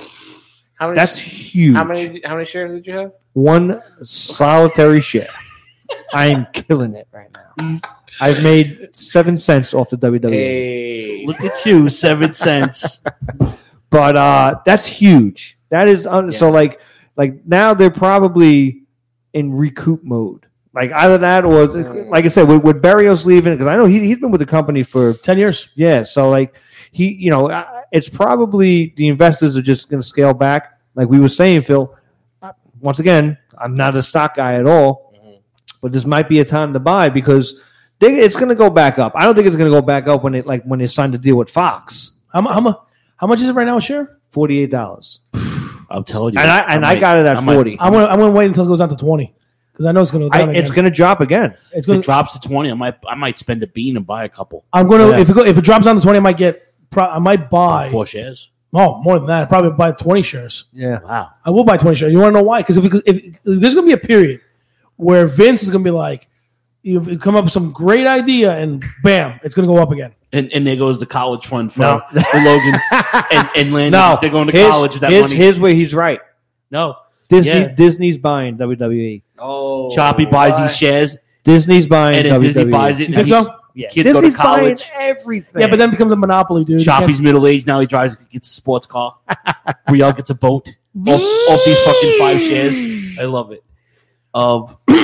How many? That's huge. How many? How many shares did you have? One solitary share. I am killing it right now. I've made seven cents off the W W E. Hey, look at you, seven cents. But uh, that's huge. That is un- so like like now they're probably in recoup mode. Like either that or like I said, with, with Barrios leaving, because I know he he's been with the company for ten years. Yeah, so like he, you know, uh, it's probably the investors are just going to scale back. Like we were saying, Phil. Once again, I'm not a stock guy at all, but this might be a time to buy because they, it's going to go back up. I don't think it's going to go back up when it like when they signed the deal with Fox. How, mu- how, mu- how much is it right now a share? Forty eight dollars. I'm telling you, And I and I, might- got it at I might- forty. I'm gonna I'm gonna wait until it goes down to twenty because I know it's gonna go I, down again. it's going to drop again. It's If gonna. it drops to twenty, I might I might spend a bean and buy a couple. I'm gonna Yeah. if it go, if it drops down to twenty, I might get. Pro, I might buy. Four shares. Oh, more than that. I'd probably buy twenty shares. Yeah. Wow. I will buy twenty shares. You want to know why? Because if, if, if there's going to be a period where Vince is going to be like, you come up with some great idea and bam, it's going to go up again. And and there goes the college fund for, No. for Logan and, and Landon. No, They're going to here's- college with that here's, money. Here's where he's right. no. Disney Yeah. Disney's buying W W E. oh, Choppy buys why? these shares Disney's buying and then W W E. Disney buys it. You and think he's- so? Yeah. Kids go Disney's to college. buying everything. Yeah, but then it becomes a monopoly, dude. You Choppy's can't- middle aged now. He drives, gets a sports car. Brielle gets a boat off, off these fucking five shares. I love it. Um,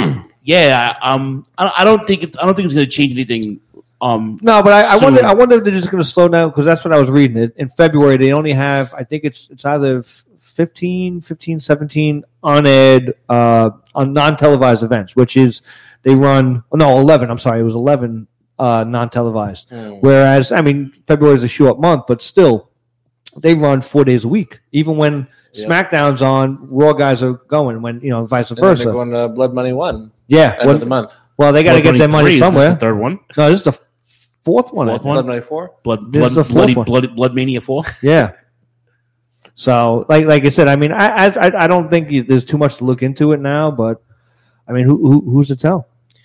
yeah, um, I, I don't think it, I don't think it's going to change anything. Um, no, but I, I soon. wonder. I wonder if they're just going to slow down because that's what I was reading. It in February, they only have. I think it's it's either fifteen, fifteen, seventeen unaired uh, on non-televised events, which is they run. No, eleven. I'm sorry, it was eleven uh, non-televised. Mm. Whereas, I mean, February is a show-up month, but still, they run four days a week. Even when yep. SmackDown's on, Raw guys are going. When you know, vice and versa. They're going to Blood Money One. Yeah, end what, of the month. Well, they got to get their money three, somewhere. Is this the third one? No, this is the fourth one. Fourth one. Blood Money Four. Blood, blood, bloody, blood, blood Mania Four. Yeah. So, like, like I said, I mean, I, I, I don't think you, there's too much to look into it now. But I mean, who, who who's to tell?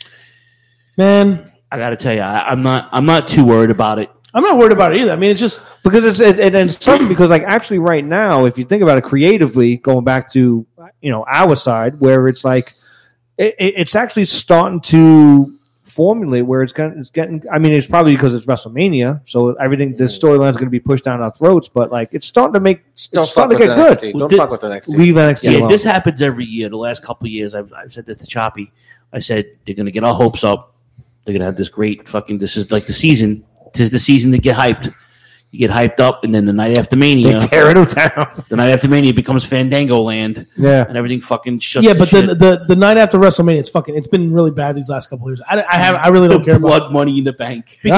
Man, I got to tell you, I, I'm not, I'm not too worried about it. I'm not worried about it either. I mean, it's just because it's it, it, it's something because like actually right now, if you think about it creatively, going back to you know our side, where it's like it, it's actually starting to formulate where it's getting, it's getting. I mean, it's probably because it's WrestleMania, so everything the storyline is going to be pushed down our throats. But like, it's starting to make Don't it's starting to get N X T. good. Don't Did- fuck with N X T. Leave N X T Yeah, alone. this happens every year. The last couple of years, I've, I've said this to Choppy. I said they're going to get our hopes up. They're going to have this great fucking. This is like the season. Tis the season to get hyped. You get hyped up, and then the night after Mania, They tear it down. The night after Mania becomes Fandango Land. Yeah. and everything fucking shuts. yeah, to but shit. the, the the night after WrestleMania, it's fucking. It's been really bad these last couple of years. I, I have I really don't care about blood money in the bank. you.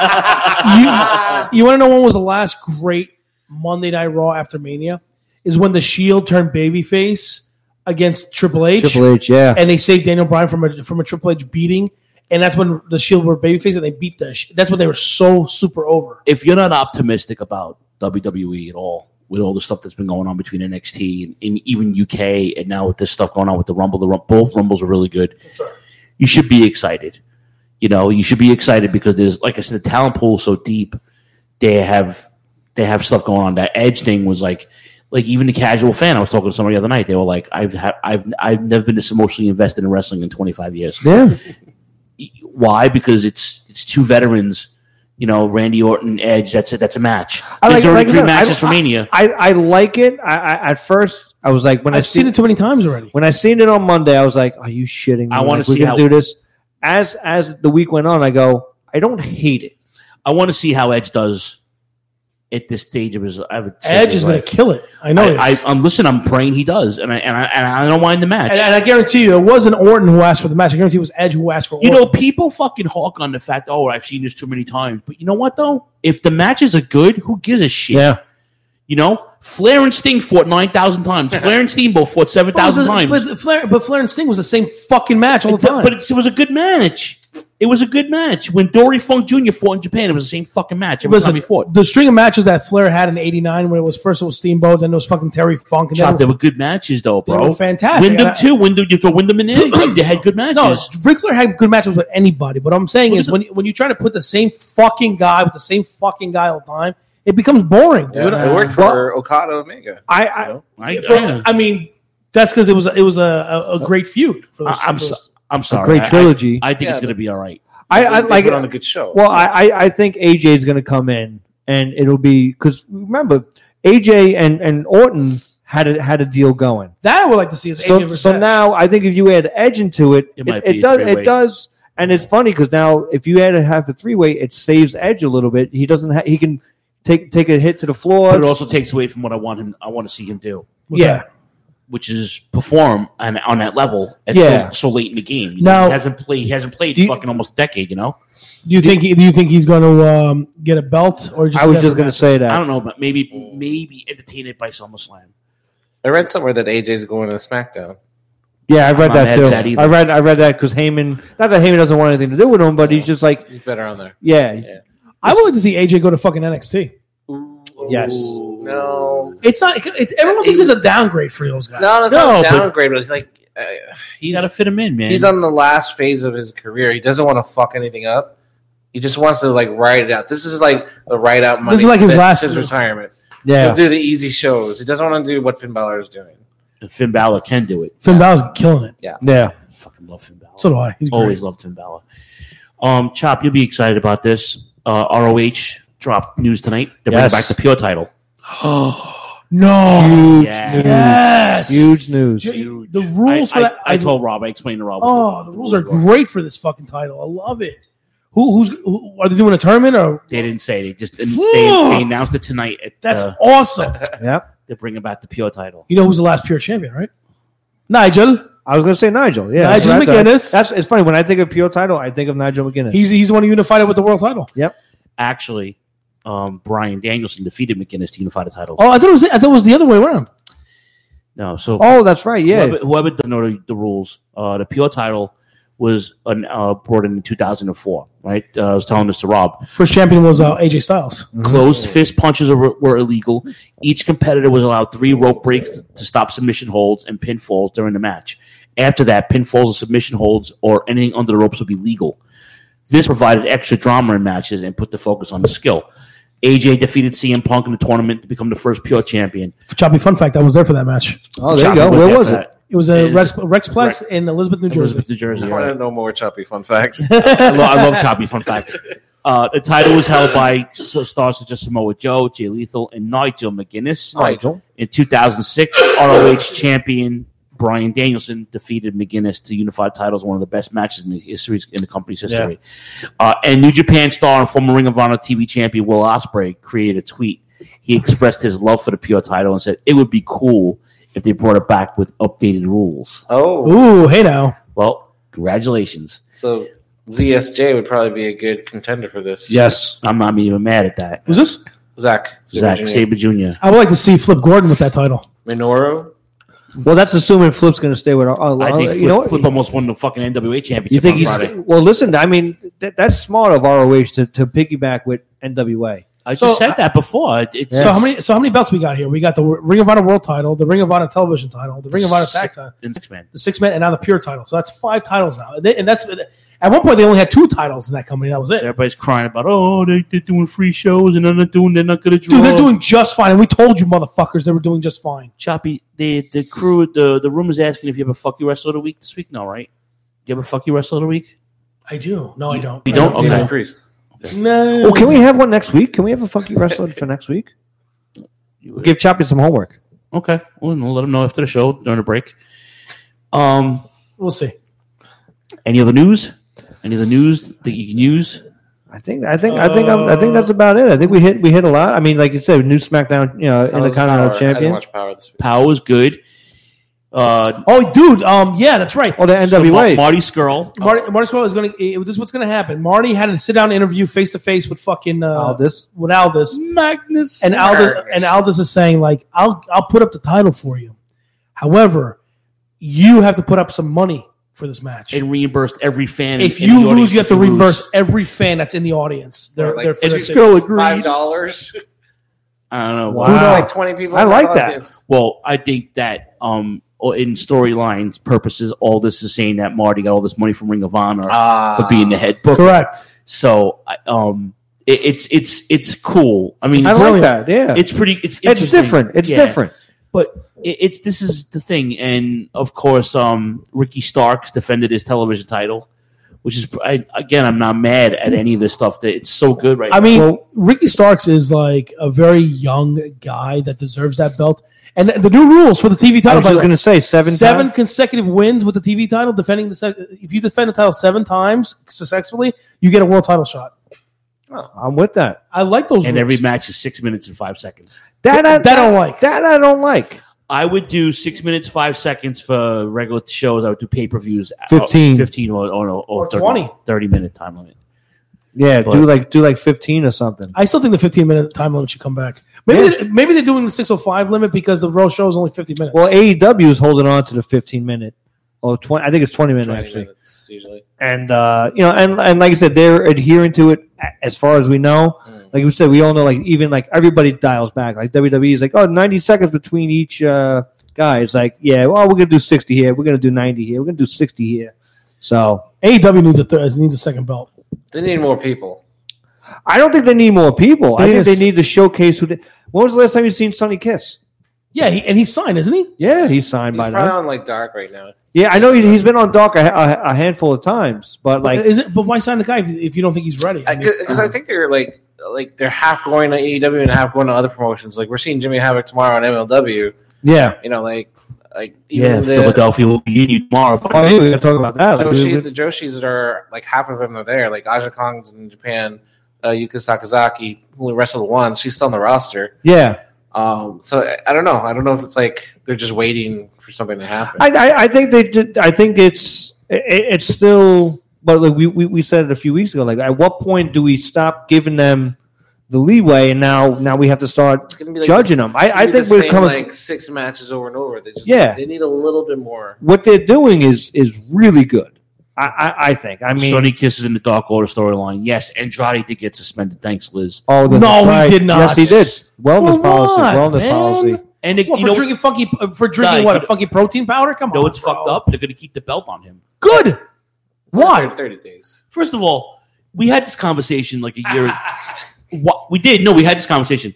You want to know when was the last great Monday Night Raw after Mania? Is when the Shield turned babyface against Triple H. Triple H, yeah. and they saved Daniel Bryan from a from a Triple H beating, and that's when the Shield were babyface and they beat the. That's when they were so super over. If you're not optimistic about W W E at all, with all the stuff that's been going on between N X T and, and even U K, and now with this stuff going on with the Rumble, the both Rumbles are really good. You should be excited. You know, you should be excited because there's, like I said, the talent pool is so deep. They have they have stuff going on. That Edge thing was like, like even the casual fan. I was talking to somebody the other night. They were like, I've ha- I've I've never been this emotionally invested in wrestling in twenty-five years. Yeah. Why? Because it's it's two veterans. You know, Randy Orton, Edge. That's it. That's a match. I like There's it, already like I three said, matches I, for Mania. I, I like it. I, I at first I was like when I I've seen it too many times already. When I seen it on Monday, I was like, "Are you shitting me? I wanna Like, we're see gonna how- do this." As as the week went on, I go, "I don't hate it." I want to see how Edge does at this stage of his. I would say Edge his is going life. to kill it. I know. I, it I, is. I'm listen. I'm praying he does, and I and I, and I don't mind the match. and, and I guarantee you, it wasn't Orton who asked for the match. I guarantee it was Edge who asked for. You Orton. know, people fucking hawk on the fact, oh, I've seen this too many times. But you know what, though? If the matches are good, who gives a shit? Yeah. You know, Flair and Sting fought nine thousand times. Flair and Steamboat fought seven thousand times. But Flair, but Flair and Sting was the same fucking match all the time. But it's, it was a good match. It was a good match. When Dory Funk Junior fought in Japan, it was the same fucking match every Listen, time he fought. the string of matches that Flair had in eighty-nine, when it was first it was Steamboat, then it was fucking Terry Funk, and then Chop, it they was, were good matches, though, bro. They were fantastic. Wyndham, And I- too. Wyndham, you throw Wyndham in there. They had good matches. no, Ric Flair had good matches with anybody. But what I'm saying Look is at when when you try to put the same fucking guy with the same fucking guy all the time, it becomes boring, dude. Yeah, it worked for Okada Omega. I I, you know? I, For- I mean, that's because it was it was a, a, a great feud for those. I, I'm for those- so, I'm sorry. great I- trilogy. I, I think Yeah, it's going to but- be all right. I, I They like put it on a good show. Well, I, I, I think A J is going to come in, and it'll be because remember A J and, and Orton had a had a deal going. that I would like to see is A J So versus so Edge. now I think if you add Edge into it, It it, might it, be a does three-way. it does, and it's funny because now if you add to have the three way, it saves Edge a little bit. He doesn't ha- he can take take a hit to the floor. But it also takes away from what I want him. I want to see him do, What's yeah. that? which is perform on, on that level at Yeah. so, so late in the game. You Now- know, he hasn't played. He hasn't played Do you- fucking almost a decade. You know, Do you think he, do you think he's going to um, get a belt or just I was get just the going to matches? say that. I don't know, but maybe maybe entertain it by SummerSlam. I read somewhere that A J's going to SmackDown. Yeah, I read I'm not that mad too. at that either. I read I read that because Heyman. Not that Heyman doesn't want anything to do with him, but he's just like, He's better on there. yeah, Yeah. I would like to see A J go to fucking N X T. yes. No. It's not. It's everyone thinks it's a downgrade for those guys. No, it's No, not a but- downgrade, but it's like uh, You he's got to fit him in, man. he's on the last phase of his career. He doesn't want to fuck anything up. He just wants to like ride it out. This is like the ride out money. This is like his that- last- his retirement. Yeah. He'll do the easy shows. He doesn't want to do what Finn Balor is doing. And Finn Balor can do it. Finn Balor's killing it. Yeah. Yeah. I fucking love Finn Balor. So do I. He's great. Always loved Finn Balor. Um, Chop, you'll be excited about this. Uh, R O H dropped news tonight. They're Yes. bringing back the Pure title. No. Huge Yes. news. Yes. Huge news. Huge. The rules I, for I, that. I told Rob. I explained to Rob. Oh, the rules are great for this fucking title. I love it. Who, who's who, are they doing a tournament or? They didn't say. They just they, they announced it tonight. At, That's uh, awesome. Yep. They're bringing back the pure title. You know who's the last pure champion, right? Nigel. I was going to say Nigel. Yeah, Nigel that's what I thought. McGuinness. That's it's funny when I think of pure title, I think of Nigel McGuinness. He's he's the one who unified it with the world title. Yep. Actually, um, Brian Danielson defeated McGuinness to unify the title. Oh, I thought it was I thought it was the other way around. No, so Oh, that's right. Yeah. whoever, whoever doesn't know the, the rules, uh, the pure title was an, uh, brought in in two thousand four. Right, uh, I was telling this to Rob. First champion was uh, A J Styles. Closed fist punches were, were illegal. Each competitor was allowed three rope breaks to, to stop submission holds and pinfalls during the match. After that, pinfalls and submission holds or anything under the ropes would be legal. This provided extra drama in matches and put the focus on the skill. A J defeated C M Punk in the tournament to become the first pure champion. Choppy fun fact, I was there for that match. Oh, there Choppy you go. was Where there was for it? that. It was a It Rex, is- Rexplex Rex- in Elizabeth, New Jersey. Elizabeth, New Jersey. I right. want to know more choppy fun facts. I, lo- I love choppy fun facts. Uh, the title was held by s- stars such as Samoa Joe, Jay Lethal, and Nigel McGuinness. Nigel. In two thousand six, R O H champion Brian Danielson defeated McGuinness to unify titles, one of the best matches in the history in the company's history. Uh, and New Japan star and former Ring of Honor T V champion Will Ospreay created a tweet. He expressed his love for the pure title and said it would be cool if they brought it back with updated rules. Oh, Ooh, hey now. Well, congratulations. so Z S J would probably be a good contender for this. Yes. I'm not even mad at that. Who's this? Zach. Zach Sabre Junior I would like to see Flip Gordon with that title. Minoru. Well, that's assuming Flip's going to stay with our. Uh, I think uh, Flip, you know what? Flip almost won the fucking N W A championship You think on he's Friday. well? Listen, I mean th- that's smart of R O H to, to piggyback with N W A. I just So, said that before. It- It's So how many so how many belts we got here? We got the Ring of Honor World title, the Ring of Honor Television title, the Ring of Honor Tag title, in six man. the six man, and now the Pure title. So that's five titles now. And, they, and that's at one point they only had two titles in that company. That was it. Everybody's crying about, oh, they, they're doing free shows and they're not doing, they're not going to draw. Dude, they're doing just fine. And we told you, motherfuckers, they were doing just fine. Choppy. The the crew, the the room is asking if you have a fuck you wrestler of the week this week. No, right? Do you have a fuck you wrestler of the week? I do. No, I don't. You don't? I Okay. High Priest. No. Well, can we have one next week? Can we have a funky wrestler for next week? Give Choppy some homework. Okay. Well, we'll let them know after the show during the break. Um, We'll see. any other news? Any other news that you can use? I think I think I think I'm, I think that's about it. I think we hit we hit a lot. I mean, like you said, new SmackDown, you know, That was Intercontinental Power. I didn't Champion. watch Power this week. Power was good. Uh, Oh, dude. Um, yeah, that's right. Oh, the N W so A. Ma- Marty Skrull. Marty, Marty Scurll is going to. This is what's going to happen. Marty had a sit down interview face to face with fucking uh, Aldis. with Aldis, Magnus. and Aldis and Aldis is saying like, "I'll I'll put up the title for you. However, you have to put up some money for this match. And reimbursed every fan. If in the you audience lose, you have to if you reimburse lose. every fan that's in the audience. They're, Like, they're for and the Skrull tickets. agreed. Five dollars. I don't know. Wow. Who know, like twenty people. I in like that that. audience? Well, I think that um, in storylines purposes, all this is saying that Marty got all this money from Ring of Honor Ah. for being the head booker. Correct. So, I- um, it, it's it's it's cool. I mean, I it's, like that. Yeah, it's pretty. It's it's interesting. different. It's Yeah. different. But it, it's this is the thing, and of course, um, Ricky Starks defended his television title, which is I, again, I'm not mad at any of this stuff. That it's so good right I now. mean, Well- Ricky Starks is like a very young guy that deserves that belt. And the new rules for the T V I title, was by just the way, going to say seven. seven times? consecutive wins with the T V title, defending the sec- if you defend the title seven times successfully, you get a world title shot. I'm with that. I like those. and rules. every match is six minutes and five seconds. That I, That I don't like. That I don't like. I would do six minutes, five seconds for regular shows. I would do pay per views. fifteen. fifteen or, or, or, Or thirty, twenty. thirty minute time limit. Yeah, But- do like do like fifteen or something. I still think the fifteen minute time limit should come back. Maybe they, maybe they're doing the six oh five limit because the Raw show is only fifty minutes. Well, A E W is holding on to the fifteen minute. Oh, twenty. I think it's twenty minute twenty actually. minutes usually. And uh, you know, and and like I said, they're adhering to it a- as far as we know. Like we said, we all know. Like even like everybody dials back. Like W W E is like, oh, ninety seconds between each uh, guy. It's like, yeah, well, we're gonna do sixty here. We're gonna do ninety here. We're gonna do sixty here. So A E W needs a third, needs a second belt. They need more people. I don't think they need more people. They I need think a they s- need to showcase who. They, when was the last time you seen Sonny Kiss? Yeah, he, and he's signed, isn't he? Yeah, he's signed He's by probably now. on like Dark right now. Yeah, I know he, he's been on Dark a, a, a handful of times, but like, is it? But why sign the guy if, if you don't think he's ready? I mean, Because I, think they're like like they're half going to A E W and half going to other promotions. Like we're seeing Jimmy Havoc tomorrow on M L W. Yeah, you know, like like even Yeah, the, Philadelphia will be in you tomorrow. Oh, yeah, we gotta talk about that. Like, Joshi, we- the Joshis are like half of them are there. Like Aja Kong's in Japan. Uh, Yuka Sakazaki, who wrestled once, she's still on the roster. Yeah. Um, so I, I don't know. I don't know if it's like they're just waiting for something to happen. I, I, I think they did. I think it's it, it's still. But like we, we, we said it a few weeks ago. Like, at what point do we stop giving them the leeway, and now now we have to start It's gonna be like judging the- them? it's I, gonna I be think the we're same, coming. like six matches over and over. They just Yeah. they need a little bit more. What they're doing is is really good. I, I, I think. I mean, Sonny Kisses in the Dark Order storyline. Yes, Andrade did get suspended. Thanks, Liz. oh, that's No, he right. did not. Yes, he did. Wellness For policy. what, Wellness man? policy. And it, What, you for know, drinking funky uh, for drinking Nah, what you a funky protein powder? Come know on, what's bro. fucked up? They're going to keep the belt on him. Good. Why? Thirty days. First of all, we had this conversation like a year. What we did? No, we had this conversation.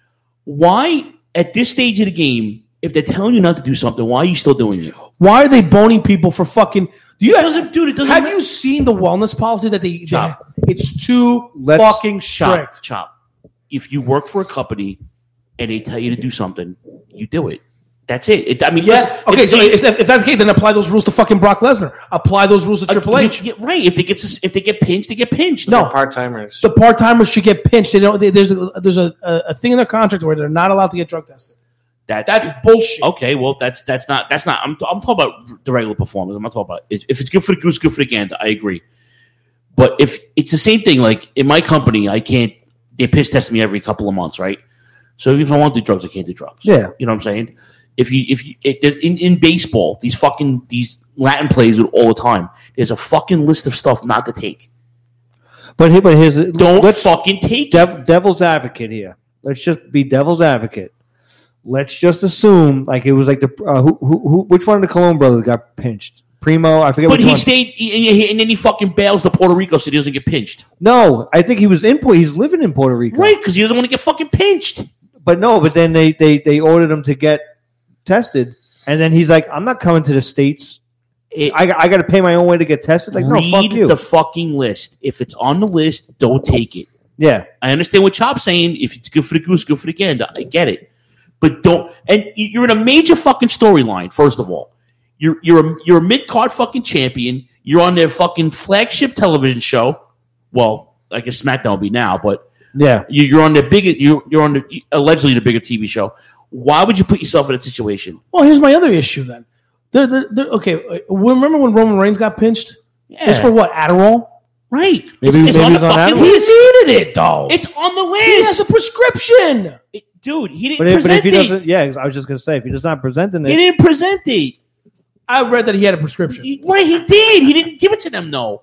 Why, at this stage of the game, if they're telling you not to do something, why are you still doing it? Why are they boning people for fucking? Do you doesn't, dude? It doesn't. Have you seen the wellness policy that they? Chop. they it's too Let's fucking chop, strict. chop. If you work for a company and they tell you to do something, you do it. That's it. it I mean, Yeah. listen, Okay. if So they- if, that- if that's the case, then apply those rules to fucking Brock Lesnar. Apply those rules to Triple uh, H. you- you- right? If they get sus- if they get pinched, they get pinched. No. Part timers. The part timers should get pinched. They don't. They, there's a there's a, a, a thing in their contract where they're not allowed to get drug tested. That's That's bullshit. okay. Well, that's that's not that's not. I'm I'm talking about the regular performance. I'm not talking about if if it's good for the goose, good for the gander. I agree. But if it's the same thing, like in my company, I can't. They piss test me every couple of months, right? So if I want to do drugs, I can't do drugs. Yeah. You know what I'm saying? If you if you it, in in baseball, these fucking these Latin plays do it all the time. There's a fucking list of stuff not to take. But here, but here's Don't let's fucking take it. dev, devil's advocate here. Let's just be devil's advocate. Let's just assume like it was like the uh, who, who who which one of the Colon brothers got pinched? Primo, I forget. But which he one. stayed, he- he- and then he fucking bails to Puerto Rico so he doesn't get pinched. No, I think he was in. Puerto- He's living in Puerto Rico, Right, because he doesn't want to get fucking pinched. But no, but then they they they ordered him to get tested, and then he's like, "I'm not coming to the States. It, I I got to pay my own way to get tested." Like, no, read fuck you. the fucking list. If it's on the list, don't take it. yeah, I understand what Chop's saying. If it's good for the goose, good for the gander. I get it. But don't. And you're in a major fucking storyline. First of all, you're you're a, you're a mid card fucking champion. You're on their fucking flagship television show. Well, I guess SmackDown will be now, but yeah. you- you're on the bigger. You're you're on the allegedly the bigger T V show. Why would you put yourself in that situation? Well, here's my other issue then. They're, they're, they're, okay, uh, remember when Roman Reigns got pinched? Yeah. It's for what? Adderall? Right. Maybe- it's, it's maybe on the it's on fucking Adderall. He list. needed it though. It's on the He has list. a prescription. It- dude, he didn't But if, but present if he it. doesn't, yeah, I was just gonna say if he does not present it, He didn't present it. I read that he had a prescription. He- Right, he did. He didn't give it to them, though.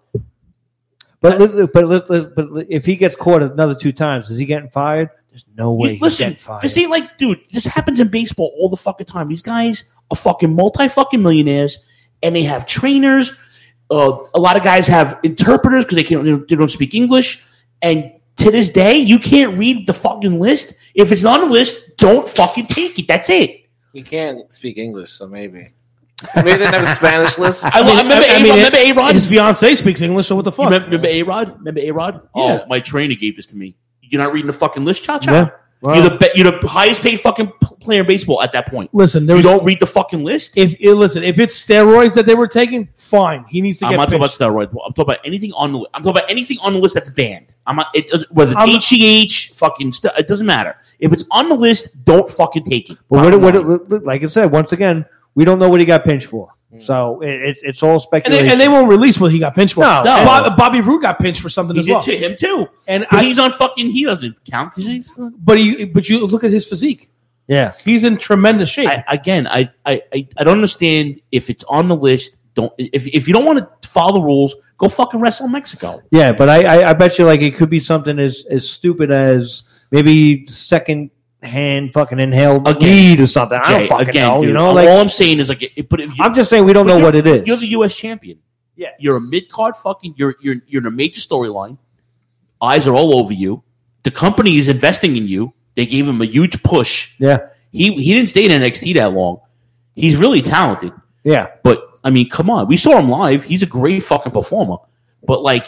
but li- but li- li- but li- if he gets caught another two times, is he getting fired? There's no way You- he's listen, getting fired. this ain't like, dude, this happens in baseball all the fucking time. These guys are fucking multi fucking millionaires, and they have trainers. Uh, a lot of guys have interpreters because they can't, they don't- they don't speak English. And to this day, you can't read the fucking list. If it's not on the list, don't fucking take it. That's it. You can't speak English, so maybe. Maybe they didn't have a Spanish list. I, I remember I A-Rod. mean, remember A-Rod? His fiance speaks English, so what the You fuck? remember, remember A-Rod? Remember A-Rod? Yeah. Oh, my trainer gave this to me. You're not reading the fucking list, Cha Cha? Yeah. Wow. You're, the be- you're the highest paid fucking p- player in baseball at that point. Listen, there You was, don't read the fucking list? if eh, listen, if it's steroids that they were taking, fine. He needs to I'm get not talking about pinched. steroids. I'm talking about anything on the list. I'm talking about anything on the list that's banned. I'm not, it, doesn't- whether it's I'm- H G H, fucking stuff, it doesn't matter. If it's on the list, don't fucking take it. But what, Bottom what, line. what, like I said, once again, we don't know what he got pinched for. So it, it's it's all And speculation. they, and they won't release what he got pinched for. No, no. Bob, Bobby Roode got pinched for something he as did well. to him too. And But I, he's on fucking, he doesn't count because he's. but he, but you look at his physique. yeah. He's in tremendous shape. I, again, I, I, I I don't understand if it's on the list. Don't if if you don't want to follow the rules, go fucking wrestle in Mexico. Yeah, but I, I, I bet you like it could be something as, as stupid as maybe second hand fucking inhaled Again, weed or something. I Jay, don't fucking again, know. dude, you know, all like I'm saying is like, it, but if you, I'm just saying we don't but know you're- what it is. You're the U S champion. Yeah. You're a mid card fucking. You're you're you're in a major storyline. Eyes are all over you. The company is investing in you. They gave him a huge push. Yeah, He he didn't stay in N X T that long. He's really talented. yeah. But I mean, come on. We saw him live. He's a great fucking performer. But like,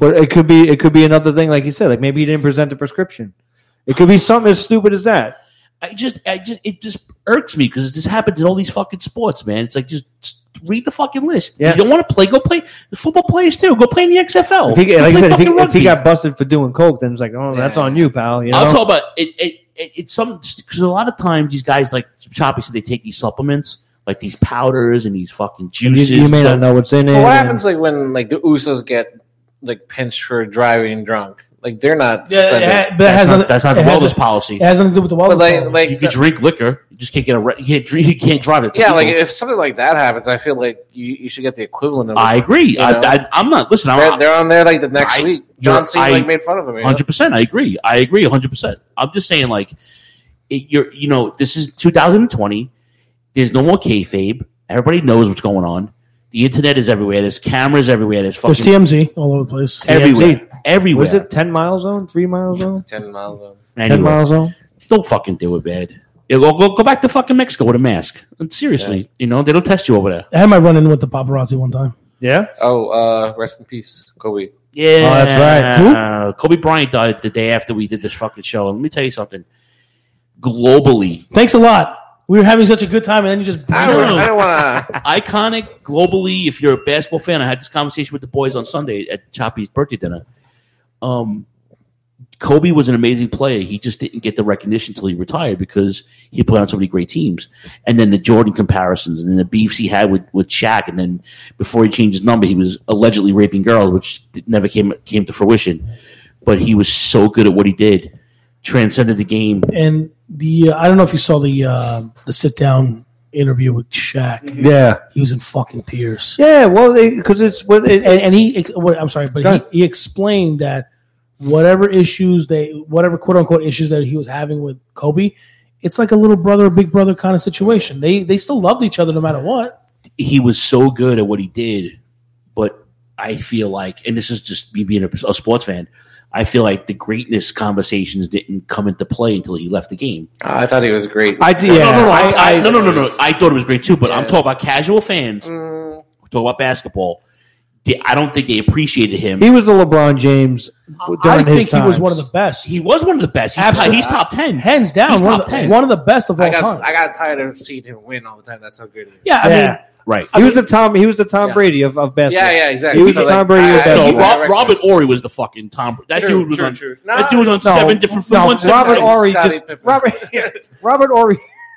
But it could be it could be another thing, like you said, like maybe he didn't present a prescription. It could be something as stupid as that. I just, I just, it just irks me because this happens in all these fucking sports, man. It's like just, just read the fucking list. Yeah. You don't want to play? Go play. The football players too. Go play in the X F L. If he, Go like I play said, if he, fucking if he rugby. got busted for doing coke, then it's like, oh, that's on you, pal. You know? I'll talk about it. It, it it's some because a lot of times these guys like Choppy said they take these supplements like these powders and these fucking You, juices. you may so- not know what's in it. Well, what and- happens like when like the Usos get like pinched for driving drunk? Like they're not. Yeah, suspended. yeah, but that has not- nothing- that's not the it has wellness a- policy. It has nothing to do with the wellness But like, policy. like You can drink liquor, you just can't get a. Re- you can't drink. You can't drive it. yeah, like if something like that happens, I feel like you, you should get the equivalent of. I it, agree. you I, know? I, I'm not. Listen, they're, I'm. they're on there like the next I- week. you're- John Cena I- like made fun of him. You know? Hundred percent. I agree. I agree. Hundred percent. I'm just saying, like, it, you're. You know, this is two thousand twenty. There's no more kayfabe. Everybody knows what's going on. The internet is everywhere. There's cameras everywhere. There's fucking There's T M Z all over the place. everywhere. Everywhere. Was it ten mile zone? Three mile zone? Ten miles on. Anyway, ten mile zone? Don't fucking do it, man. Yeah, Go, go, go back to fucking Mexico with a mask. And seriously, Yeah. you know, they don't test you over there. I had my run in with the paparazzi one time. Yeah. Oh, uh, rest in peace, Kobe. Yeah. Oh, that's right. Uh, Kobe Bryant died the day after we did this fucking show. Let me tell you something. Globally, Thanks a lot. We were having such a good time, and then you just. I don't, I don't want to. iconic globally. If you're a basketball fan, I had this conversation with the boys on Sunday at Choppy's birthday dinner. Um, Kobe was an amazing player. He just didn't get the recognition until he retired because he played on so many great teams. And then the Jordan comparisons and then the beefs he had with, with Shaq. And then before he changed his number, he was allegedly raping girls, which never came came to fruition. But he was so good at what he did, transcended the game. And the uh, I don't know if you saw the uh, the sit down interview with Shaq. Yeah. He was in fucking tears. Yeah, well, because it's. Well, it, and, and he, ex- what- I'm sorry, Go but ahead. he, he explained that whatever issues they, whatever quote unquote issues that he was having with Kobe, it's like a little brother, big brother kind of situation. They they still loved each other no matter what. He was so good at what he did, but I feel like, and this is just me being a, a sports fan, I feel like the greatness conversations didn't come into play until he left the game. I thought he was great. I did. No, Yeah. no, no, no, I, I- I, no, no, no, no. I thought it was great too, but I'm Yeah. talking about casual fans. Mm, We're talking about basketball. They, I don't think they appreciated him. He was the LeBron James I during his think he was times. one of the best. He was one of the best. He's, Absolutely. he's top ten. Hands down, He's one top of, the, ten. one of the best of all I got time. I got tired of seeing him win all the time. That's how good he is. yeah, I Yeah. mean, Right. He was the Tom. He was the Tom Yeah. Brady of, of basketball. Yeah, yeah, exactly. He was So, the like, Tom Brady of I- I- No, basketball. Yeah, Rob, right. Robert Ory was the fucking Tom. That True, dude was true, on. true. That No, dude was on No, seven different. no, one seven- Robert Ory Scottie just Pippen. Robert Robert Ory.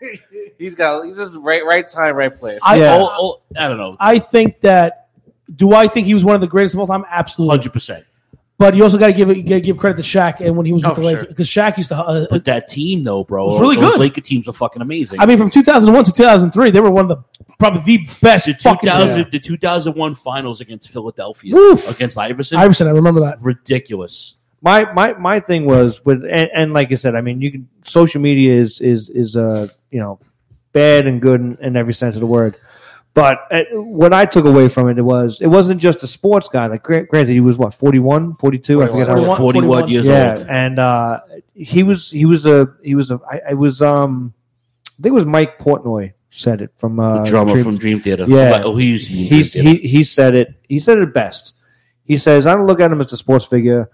He's got he's just right right time, right place. I- Yeah. Oh, oh, I don't know. I think that. Do I think he was one of the greatest of all time? Absolutely. Hundred percent. But you also got to give it, you gotta give credit to Shaq and when he was Oh, with the for Lakers sure. because Shaq used to. Uh, But that team, though, bro, was really those good. Laker teams are fucking amazing. I mean, from two thousand one to two thousand three, they were one of the probably the best the fucking two thousand, teams. the two thousand one finals against Philadelphia, Woof. against Iverson, Iverson, I remember that. ridiculous. My my my thing was with and, and like I said, I mean, you can social media is is is uh you know bad and good in, in every sense of the word. But uh, what I took away from it, it was it wasn't just a sports guy. Like gra- granted, he was what forty-one, forty-two, I forget how old. forty-one, forty-one years Yeah, old. and uh, he was he was a he was a I, I was um I think it was Mike Portnoy said it from uh, The drummer Dream- from Dream Theater. Yeah, Oh, he used to be in he's Dream he Theater. he said it. He said it best. He says, "I don't look at him as a sports figure.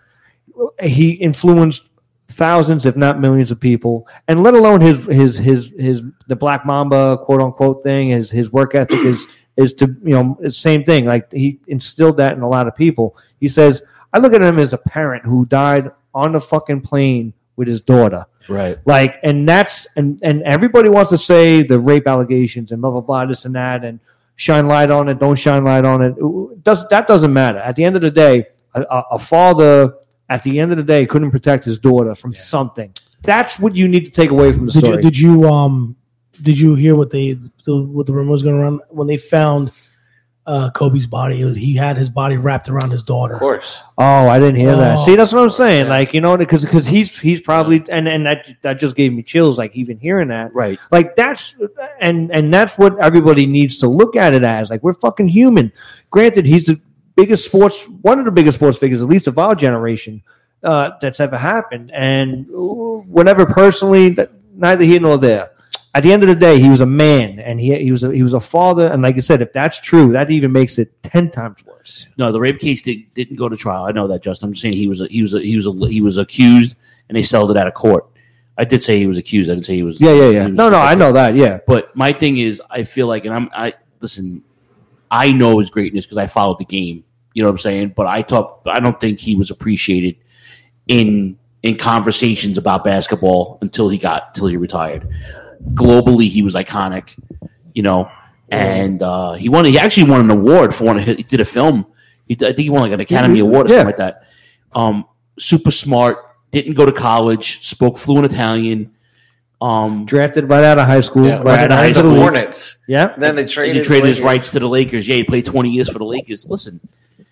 He influenced thousands, if not millions, of people, and let alone his his his his the Black Mamba quote unquote thing. His his work ethic is is to you know it's the same thing. Like he instilled that in a lot of people. He says, I look at him as a parent who died on the fucking plane with his daughter." Right. Like, and that's and and everybody wants to say the rape allegations and blah blah blah, this and that, and shine light on it, don't shine light on it. It does that doesn't matter. At the end of the day, a, a a father at the end of the day couldn't protect his daughter from something. That's what you need to take away from the Did story. you, did you um did you hear what they the, what the rumors going around when they found uh, Kobe's body? It was, he had his body wrapped around his daughter. Of course. Oh, I didn't hear that. Oh. See, that's what I'm saying. Like, you know, because because he's he's probably and and that that just gave me chills. Like even hearing that, Right. Like that's and and that's what everybody needs to look at it as. Like we're fucking human. Granted, he's the biggest sports, one of the biggest sports figures, at least of our generation, uh, that's ever happened. And whatever, personally, that neither here nor there. at the end of the day, he was a man, and he he was a, he was a father. And like I said, if that's true, that even makes it ten times worse. No, the rape case did, didn't go to trial. I know that, Justin. I'm just saying he was a, he was a, he was a, he was accused, and they settled it out of court. I did say he was accused. I didn't say he was. Yeah, yeah, yeah. Was, no, no, I know that. Yeah, but my thing is, I feel like, and I'm, I listen. I know his greatness because I followed the game. You know what I'm saying? But I thought I don't think he was appreciated in in conversations about basketball until he got until he retired. Globally, he was iconic. You know, and uh, he won. He actually won an award for one. Of his, he did a film. He, I think he won like an Academy Mm-hmm. Award or Yeah. something like that. Um, super smart. Didn't go to college. Spoke fluent Italian. Um, drafted right out of high school. Yeah, right right out of high out school. of the Hornets. Yeah. Then they and traded, he traded his Lakers. rights to the Lakers. Yeah, he played twenty years for the Lakers. Listen,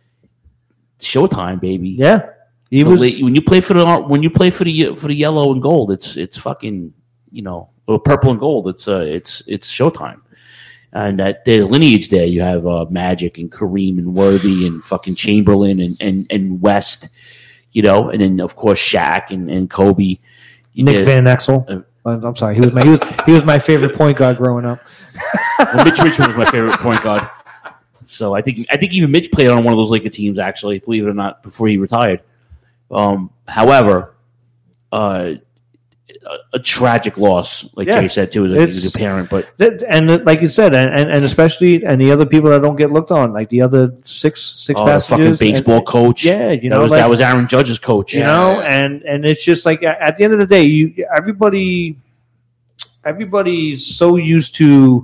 Showtime, baby. Yeah, he The was. La- when you play for the when you play for the for the yellow and gold, it's it's fucking you know or purple and gold. It's uh it's it's Showtime, and that there's lineage there. You have uh, Magic and Kareem and Worthy and fucking Chamberlain and and, and West, you know, and then of course Shaq and, and Kobe. You Nick did- Van Exel. Uh, I'm sorry. He was my he was he was my favorite point guard growing up. well, Mitch Richmond was my favorite point guard. So I think I think even Mitch played on one of those Laker teams, actually, believe it or not, before he retired. Um, however, uh, a, a tragic loss, like Yeah. Jay said too, as a, It's- as a parent. But That- and uh, like you said, and, and, and especially and the other people that don't get looked on, like the other six six oh, the passages, fucking baseball and- coach, Yeah, you know, that was, like, that was Aaron Judge's coach. you know, and and it's just like at at the end of the day, you everybody everybody's so used to.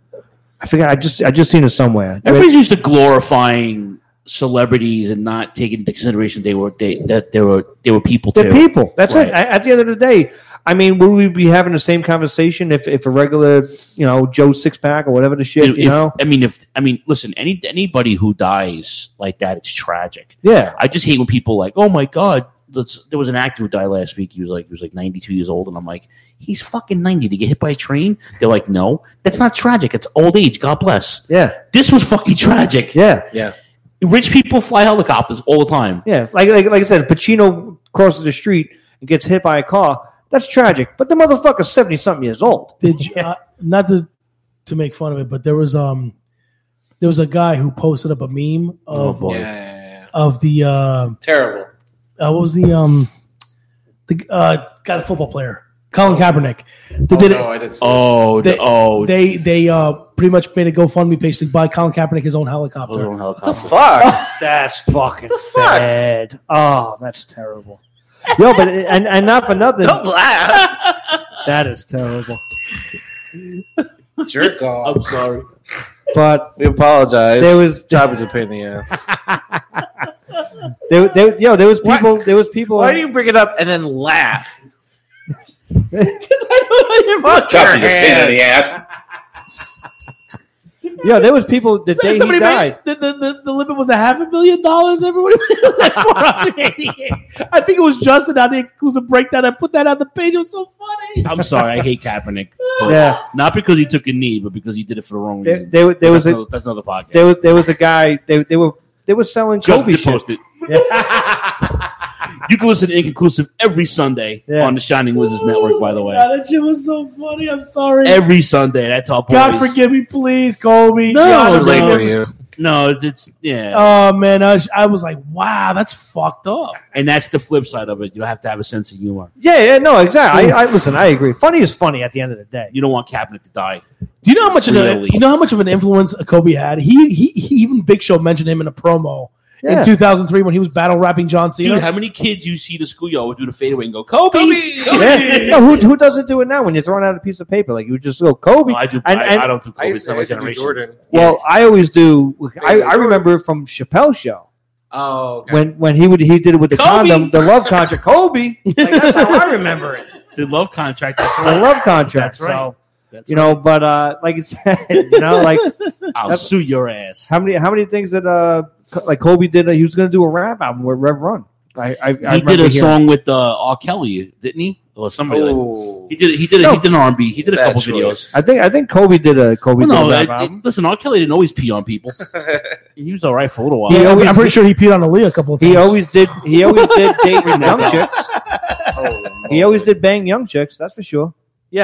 I forget. I just I just seen it somewhere. Everybody's used to glorifying celebrities and not taking into consideration they were they that they were they were people too. They're people. That's Right. it. At at the end of the day, I mean, would we be having the same conversation if, if a regular, you know, Joe six pack or whatever the shit, If- you know? I mean, if I mean, listen, any anybody who dies like that, it's tragic. Yeah. I just hate when people like, oh my god, let's, there was an actor who died last week. He was like, he was like ninety-two years old, and I'm like, he's fucking ninety to get hit by a train. They're like, no, that's not tragic. It's old age. God bless. Yeah. This was fucking tragic. Yeah. Yeah. Rich people fly helicopters all the time. Yeah. Like, like like I said, Pacino crosses the street and gets hit by a car. That's tragic. But the motherfucker's seventy something years old. Did you, uh, not to to make fun of it, but there was um there was a guy who posted up a meme Oh, of boy. Yeah, yeah, yeah. of the uh, Terrible. uh, what was the um the uh guy, the football player, Colin Kaepernick. They Oh, did no, it. I did see Oh, They, the, oh, they they uh pretty much made a GoFundMe page to buy Colin Kaepernick his own helicopter. oh, helicopter. Fuck. That's fucking The fuck? bad. Oh, that's terrible. Yo, but and, and not for nothing. Don't laugh. That is terrible. Jerk off. I'm sorry. But We apologize. there was Chopper's a pain in the ass. there, there yo there was people there was people Why do you bring it up and then laugh? Chopper's a pain in the ass. yo there was people the So day he somebody died. made, the, the, the, the limit was a half a billion dollars. Everybody was like four hundred eighty-eight. I think it was Justin on the Inclusive Breakdown. I put that on the page. It was so funny. I'm sorry. I hate Kaepernick. But Yeah. Not because he took a knee, but because he did it for the wrong There, reasons. there, there was that's, a, another, that's another podcast. there was there was a guy they they were they were selling Justin Kobe shit. posted. You can listen to Inconclusive every Sunday Yeah. on the Shining Wizards Network, by the way. God, that shit was so funny. I'm sorry. Every Sunday. That's all. God boys. forgive me, please, Kobe. No, God Too late forgive for me. you. No, it's yeah. Oh man, I was, I was like, wow, that's fucked up. and that's the flip side of it. You have to have a sense of humor. Yeah, yeah, no, exactly. I, I listen. I agree. Funny is funny at the end of the day. You don't want Kaepernick to die. Do you know how much of a, Really? you know how much of an influence Kobe had? He, he, he even Big Show mentioned him in a promo Yeah. in two thousand three when he was battle rapping John Cena. Dude, how many kids you see the schoolyard would do the fadeaway and go, Kobe? Kobe! Yeah. No, who who doesn't do it now when you're throwing out a piece of paper? Like you would just go Kobe. No, I do. And- I, and- I don't do Kobe. I It's used not to, I my used to do generation. Jordan. Well, I always do. I, Yeah, I remember it from Chappelle's show Oh, okay. when when he would he did it with the Kobe! condom, the love contract. Kobe. Like, that's how I remember it. The love contract. That's The right. love contract. That's right. So That's you know, but uh, like you said, you know, like I'll that's- sue your ass. how many how many things that uh Co- like Kobe did? Uh, he was going to do a rap album with Rev Run. I, I, I He remember did a hearing- song with uh, R. Kelly, didn't he? Or somebody like Oh. he did. He did. No. He did an R and B. He did a Bad couple choice. videos. I think I think Kobe did a Kobe Well, no, did a it, rap it, album. listen, R. Kelly didn't always pee on people. He was all right for a little while. He Yeah, always- I'm pretty sure he peed on Aaliyah a couple of times. He always did. He always did date young that. chicks. He always did bang young chicks. That's for sure. yeah.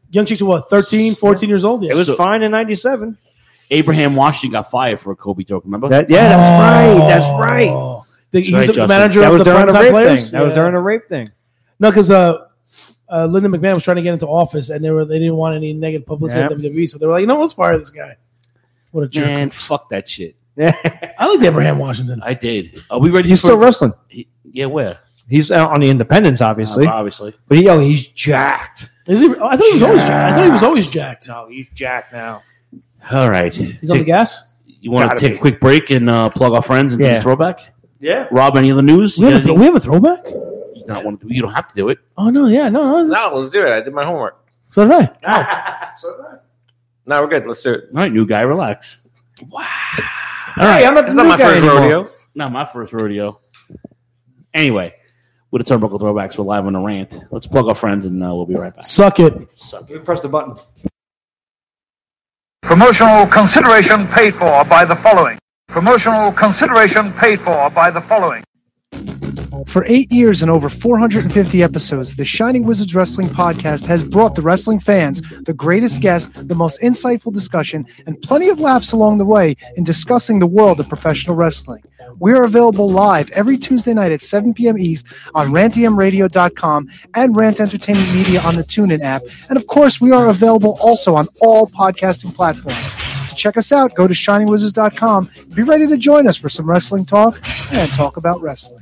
Young chicks were what, thirteen, fourteen years old? Yeah. It was So- fine in ninety-seven. Abraham Washington got fired for a Kobe joke. Remember? That, yeah, that's right. That's right. Oh. The, he Right, was the Justin. manager That of was the during a primetime rape players. thing. That was Yeah. during a rape thing. No, because uh, uh, Lyndon McMahon was trying to get into office, and they were they didn't want any negative publicity Yeah. at W W E, so they were like, you know, let's fire this guy. What a jerk! Man, fuck that shit. I liked Abraham Washington. I did. Are we ready? He's for, still wrestling. He- yeah, where? He's out on the independents, obviously. Uh, obviously. But he, oh, he's jacked. Is he? Oh, I thought he was always. jacked. I thought he was always jacked. No, he's jacked now. All right. He's on the gas. You want to Gotta take be. a quick break and uh, plug our friends and do Yeah. the throwback? Yeah. Rob, any other news? We You have, a got throw- we have a throwback. anything you don't want to do? You don't have to do it. Oh no, yeah, no, no. No, let's do it. I did my homework. So did I. No, we're good. Let's do it. All right, new guy, relax. All right, I'm not It's the not new my guy first anymore. rodeo. Not my first rodeo. Anyway, with the Turnbuckle Throwbacks, we're live on a rant. Let's plug our friends and uh, we'll be right back. Suck it. Let me press the button. Promotional consideration paid for by the following. Promotional consideration paid for by the following. For eight years and over four hundred fifty episodes, the Shining Wizards Wrestling Podcast has brought the wrestling fans the greatest guests, the most insightful discussion, and plenty of laughs along the way in discussing the world of professional wrestling. We are available live every Tuesday night at seven p.m. East on rant e m radio dot com and Rant Entertainment Media on the TuneIn app. And of course, we are available also on all podcasting platforms. Check us out. Go to shining wizards dot com. Be ready to join us for some wrestling talk and talk about wrestling.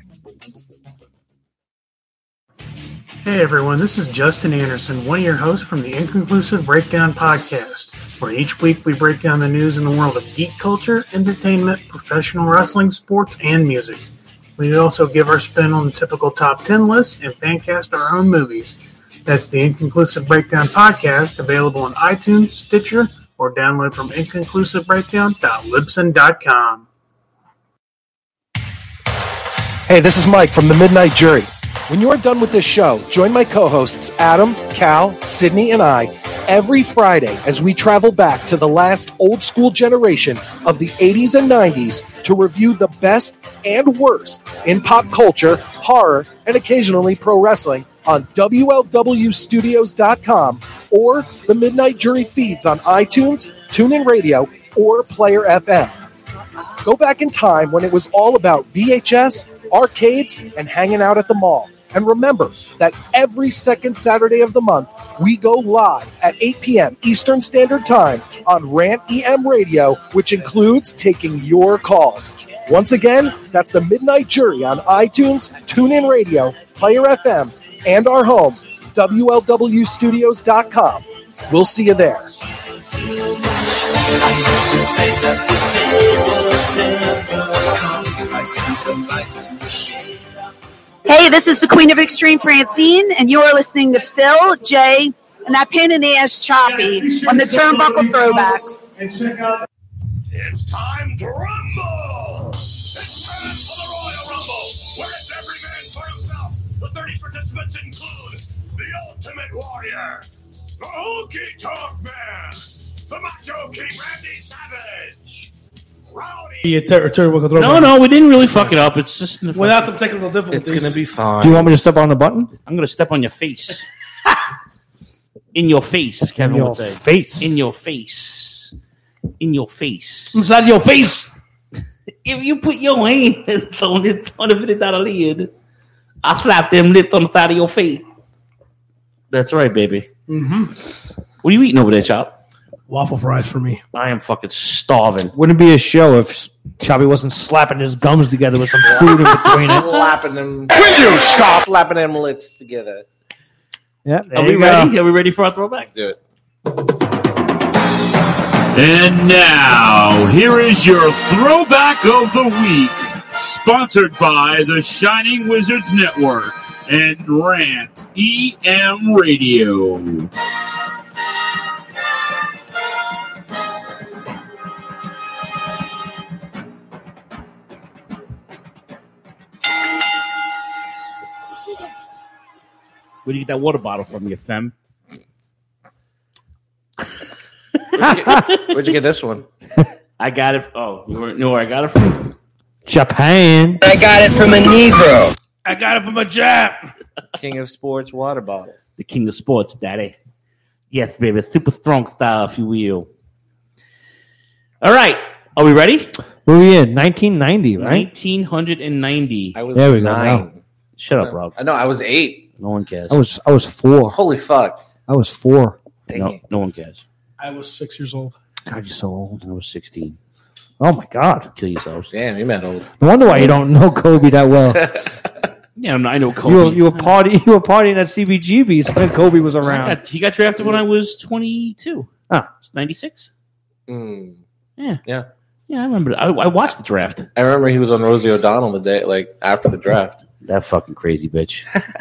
Hey everyone, this is Justin Anderson, one of your hosts from the Inconclusive Breakdown Podcast, where each week we break down the news in the world of geek culture, entertainment, professional wrestling, sports, and music. We also give our spin on the typical top ten lists and fan cast our own movies. That's the Inconclusive Breakdown Podcast, available on iTunes, Stitcher, or download from inconclusive breakdown dot libsyn dot com. Hey, this is Mike from the Midnight Jury. When you are done with this show, join my co-hosts Adam, Cal, Sydney, and I every Friday as we travel back to the last old-school generation of the eighties and nineties to review the best and worst in pop culture, horror, and occasionally pro wrestling on W L W studios dot com or the Midnight Jury feeds on iTunes, TuneIn Radio, or Player F M. Go back in time when it was all about V H S, arcades, and hanging out at the mall. And remember that every second Saturday of the month, we go live at eight p.m. Eastern Standard Time on Rant E M Radio, which includes taking your calls. Once again, that's the Midnight Jury on iTunes, TuneIn Radio, Player F M, and our home, W L W studios dot com. We'll see you there. Hey, this is the Queen of Extreme, Francine, and you are listening to Phil, Jay, and that pain in the ass Choppy on the Turnbuckle Throwbacks. It's time to rumble! It's time for the Royal Rumble, where it's every man for himself. The thirty participants include the Ultimate Warrior, the Honky Tonk Man, the Macho King Randy Savage, Rowdy. Yeah, ter- Turnbuckle Throwback. No, no, we didn't really fuck it up. It's just in the Without fucking- some technical difficulties. It's gonna be fine. Do you want me to step on the button? I'm gonna step on your face. In your face, as Kevin In your would say. face. In your face. In your face. Inside your face. If you put your hands on it, on the that lid, I slap them lips on the side of your face. That's right, baby. Mm-hmm. What are you eating over there, Chop? Waffle fries for me. I am fucking starving. Wouldn't be a show if Choppy wasn't slapping his gums together with some food in between it. Slapping them. Will you stop? Slapping them lips together. Yeah, Are we ready? Are we ready for our throwback? Let's do it. And now, here is your throwback of the week, sponsored by the Shining Wizards Network and Rant E M Radio. Where'd you get that water bottle from, you femme? Where'd you, get, where'd you get this one? I got it. Oh, you weren't know where I got it from? Japan. I got it from a Negro. I got it from a Jap. King of Sports water bottle. The king of sports, daddy. Yes, baby. Super strong style, if you will. All right. Are we ready? Where are we in? nineteen ninety, right? nineteen ninety. I was There we go, nine. now. Shut up, Rob. I know. I was eight. No one cares. I was I was four. Holy fuck! I was four. No, no one cares. I was six years old. God, you're so old. I was sixteen. Oh my God! Kill yourselves. Damn, you met old. No wonder why you don't know Kobe that well. Yeah, I know Kobe. You were, you were party you were partying at C B G B's when Kobe was I around. got- he got drafted when I was twenty-two. Ah. It's ninety-six. Mm. Yeah. Yeah. Yeah, I remember. I, I watched the draft. I remember he was on Rosie O'Donnell the day, like after the draft. That fucking crazy bitch.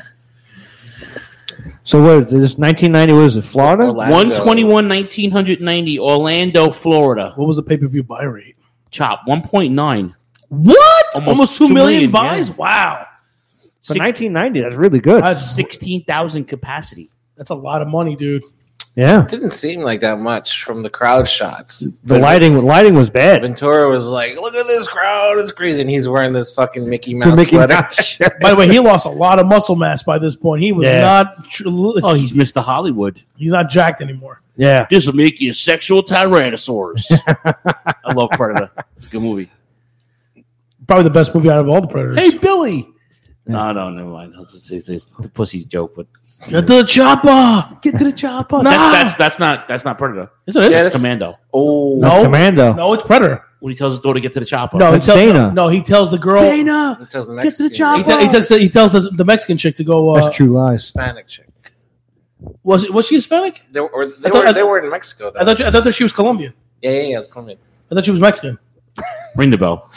So what? This nineteen ninety. What is it? Florida? Orlando. one twenty-one, nineteen ninety, Orlando, Florida. What was the pay per view buy rate? Chop, one point nine. What? Almost Almost, two two million, million, buys? yeah. Wow. For nineteen ninety, that's really good. That's, sixteen thousand capacity. that's a lot of money, dude. Yeah. It didn't seem like that much from the crowd shots. The But lighting lighting was bad. Ventura was like, "Look at this crowd! It's crazy!" And he's wearing this fucking Mickey The Mouse Mickey sweater. Mouse shirt. By the way, he lost a lot of muscle mass by this point. He was Yeah. not. Tr- Oh, he's Mister Hollywood. he's not jacked anymore. Yeah. This will make you a sexual tyrannosaurus. I love Predator. It's a good movie. Probably the best movie out of all the Predators. Hey, Billy. No, no, never mind. It's, it's, it's, it's the pussy joke, but Get to the chopper. get to the chopper. Nah. That's, that's that's not that's not Predator. Yes, it is. It's Yeah, that's- Commando. Oh, That's No. Commando. No, it's Predator. When he tells his daughter to get to the chopper. No, he That's tells, Dana. No, he tells the girl. Dana, It tells the get to the Mexican, He, chopper. te- he tells the, he tells the, the Mexican chick to go. Uh, That's True Lies. Hispanic chick. was it, was she Hispanic? They were, or they, I thought- were, I they thought- were in Mexico. Though. I thought I thought that she was Colombian. yeah, yeah, yeah. It's Colombian. I thought she was Mexican. Ring the bell.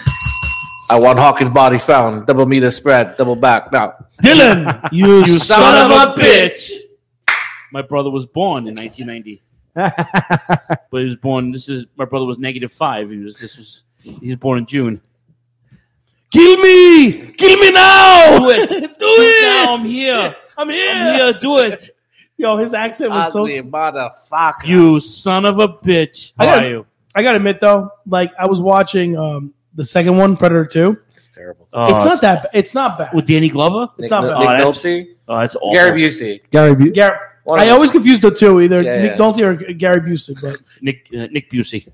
I want Hawkins' body found. Double meter spread. Double back. Now, Dylan, you, You son, of a bitch. My brother was born in nineteen ninety, but he was born. This is my brother was negative five. He was this was he was born in June. Kill me! Kill me now! Do it, Do do it! it now. I'm here. I'm here. I'm here. Do it. Yo, his accent was so. ugly motherfucker. You son of a bitch. I How got- are you? I gotta admit though, like I was watching um, the second one, Predator Two. It's terrible. Oh, it's not that. Ba- it's not bad. with Danny Glover. It's Nick, not Nick bad. Oh, that's- Nolte, Oh, that's awful. Gary Busey. Gary Bu- Gar- One of I them. always confuse the two, either Yeah, Nick yeah. Nolte or Gary Busey. But Nick uh, Nick Busey.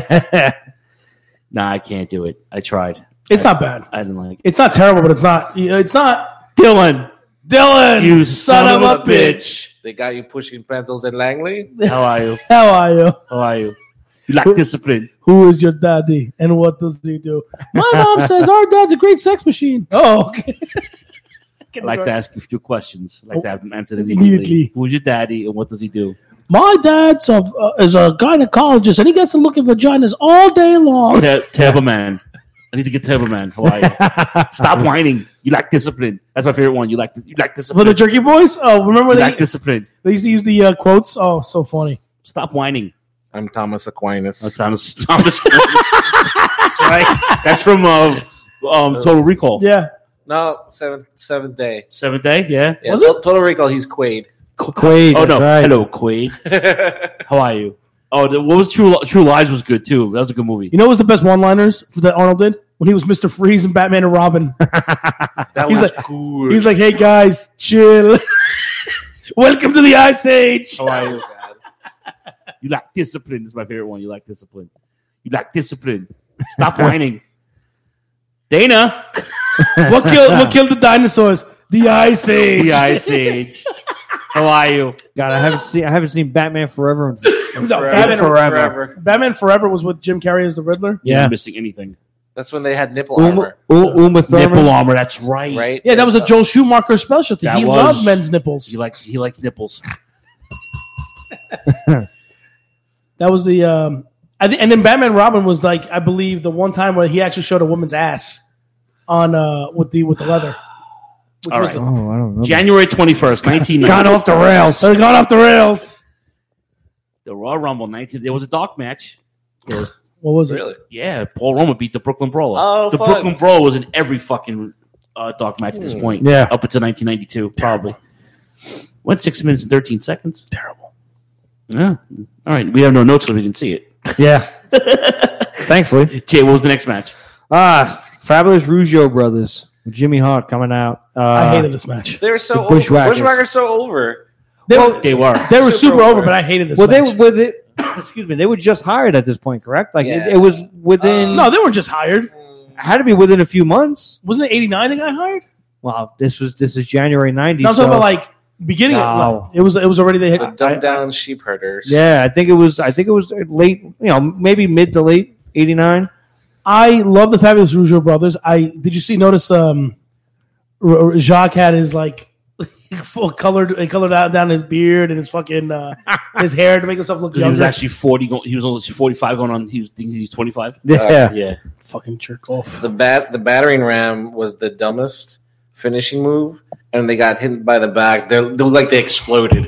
Nah, I can't do it. I tried. it's I, not bad. I didn't like it. It's not terrible, but it's not. It's not. Dylan. Dylan, You son, of a bitch. They got you pushing pencils in Langley. How are you? How are you? How are you? You lack discipline. Who is your daddy, and what does he do? My mom says our dad's a great sex machine. Oh, okay. I like to ask you a few questions. I like to have them answered Immediately. immediately. Who's your daddy and what does he do? My dad's a, uh, is a gynecologist, and he gets to look at vaginas all day long. Ter- Turbo Man. I need to get Turbo Man. How are you? Stop whining. You lack discipline. That's my favorite one. You like you lack For discipline. the Jerky Boys? Oh, remember You they, lack discipline. they used to use the uh, quotes? Oh, so funny. Stop whining. I'm Thomas Aquinas. Oh, Thomas. Thomas. That's right. That's from uh, um, Total Recall. Yeah. No, seventh seventh day. Seventh Day. Yeah. Yeah, Was to- Total Recall. He's Quaid. Quaid. Oh no. that's right. Hello, Quaid. How are you? Oh, the, what was True True Lies was good too. That was a good movie. You know what was the best one-liners that Arnold did? When he was Mister Freeze and Batman and Robin. That He's was like- cool. He's like, hey, guys, chill. Welcome to the Ice Age. How are you? You lack discipline. This is my favorite one. You lack discipline. You lack discipline. Stop whining. Dana. what, killed, what killed the dinosaurs? The Ice Age. The Ice Age. How are you? God, I haven't seen I haven't seen Batman Forever. In, No, Forever. Batman Forever. Forever. Batman Forever was with Jim Carrey as the Riddler. You're Yeah. not missing anything. That's when they had nipple Uma, armor, U- Uma Thurman. Nipple armor. That's right. right? Yeah, that was a Joel Schumacher specialty. That he was- loved men's nipples. He likes he likes nipples. That was the um I think, and then Batman Robin was like, I believe, the one time where he actually showed a woman's ass on uh with the with the leather. Which All was right. Oh, I don't know. January twenty-first, nineteen Gone ninety. off the rails. They're gone off the rails. The Royal Rumble nineteen. There was a dark match. There was, What was it? Really? yeah, Paul Roma beat the Brooklyn Brawler. Oh, the fuck. Brooklyn Brawler was in every fucking uh, dark match at this Hmm. point. Yeah. up until nineteen ninety-two, probably. Went six minutes and thirteen seconds. Terrible. Yeah. All right. We have no notes, so we didn't see it. Yeah. Thankfully. Jay, what was the next match? Ah, Fabulous Rougeau Brothers with Jimmy Hart coming out. Uh, I hated this match. They're so The over. Bushwhackers. Bushwhackers so over. They, Well, were, They were. they were super, Super over, over. but I hated this. Well, they match. were with it. Excuse me. They were just hired at this point, correct? Like Yeah. it, it was within. no, they weren't just hired. had to be within a few months. Wasn't it eighty-nine? The guy hired. Wow, this was this is January ninety. No, I'm so, talking about like beginning. No. Of, it was it was already they The had. dumbed down sheep herders. yeah, I think it was. I think it was late. You know, maybe mid to late eighty-nine. I love the Fabulous Rougeau brothers. I did you see notice um R- R- Jacques had his like full colored he colored out down his beard and his fucking uh, his hair to make himself look Because younger. he was actually forty. Go, he was only forty-five going on. He was thinking he was twenty-five. Yeah. yeah. fucking jerk off. The bat, the battering ram was the dumbest finishing move, and they got hit by the back. They they looked like they exploded.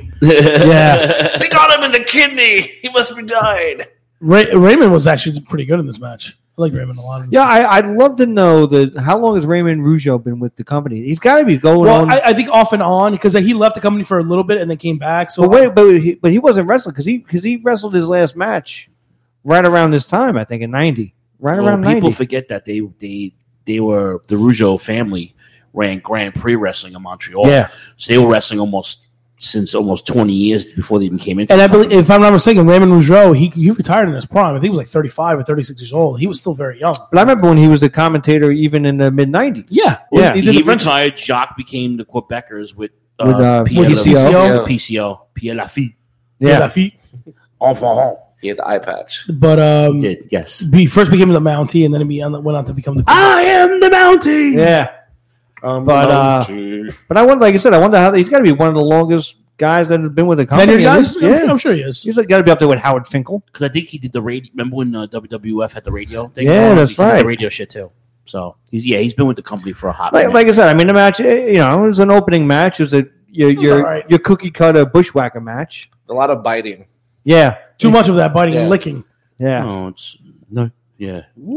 Yeah, They got him in the kidney. He must be died. Ray- Raymond was actually pretty good in this match. I like Raymond a lot. Yeah, I, I'd love to know that. How long has Raymond Rougeau been with the company? He's got to be going Well, on. I, I think off and on because he left the company for a little bit and then came back. So but wait, but he, but he wasn't wrestling because he because he wrestled his last match right around this time. I think in ninety, right Well, around people ninety. forget that they they they were the Rougeau family ran Grand Prix wrestling in Montreal. Yeah. so they were wrestling almost since almost twenty years before they even came into. And the I believe, company. if I'm not mistaken, Raymond Rougeau he he retired in his prime. I think he was like thirty-five or thirty-six years old. He was still very young. But I remember when he was the commentator even in the mid nineties. Yeah, Yeah. He he, did the French- retired. Jacques became the Quebecers with uh, With, uh, Pierre with P C O. Lafitte, P C O, Pierre Lafitte, Yeah, Yeah. feet. Enfant. He had the eye patch. But um, Did yes. he first became the Mountie, and then he went on to become the. I am the Mountie. Yeah. Um, But uh, but I wonder, like I said, I wonder how he's got to be one of the longest guys that has been with the company. Tenured guys? Yeah, I'm, I'm sure he is. he's got to be up there with Howard Finkel. Because I think he did the radio. Remember when uh, W W F had the radio thing? Yeah, going? that's He did right. The radio shit too. So he's yeah, he's been with the company for a hot Like, minute. like I said, I mean, the match, eh, you know, it was an opening match. It was a your was your, all right. your cookie cutter bushwhacker match. A lot of biting. Yeah, Too much of that biting Yeah. and licking. yeah. No, it's no, yeah.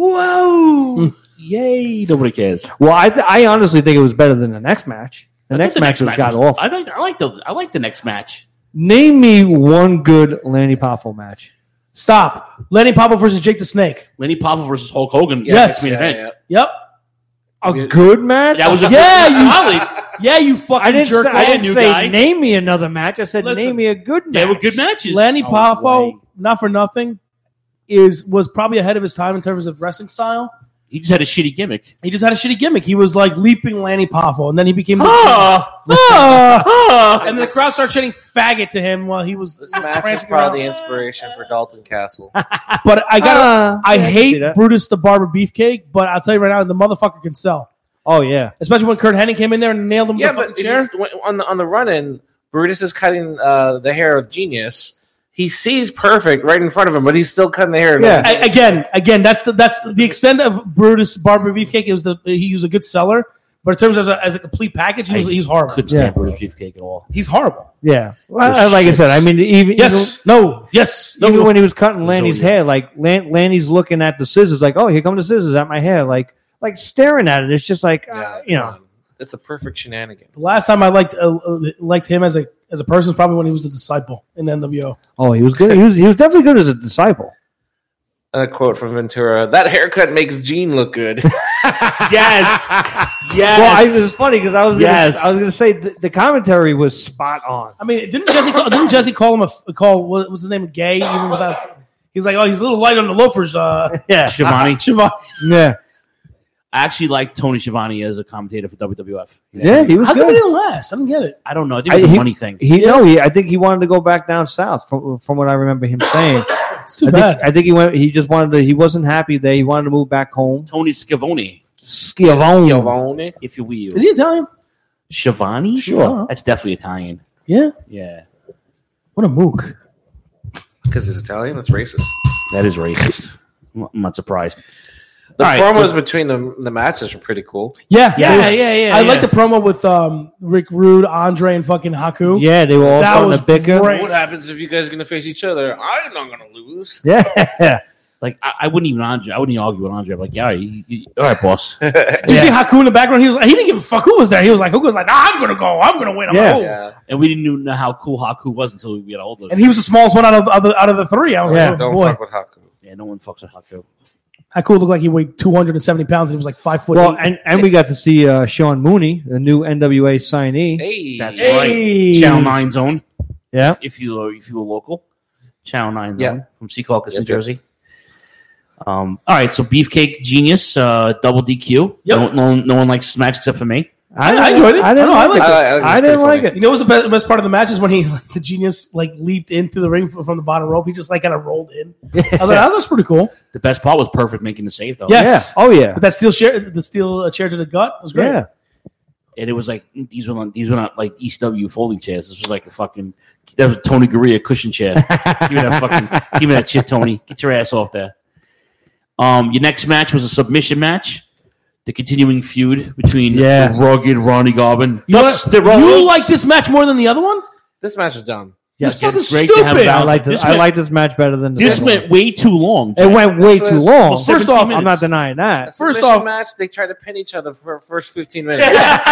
Whoa! Yay! Nobody cares. Well, I th- I honestly think it was better than the next match. The I next thought match was got was- off. I like I like the I like the next match. Name me one good Lanny Poffo match. Stop. Lenny Popo versus Jake the Snake. Lenny Poffo versus Hulk Hogan. Yes. main Yeah, event. yeah. Yep. A good match? That was a Yeah, good, you- solid. Yeah, you fucking I didn't jerk say, I off. didn't new say guy. name me another match. I said Listen, name me a good match. They were good matches. Lenny Oh, Poffo, way. not for nothing, is was probably ahead of his time in terms of wrestling style. He just had a shitty gimmick. He just had a shitty gimmick. He was like leaping Lanny Poffo, and then he became the Ah, Ah! ah. and the crowd started chanting "faggot" to him while he was This match was prancing probably the around. inspiration for Dalton Castle. But I got, Ah, I yeah, I can see hate that. Brutus the Barber Beefcake, but I'll tell you right now, the motherfucker can sell. Oh yeah. Especially when Kurt Hennig came in there and nailed him Yeah, with the but fucking if chair. he's- when- on the on the run in, Brutus is cutting uh, the hair of Genius. He sees perfect right in front of him, but he's still cutting the hair. Yeah. I, again, again, that's the that's the extent of Brutus Barber Beefcake. It was the he was a good seller, but in terms of as a, as a complete package, he was I he's horrible. Couldn't Yeah. stand Brutus Beefcake at all. He's horrible. Yeah. Well, I- like I said, I mean, even Yes, no, yes, no. even, even when he was cutting Lanny's Zodiac. hair, like Lan- Lanny's looking at the scissors, like, oh, here come the scissors at my hair, like like staring at it. It's just like, uh, Yeah, you come know, on. It's a perfect shenanigan. The last time I liked uh, uh, liked him as a as a person is probably when he was the disciple in the N W O. oh, he was good. He was he was definitely good as a disciple. And a quote from Ventura: "That haircut makes Gene look good." Yes, yes. Well, I, it was funny because I was gonna, Yes. I was going to say the, the commentary was spot on. I mean, didn't Jesse call, didn't Jesse call him a call? What was his name? Gay, even without. He's like, oh, he's a little light on the loafers. Uh, Yeah, Shivani. Siobhan. yeah, I actually like Tony Schiavone as a commentator for W W F. yeah. He was How come he good. didn't last? I don't get it. I don't know. I think I- it was a he- money thing. He no, he, I think he wanted to go back down south. From from what I remember him saying, It's too I bad. think I think he went. He just wanted to. He wasn't happy there. He wanted to move back home. Tony Schiavone, Schiavone. Giovanni. if you will. Is he Italian? Schiavone? Sure. That's definitely Italian. Yeah. Yeah. What a mook. Because he's Italian, that's racist. That is racist. I'm I'm not surprised. The All right, promos so- between the the matches are pretty cool. Yeah, Yeah, yeah, yeah, I yeah. like the promo with um, Rick Rude, Andre, and fucking Haku. Yeah, they were all That starting was to bicker. great. What happens if you guys are going to face each other? I'm not going to lose. Yeah, Like I, I wouldn't even Andre. I wouldn't even argue with Andre. I'm like, yeah, all right, you- you- all right, boss. Did you see Haku in the background? He was like, he didn't give a fuck who was there. He was like, who was like, nah, I'm gonna go. I'm gonna win. I'm Yeah. like, oh. Yeah. And we didn't even know how cool Haku was until we got older. And he was the smallest one out of, out of, out of the three. I was Yeah. like, oh, Don't boy. fuck with Haku. yeah, no one fucks with Haku. Haku looked like he weighed two hundred seventy pounds and he was like five foot well, eight. and, and we got to see uh, Sean Mooney, the new N W A signee. Hey. That's Hey. right. Channel nine zone. Yeah. If, if you if you were local, Channel Nine Yeah. Zone from Secaucus, Yep, New yep. Jersey. Um, all right, so Beefcake Genius, uh, double D Q. Yep. No, no, no one likes this match except for me. I, I enjoyed it. I didn't know, like I it. liked I- I think I it's didn't pretty like funny. it. You know what was the best, the best part of the match is when he, like, the Genius, like leaped into the ring from, from the bottom rope. He just like kind of rolled in. I was like, oh, that was pretty cool. The best part was Perfect making the save though. Yes. Yeah. Oh yeah. But that steel chair, the steel uh, chair to the gut was great. Yeah. And it was like these were not, these were not like E C W folding chairs. This was like a fucking that was a Tony Gurria cushion chair. give me that fucking give me that shit, Tony. Get your ass off there. Um, your next match was a submission match. The continuing feud between Yeah. the rugged Ronnie Garvin. You, know what? Dusty Rhodes. You like this match more than the other one? This match is dumb. Yeah, This fucking it's great to have stupid. Val- I like this. This I went- like this match better than the This second one. went way too long. It went way This too was- long. well, First seventeen off, I'm minutes. not denying that. First Submission off- match, they tried to pin each other for the first fifteen minutes.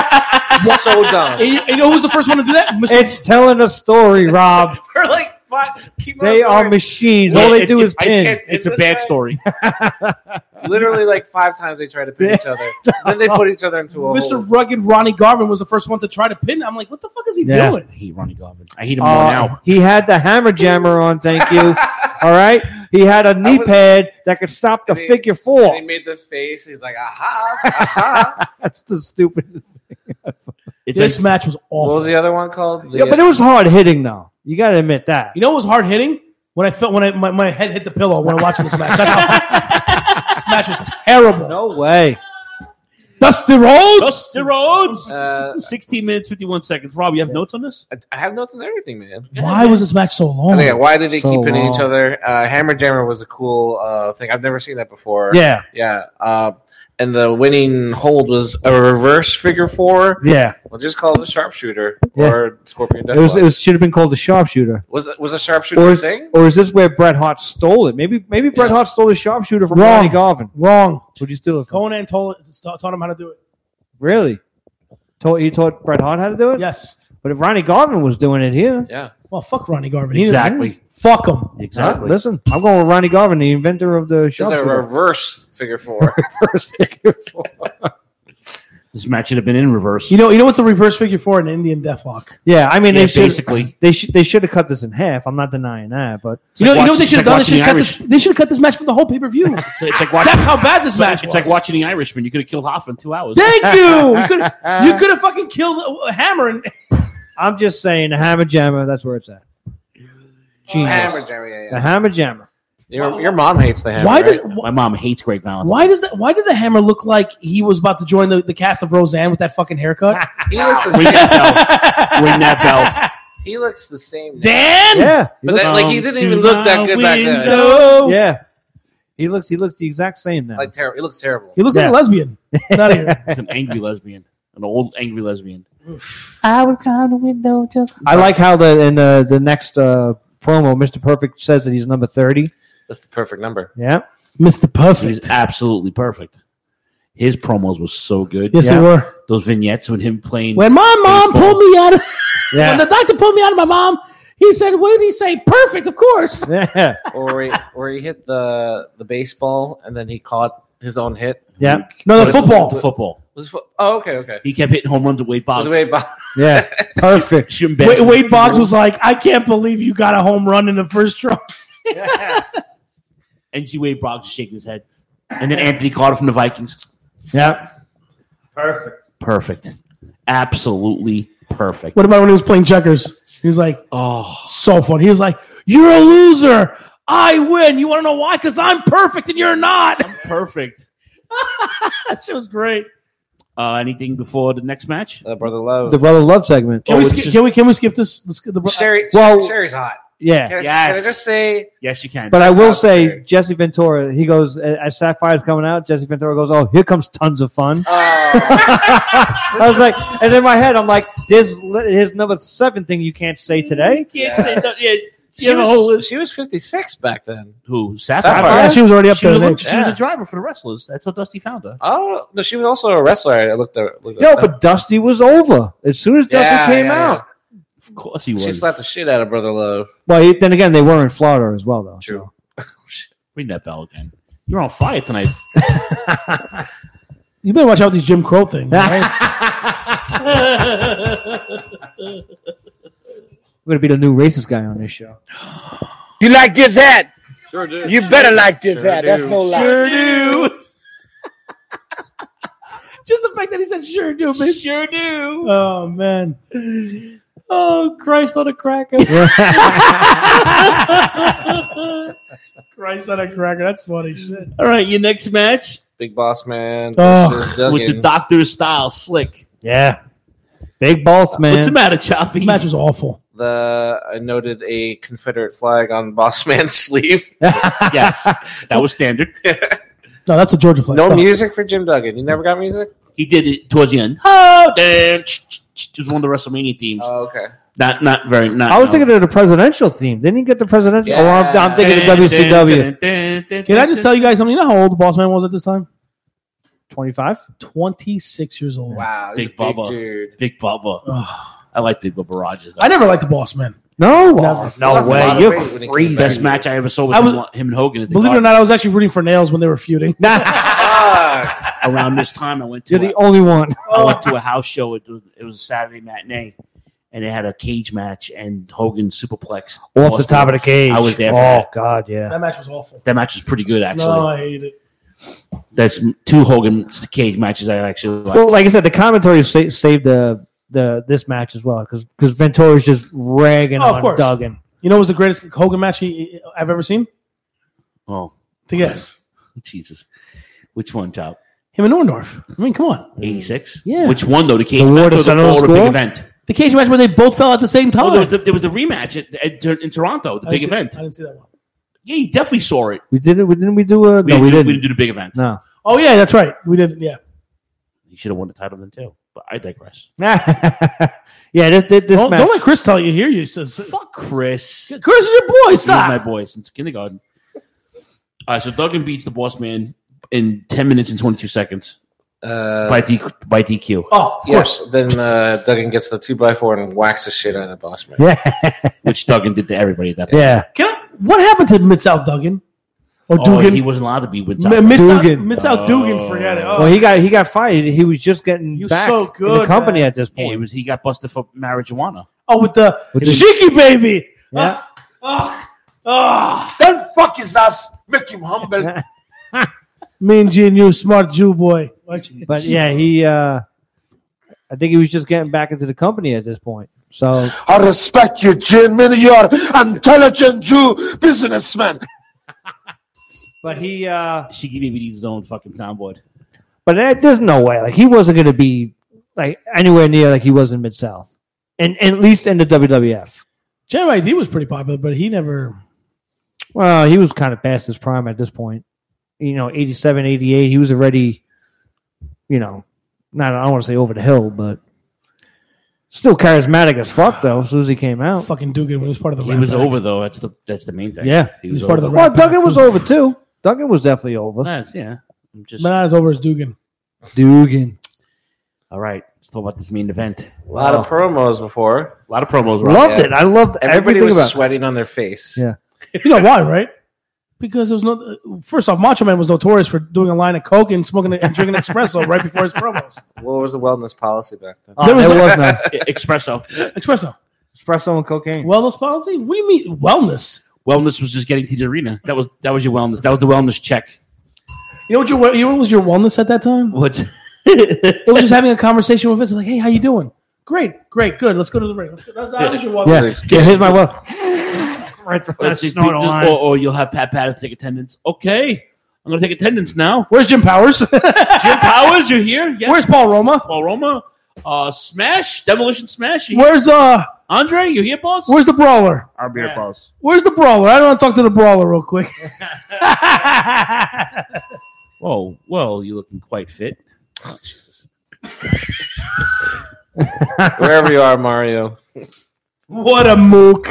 so dumb. And you, and you know who's the first one to do that? Mister It's telling a story, Rob. For like five, keep on They are going. machines. Yeah, All they it- do it- is I pin. can't- It's a this bad guy- story. Literally like five times they tried to pin each other. Then they put each other into a Mister hole. Rugged Ronnie Garvin was the first one to try to pin. I'm like, what the fuck is he Yeah. doing? I hate Ronnie Garvin. I hate him more Uh, now. he had the hammer jammer on. Thank you. All right. He had a knee was- pad that could stop the And he- figure And he four. made the face. He's like, aha, aha. That's the stupidest. It's This like, match was What awful. was the other one called? The, Yeah, but it was hard hitting though. You got to admit that. You know what was hard hitting? When I felt when I my, my head hit the pillow when I watching this match. That's how, this match was terrible. No way. Dusty Rhodes. Dusty Rhodes. uh, sixteen minutes, fifty-one seconds. Rob, you have notes on this? I- I have notes on everything, man. Why was this match so long? Okay, why did they So keep pinning long. each other? Uh, Hammer Jammer was a cool uh, thing. I've never seen that before. Yeah. Yeah. Uh, and the winning hold was a reverse figure four. Yeah. We'll just call it a sharpshooter Yeah. or Scorpion Deathlock. It was. It was should have been called the sharpshooter. was it was a sharpshooter Or a is, thing? or is this where Bret Hart stole it? Maybe maybe Bret Yeah. Hart stole the sharpshooter from Wrong. Ronnie Garvin. Wrong. Would you steal it from? Conan told taught him how to do it. Really? Taught, he taught Bret Hart how to do it? Yes. But if Ronnie Garvin was doing it here, Yeah. Well, fuck Ronnie Garvin. He didn't- Exactly. Fuck him. Exactly. Huh? Listen, I'm going with Ronnie Garvin, the inventor of the It's a sharpshooter. reverse figure four. Reverse figure four. This match should have been in reverse. You know, you know what's a reverse figure for an Indian Deathlock? Yeah, I mean, Yeah, they should basically. they should they should have cut this in half. I'm not denying that, but You know, like you know what watching- they should have it's like done? They should watching have the cut this. They should have cut this match from the whole pay per view. It's, it's like watching. That's how bad this it's, match it's was. like watching The Irishman. You could have killed Hoffa in two hours. Thank you. You could you could have fucking killed a Hammer and I'm just saying the Hammer Jammer. That's where it's at. Genius. Hammer Jammer, yeah, The yeah. Hammer Jammer. Your, your mom hates the hammer. why right? does My mom hates Greg Valentine. why does that why did the Hammer look like he was about to join the, the cast of Roseanne with that fucking haircut? he looks the Ring same? that bell. Ring that bell. He looks the same. now. Dan. Yeah, he But looks, that, like he didn't even to look that the good back then. window. yeah. He looks he looks the exact same now. Like terrible. He looks terrible. He looks Yeah. like a lesbian. Get out of here. He's an angry lesbian, an old angry lesbian. I would count the window just. I like how the in the the next uh, promo, Mister Perfect says that he's number thirty. That's the perfect number. Yeah, Mister Perfect. He's absolutely perfect. His promos was so good. Yes, Yeah. they were. Those vignettes with him playing. When my mom baseball. pulled me out of Yeah. when the doctor pulled me out of my mom, he said, "What did he say? Perfect, of course." yeah, Or he, or he hit the the baseball and then he caught his own hit. yeah, No, the What- football. The football. Was it fo- oh, okay, okay. He kept hitting home runs with Wade Boggs. By the way, Bob- yeah. Perfect. Shooting Wade, baskets. Wade Boggs was like, "I can't believe you got a home run in the first try." And see Wade Boggs is shaking his head. And then Anthony Carter from the Vikings. Yeah, perfect. Perfect. Absolutely perfect. What about when he was playing checkers? He was like, Oh, so fun. He was like, "You're a loser. I win. You want to know why? Because I'm perfect and you're not." perfect. That shit was great. Uh, anything before the next match? uh, Brother Love. The Brother Love segment. Can, Oh, we, it's skip, just- can we can we skip this? Let's skip the, Sherry, Well- Sherry's hot. Yeah, Can, I- Yes. can I just say Yes, you can. but I will That's say fair. Jesse Ventura. He goes as Sapphire's coming out. Jesse Ventura goes, "Oh, here comes tons of fun." oh, I was like, and in my head, I'm like, "There's his number seven thing you can't say today." can't say no, yeah, she, you know, was, she was fifty-six back then. who? Sapphire? Sapphire. Yeah, she was already up She there. was, in a, age. she was a Yeah. driver for the wrestlers. That's how Dusty found her. Oh no, she was also a wrestler. I looked at. Looked No, at but Dusty was over as soon as Dusty Yeah, came yeah, out. Of course he was. she slapped the shit out of Brother Love. Well, he- then again, they were in Florida as well, though. True. so. Ring that bell again. You're on fire tonight. You better watch out with these Jim Crow things. Right? We're gonna be the new racist guy on this show. You like this hat? Sure do. You better like this Sure hat. do. That's no lie. Sure do. Just the fact that he said sure do, man. Sure do. Oh, man. Oh, Christ on a cracker. Christ on a cracker. That's funny shit. All right, your next match Big Boss Man Oh. versus Duggan. with the Doctor Style Slick. Yeah, big boss man. What's the matter, Choppy? This match was awful. The I noted a Confederate flag on Boss Man's sleeve. Yes, that was standard. No, that's a Georgia flag. No Stop. music for Jim Duggan. You never got music? He did it towards the end. Oh, damn. It was one of the WrestleMania themes. Oh, okay. Not, not very. Not. I was no. thinking of the presidential theme. Didn't he get the presidential? Yeah. Oh, I'm, I'm thinking of W C W. Can I just tell you guys something? You know how old the boss man was at this time? twenty-five? twenty-six years old. Wow, he's Big a big Bubba. dude. Big Bubba. I like Big Bubba Rogers. I never liked the boss man. No, Never. no Lost a lot way. of You're weight when he came crazy. Best match I ever saw was, I was- him, him and Hogan. At the Believe it or Garden. not, I was actually rooting for Nails when they were feuding. Around this time, I went to You're a, the only one. I went to a house show. It was, it was a Saturday matinee, and they had a cage match, and Hogan superplexed Off the top of the cage. I was there for Oh, that. God, yeah. That match was awful. That match was pretty good, actually. No, I hate it. That's two Hogan cage matches I actually like. Well, like I said, the commentary sa- saved the the this match as well because because Ventura's just ragging Oh, of on course. Duggan. You know what was the greatest Hogan match he, I've ever seen? Oh, To guess. Jesus. Which one, Top? Him and Orndorff. I mean, come on. eighty-six? Yeah. Which one, though? The cage The match War or to the, Center or the School? big event? The cage match where they both fell at the same time. Oh, there was the, there was the rematch at, at, in Toronto, the I big didn't see- event. I didn't see that one. Yeah, you definitely saw it. We did it. We didn't. We do a. We, no, didn't, we do, didn't. we didn't do the big event. No. Oh, yeah, that's right. We did, yeah. You should have won the title then, too. But I digress. yeah, this this, this Don't, match. don't let Chris tell you here. You says Fuck Chris. Chris is your boy. He's Stop. my boy since kindergarten. All right, so Duggan beats the boss man in ten minutes and twenty-two seconds Uh, by, D, by D Q, Oh, of yes. course. Then uh, Duggan gets the two by four and whacks the shit out of Boss Man. Yeah, which Duggan did to everybody at that point. yeah. Can I, what happened to Mid South Duggan? Or Oh, Dugan? he wasn't allowed to be with Mid South Dugan. Mid South Dugan, forget it. Oh, Well, he got he got fired. He was just getting He was back so in the good, company man. at this Yeah, point. he was. He got busted for marijuana. oh with the, With the- Sheiky baby. Yeah. Oh, oh. Don't fuck his ass. Make him humble. Me and G and you, smart Jew boy. But yeah, he. uh I think he was just getting back into the company at this point. So I respect you, Jin. Man, you're intelligent Jew businessman. But he, uh Sheiky Baby needs his own fucking soundboard. but uh, there's no way. Like he wasn't going to be like anywhere near like he was in Mid South, and, and at least in the W W F. J Y D was pretty popular, but he never. Well, he was kind of past his prime at this point. You know, eighty-seven, eighty-eight, he was already, you know, not I don't want to say over the hill, but still charismatic as fuck though. As soon as he came out, Fucking Dugan when he was part of the. He Rat was Pack. over though. That's the that's the main thing. Yeah. he He was, was part of over. the well, Rat Pack. Duggan was over too. Duggan was definitely over. That's, yeah, I'm just But not as over as Dugan. Dugan. all right. Let's talk about this main event. A lot of promos before. A lot of promos. Right? Loved Yeah. it. I loved Everybody everything was about it. sweating on their face. Yeah. You know why, right? Because it was no. First off, Macho Man was notorious for doing a line of coke and smoking and drinking espresso right before his promos. What was the wellness policy back then? Oh, There was there no- was no Espresso. Espresso espresso and cocaine. wellness policy. What do you mean wellness? Wellness was just getting to the arena. That was that was your wellness. That was the wellness check. You know what your you know what was your wellness at that time? What? It was just having a conversation with Vince. Like, hey, how you doing? Great, great, good. Let's go to the ring. Let's go. That's, that was your wellness. Yeah. yeah, here's my well. Right for Or, that snort line. or, or you'll have Pat Patterson take attendance. Okay, I'm going to take attendance now. Where's Jim Powers? Jim Powers, you're here. Yes. Where's Paul Roma? Paul Roma? Uh, Smash, Demolition Smash. You here? Where's uh? Andre? You here, boss? Where's the brawler? Our beer, boss. Where's the brawler? I want to talk to the brawler real quick. Oh, well, you're looking quite fit. Oh, Jesus. Wherever you are, Mario. What a mook!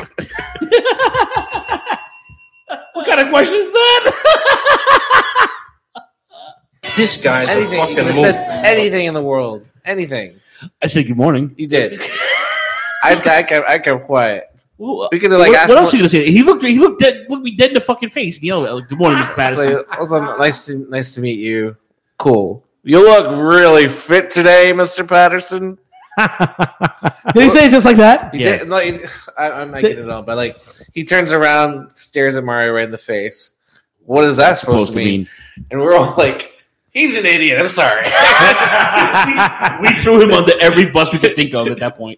What kind of question is that? This guy's Anything. a You fucking could have move. said anything in the world. Anything. I said good morning. You did. I, I, kept, I kept quiet. Well, We could have like what, asked what else are him- you gonna say? He looked. He looked dead. Looked me dead in the fucking face. You know, good morning, Mister Patterson. Like, also, nice to nice to meet you. Cool. You look really fit today, Mister Patterson. Did he say it just like that? He did, like, I, I'm making it up, but like he turns around, stares at Mario right in the face. What is that supposed, supposed to, mean? to mean? And we're all like, "He's an idiot." I'm sorry. we, we threw him under every bus we could think of at that point.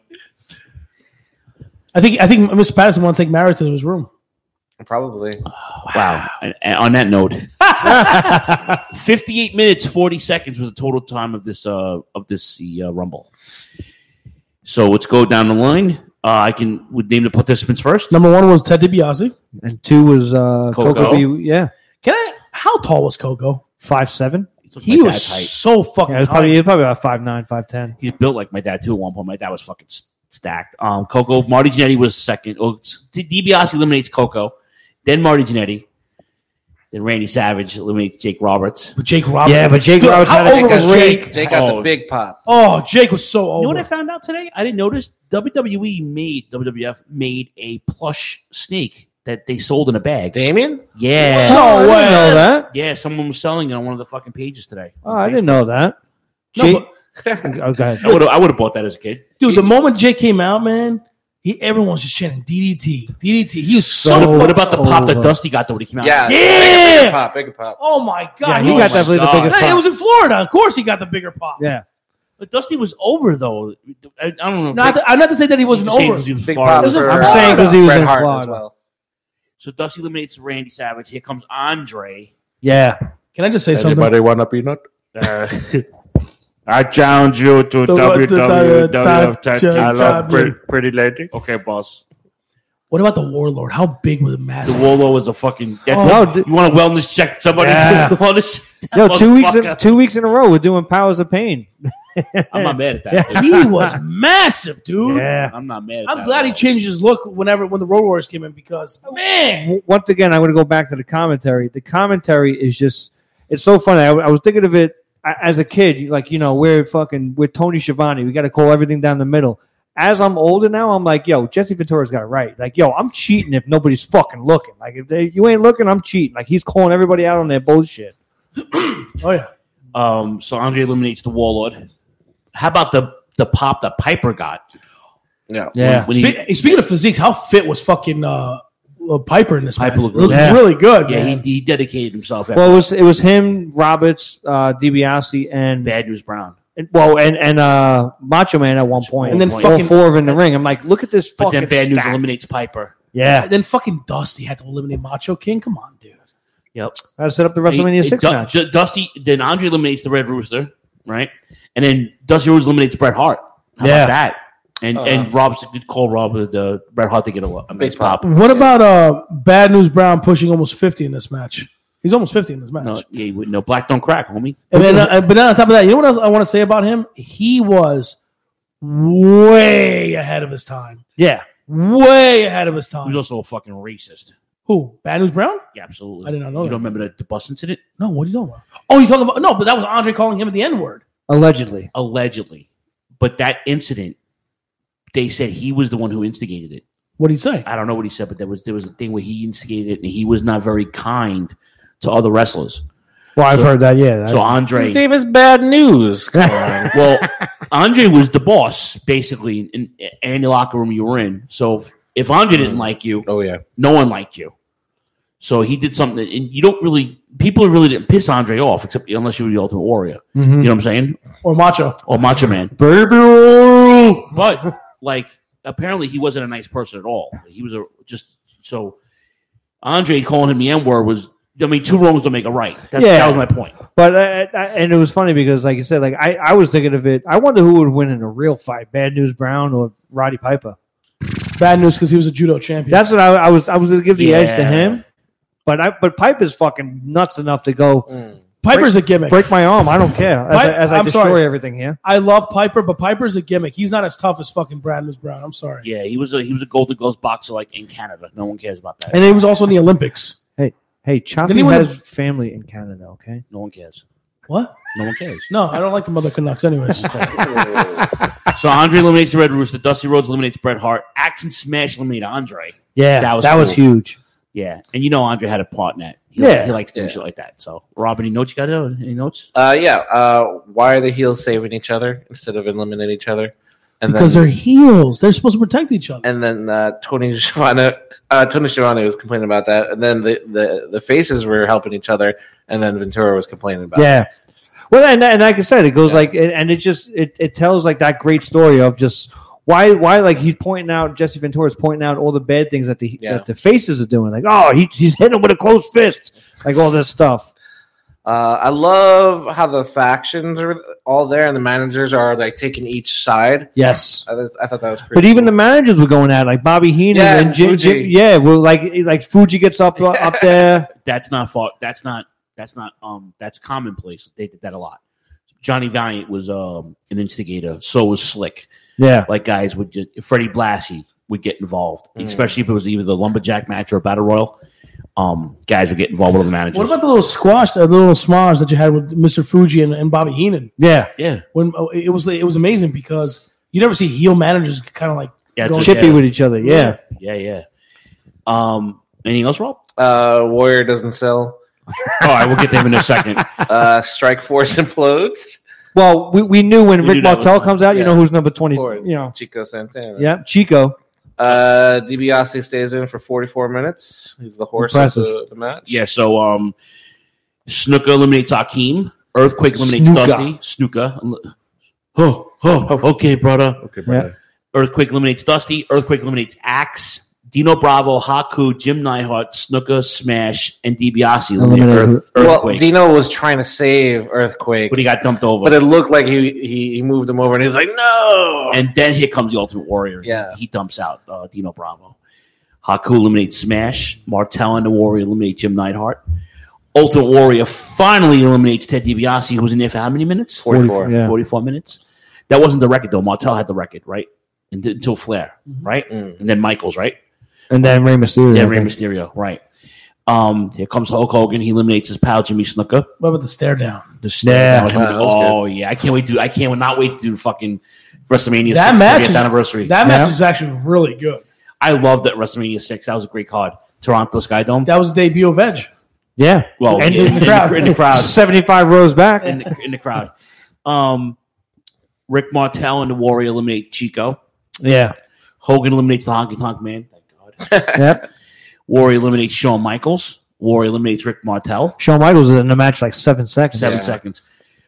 I think I think Mister Patterson wants to take Mario to his room. Probably. Oh, wow. And, and on that note, fifty-eight minutes forty seconds was the total time of this uh, of this uh, Rumble. So let's go down the line. Uh, I can would name the participants first. Number one was Ted DiBiase, and two was uh, Coco. Coco. B, yeah. Can I? How tall was Coco? Five seven. He was so fucking. Yeah, he was probably, he was probably about five nine, five ten. He's built like my dad too. At one point, my dad was fucking stacked. Um, Coco, Marty Jannetty was second. Oh, DiBiase eliminates Coco, then Marty Jannetty, then Randy Savage eliminates Jake Roberts. But Jake Roberts, yeah, but Jake Dude, Roberts how had over was Jake? Jake got oh. the big pop. Oh, Jake was so over. You know what I found out today? I didn't notice. W W E made W W F made a plush snake that they sold in a bag. Damien? Yeah. No, I didn't know that. Yeah, someone was selling it on one of the fucking pages today. Oh, I didn't know that. No, Jake, but- okay. I would have I would have bought that as a kid. Dude, the moment Jake came out, man, he, everyone's just chanting D D T, D D T. He was so. So what about the pop over. that Dusty got though when he came out? Yeah. Yeah. Bigger pop, bigger pop. Oh my god, Yeah, he was- got definitely the God. biggest Hey, it pop. was in Florida. Of course, he got the bigger pop. Yeah. But Dusty was over though. I, I don't know. Not to, I'm not to say that he wasn't Saying over. he was in Big Florida. pop It was in for, I'm Florida. saying because he was Bret in Hart Florida. as well. So Dusty eliminates Randy Savage. Here comes Andre. Yeah. Can I just say something? want a peanut? Uh, I challenge you to The- W the- W the- F the- title. pretty- pretty lady. Okay, boss. What about the Warlord? How big was the The massive? Warlord was a fucking. Oh. No, d- you want to wellness check somebody? Yeah. Wellness check that Yo, two weeks, in, motherfucker. two weeks in a row, we're doing Powers of Pain. I'm not mad at that. He was massive, dude. Yeah. I'm not mad at I'm that glad at he all. changed his look whenever when the Road Warriors came in because man, W- Once again, I'm going to go back to the commentary. The commentary is just, it's so funny. I, I was thinking of it a- as a kid, like, you know, we're fucking, we're Tony Schiavone. We got to call everything down the middle. As I'm older now, I'm like, yo, Jesse Ventura's got it right. Like, yo, I'm cheating if nobody's fucking looking. Like, if they, you ain't looking, I'm cheating. Like, he's calling everybody out on their bullshit. oh yeah. Um, so Andre eliminates the Warlord. How about the the pop that Piper got? Yeah. Yeah. When he- Spe- speaking of physiques, how fit was fucking uh, uh, Piper in this Piper match? looked Looked really- really good. yeah, man. he, he dedicated himself. Well, it was it was him, Roberts, uh, DiBiase, and Bad News Brown. and- well, and and uh, Macho Man at one point, And then all fucking- four of them in the ring. I'm like, look at this But fucking then Bad News stack. eliminates Piper. Yeah, And then fucking Dusty had to eliminate Macho King. Come on, dude. Yep. I set up the WrestleMania He- six Du- match. Du- Dusty, then Andre eliminates the Red Rooster, right? And then Dusty Rhodes eliminates Bret Hart. How Yeah. about that? And Uh, and Rob's could call Rob the the Bret Hart to get a, a nice Big pop. pop. What about uh, Bad News Brown pushing almost fifty in this match? He's almost fifty in this match. No, yeah, you- no black don't crack, homie. And then, uh, but then on top of that, you know what else I want to say about him? He was way ahead of his time. Yeah, Way ahead of his He was time. also a fucking racist. Who? Bad News Brown? Yeah, absolutely. I did not know You that. don't remember the, the bus incident? No, what are you talking about? Oh, you talking about no? But that was Andre calling him the N word. allegedly. Allegedly. But that incident, they said he was the one who instigated it. What did he say? I don't know what he said, but there was there was a thing where he instigated it and he was not very kind to other wrestlers. Well, I've So- heard that. Yeah, So I- Andre, His name is Bad News. Come on. well, Andre was the boss basically in, in any locker room you were in. So if, if Andre didn't like you, Oh yeah. no one liked you. So he did something, that, and you don't really people really didn't piss Andre off, except unless you were the Ultimate Warrior. Mhm. You know what I'm saying? Or Macho? Or Macho Man. Baby. But like, apparently he wasn't a nice person at all. He was a just so Andre calling him the N word was. I mean, two wrongs don't make a right. That's, Yeah. That was my point. But uh, I, and it was funny because, like you said, like I, I was thinking of it. I wonder who would win in a real fight: Bad News Brown or Roddy Piper. Bad News because he was a judo champion. That's what I, I was. I was going to give the edge to Yeah. him. But I, but Piper's fucking nuts enough to go. Mm. Piper's a gimmick. Break my arm. I don't care. As, Pi- I, as I I'm destroy sorry. everything here. I love Piper, but Piper's a gimmick. He's not as tough as fucking Bad News Brown. I'm sorry. Yeah, he was a he was a Golden Gloves boxer like in Canada. No one cares about that. And he was also in the Olympics. Hey, hey, Choppy Didn't he win has family in Canada. Okay. No one cares. What? No one cares. No, I don't like the Mother Canucks anyways. So Andre eliminates the Red Rooster. Dusty Rhodes eliminates Bret Hart. Axe and Smash eliminate Andre. Yeah, That was that was cool. huge. Yeah, and you know Andre had a part in that. He, Yeah. he likes doing Yeah. shit like that. So, Rob, any notes you got? Any notes? Uh, yeah. Uh, why are the heels saving each other instead of eliminating each other? And because then, they're heels. They're supposed to protect each other. And then uh, Tony Schiavone, uh, Tony Schiavone was complaining about that. And then the, the, the faces were helping each other. And then Ventura was complaining about Yeah. it. Well, and, and like I said, it goes like, and it just it, it tells like that great story of just why why like he's pointing out Jesse Ventura's pointing out all the bad things that the Yeah. that the faces are doing. Like, oh, he, he's hitting him with a closed fist, like all this stuff. Uh, I love how the factions are all there and the managers are like taking each side. Yes. I, th- I thought that was pretty But even cool. the managers were going at it, like Bobby Heenan Yeah, and Jim, Fuji. Jim, yeah, well, like like Fuji gets up uh, up there. That's not fault. That's not. That's not. Um. That's commonplace. They did that a lot. Johnny Valiant was um an instigator. So was Slick. Yeah. Like guys would. Just, Freddie Blassie would get involved, Mm. especially if it was either the lumberjack match or a battle royal. Um, guys would get involved with the managers. What about the little squash, the little smars that you had with Mister Fuji and, and Bobby Heenan? Yeah, yeah. When it was it was amazing because you never see heel managers kind of like Yeah, going chippy with each other. Yeah. Yeah, yeah. Um, anything else, Rob? Uh, Warrior doesn't sell. All right, we'll get to him in a second. Uh, Strike Force implodes. Well, we, we knew when We Rick knew that Martel was- comes out, you yeah. know who's number twenty. Or You know, Chico Santana. yeah, Chico. Uh, DiBiase stays in for forty-four minutes. He's the horse Impressive. of the, the match. Yeah, so um, Snuka eliminates Hakeem. Earthquake eliminates Snuka. Dusty. Snuka. Oh, oh, okay, brother. Okay, brother. Earthquake eliminates Dusty. Earthquake eliminates Axe. Dino Bravo, Haku, Jim Neidhart, Snuka, Smash, and DiBiase eliminate Eliminated. Earth, Well, Earthquake. Dino was trying to save Earthquake, but he got dumped over. But it looked like he, he, he moved him over, and he was like, "No!" And then here comes the Ultimate Warrior. Yeah. He dumps out uh, Dino Bravo. Haku eliminates Smash. Martel and the Warrior eliminate Jim Neidhart. Ultimate Warrior finally eliminates Ted DiBiase, who was in there for how many minutes? forty-four. Yeah. forty-four minutes. That wasn't the record, though. Martel had the record, right? And, until Flair, right? Mm. And then Michaels, right? And then Rey Mysterio. Yeah, I Rey think. Mysterio, right. Um, here comes Hulk Hogan. He eliminates his pal, Jimmy Snuka. What about the stare down? The stare Yeah. down with him. Wow, that was oh, yeah. I can't wait to I can't not wait to do fucking WrestleMania That six match thirtieth is, anniversary. That match Yeah. is actually really good. I love that WrestleMania six. That was a great card. Toronto Sky Dome. That was the debut of Edge. Yeah. Well, and yeah, in the crowd, in the crowd. seventy-five rows back. in the, in the crowd. Um, Rick Martel and the Warrior eliminate Chico. Yeah. Hogan eliminates the Honky Tonk Man. Thank God. Yep. Warrior eliminates Shawn Michaels. Warrior eliminates Rick Martel. Shawn Michaels was in the match like seven seconds. Seven Yeah. seconds.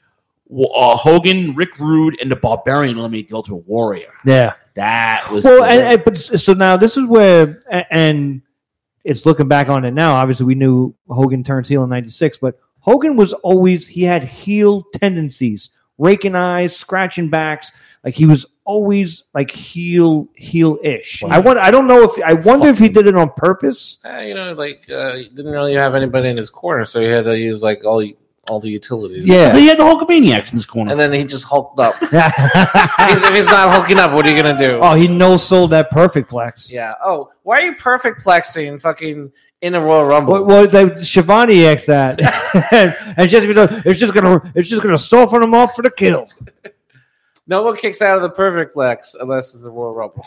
Uh, Hogan, Rick Rude, and the Barbarian eliminate the Ultimate Warrior. Yeah. That was Well, good. and, and but so now this is where, a- and it's looking back on it now. Obviously, we knew Hogan turns heel in ninety-six, but Hogan was always he had heel tendencies, raking eyes, scratching backs. Like he was always like heel heel ish. I want. I don't know if I wonder if he did it on purpose. Uh, you know, like uh, he didn't really have anybody in his corner, so he had to use like all all the utilities. Yeah. But he had the Hulkamaniacs in his corner. And then he just hulked up. He's- if he's not hulking up, what are you gonna do? Oh, he no sold that perfect plex. Yeah. Oh, why are you perfect plexing fucking in a Royal Rumble? Well, well they, Shivani X that, and just it's just gonna it's just gonna soften him up for the kill. No one kicks out of the perfect plex unless it's a Royal Rumble.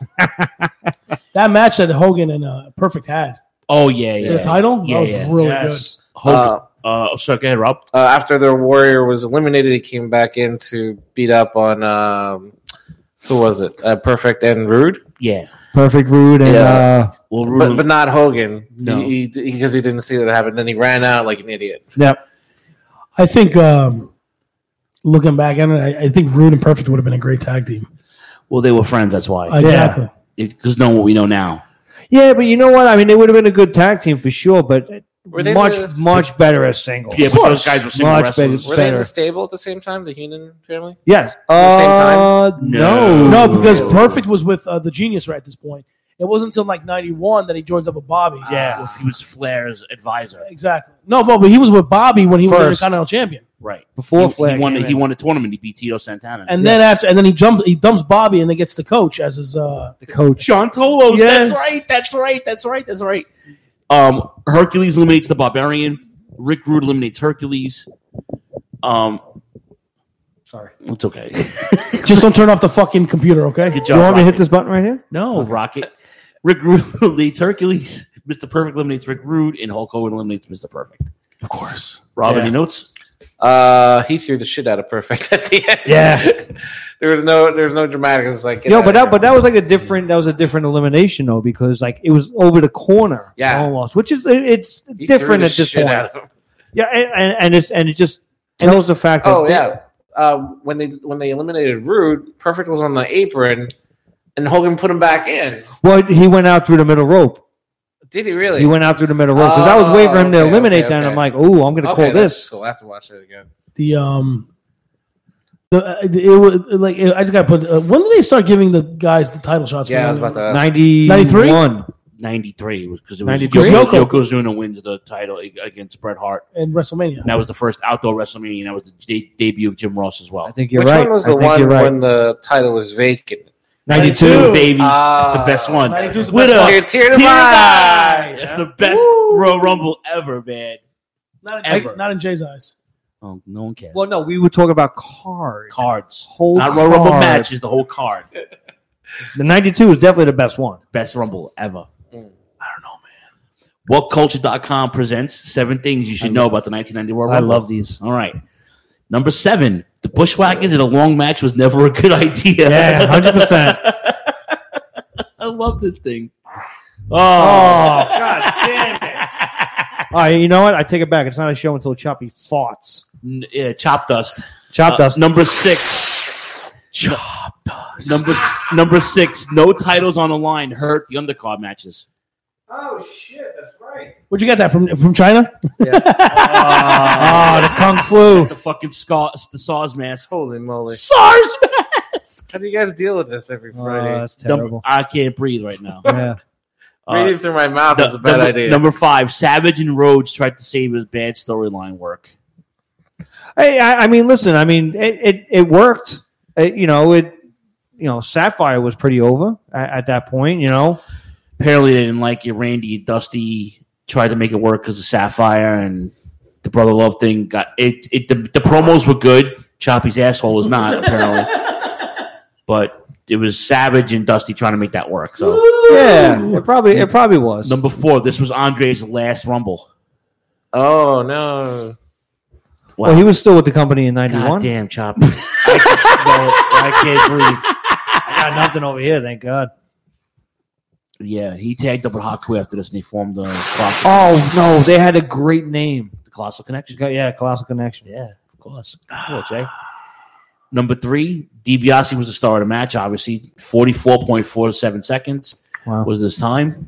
That match that Hogan and uh, Perfect had. Oh yeah, yeah. The title? Yeah, that was yeah. really Yes. Hogan. Uh, so go ahead, Rob. Uh, after the Warrior was eliminated, he came back in to beat up on um, who was it? Uh, Perfect and Rude. Yeah. Perfect Rude and Yeah. uh, Well, Rude, But, but not Hogan. No. He, he, because he didn't see that happen. Then he ran out like an idiot. yep. good. I think um, looking back on it, I, I think Rude and Perfect would have been a great tag team. well, they were friends. That's why. Exactly. Because knowing what we know now. Yeah, but you know what? I mean, they would have been a good tag team for sure, but Were they much the- much better as singles. Yeah, but those guys were single much wrestlers. better. Were they in better. the stable at the same time, the Heenan family? Yes. At the same time? Uh, No. no. No, because Perfect was with uh, the Genius right at this point. It wasn't until like ninety-one that he joins up with Bobby. Yeah. If he was Flair's advisor. Exactly. No, but, but he was with Bobby when he was First. Intercontinental Champion. Right. Before he, Flair he won. came He in. won a tournament. He beat Tito Santana. And then after, and then he jumps, he dumps Bobby, and then gets the coach as his. Uh, The coach. John Tolos. Yeah. That's right. That's right. That's right. That's right. Um, Hercules eliminates the Barbarian. Rick Rude eliminates Hercules. Um, Sorry. it's okay. just don't turn off the fucking computer, okay? Good Do you job. want me to hit Rocket. this button right here? No, Rocket. Rick Rude eliminates Hercules. Mister Perfect eliminates Rick Rude, and Hulk Hogan eliminates Mister Perfect. Of course. Rob, Yeah. any notes? Uh, he threw the shit out of Perfect at the end. Yeah. there was no, there was no dramatic. It was like, get Yo, out but of that, here. but that was like a different, that was a different elimination though, because like it was over the corner, Yeah. almost, which is it's He different threw the at this shit point. out of him. Yeah, and, and, and it's and it just tells the fact that Oh yeah, uh, when they when they eliminated Rude, Perfect was on the apron, and Hogan put him back in. well, he went out through the middle rope. Did he really? He went out through the middle rope because I was waiting for him to Oh, okay, eliminate okay, that. And I'm okay. like, oh, I'm going to Okay, call that's this. cool. I have to watch it again. The um, the uh, it was like I just got to put. Uh, when did they start giving the guys the title shots? Yeah, I was about to ask. ninety ninety-three? ninety-three was because it was ninety-three? Yoko, Yokozuna wins the title against Bret Hart. in WrestleMania. And that was the first outdoor WrestleMania. And that was the de- debut of Jim Ross as well. I think you're Which right. one was I the think one you're right. when the title was vacant? ninety-two, baby. Ah. That's the best one. ninety-two is the With best a one. Tear, tear to tear my eye. eye. That's the best Royal Rumble ever, man. Not in, Ever. not in Jay's eyes. Oh, no one cares. Well, no, we would talk about cards. Cards. Whole Not Royal Rumble card. matches, the whole card. The ninety-two is definitely the best one. Best Rumble ever. I don't know, man. What Culture dot com presents seven things you should know about the nineteen ninety Royal I Rumble. love these. All right. Number seven, the Bushwhackers in a long match was never a good idea. Yeah, one hundred percent. I love this thing. Oh, God damn it. All right, you know what? I take it back. It's not a show until Choppy farts. N- yeah, Chop Dust. Chop Uh, Dust. Number six. Chop Dust. Number number six. No titles on the line hurt the undercard matches. Oh, shit. That's right. Where'd you get that from? From China? Oh, the Kung Flu. The fucking scar, the SARS mask. Holy moly! SARS mask. How do you guys deal with this every Friday? Oh, that's terrible. I can't breathe right now. Yeah. Breathing through my mouth Uh, is a bad number, idea. Number five, Savage and Rhodes tried to save his bad storyline work. Hey, I, I mean, listen. I mean, it it, it worked. It, you know, it. You know, Sapphire was pretty over at, at that point. You know, Apparently, they didn't like it. Randy and Dusty tried to make it work because of Sapphire and the Brother Love thing. Got it. It the, the promos were good. Choppy's asshole was not apparently, but it was Savage and Dusty trying to make that work. So yeah, it probably it probably was. number four, this was Andre's last Rumble. Oh no! Well, he was still with the company in ninety-one. God damn, Chop! I, just, no, I can't breathe. I got nothing over here, thank God. Yeah, he tagged up with Haku after this, and they formed the Colossal, Oh no, they had a great name. the Colossal Connection. Yeah, Colossal Connection. Yeah, of course. Cool, Jay. Number three, DiBiase was the star of the match, obviously. forty-four point four seven seconds Wow. was this time.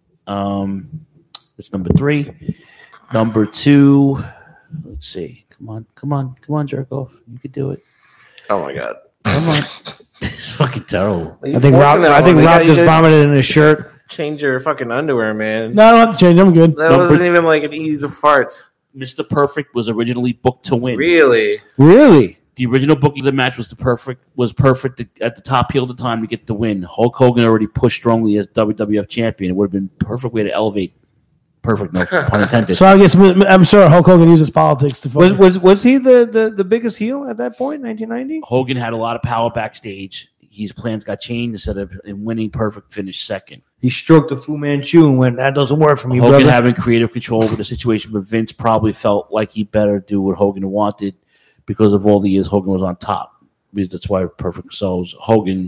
Um, That's number three. Number two, let's see. Come on, come on, come on, jerk off. You could do it. Oh my god. Come on. It's fucking terrible. I think Rob, I think Rob just vomited in his shirt. Change your fucking underwear, man. No, I don't have to change. I'm good. That Number- wasn't even like an easy fart. Mister Perfect was originally booked to win. Really? Really? The original booking of the match was the perfect was perfect to, at the top heel of the time to get the win. Hulk Hogan already pushed strongly as W W F champion. It would have been a perfect way to elevate. Perfect, no pun intended. So I guess I'm sure Hulk Hogan uses politics to. Was was was he the, the, the biggest heel at that point, nineteen ninety? Hogan had a lot of power backstage. His plans got changed. Instead of him winning, Perfect finished second. He stroked the Fu Manchu and went, "That doesn't work for me, Hogan brother." having creative control over the situation, but Vince probably felt like he better do what Hogan wanted because of all the years Hogan was on top. Because that's why Perfect. So Hogan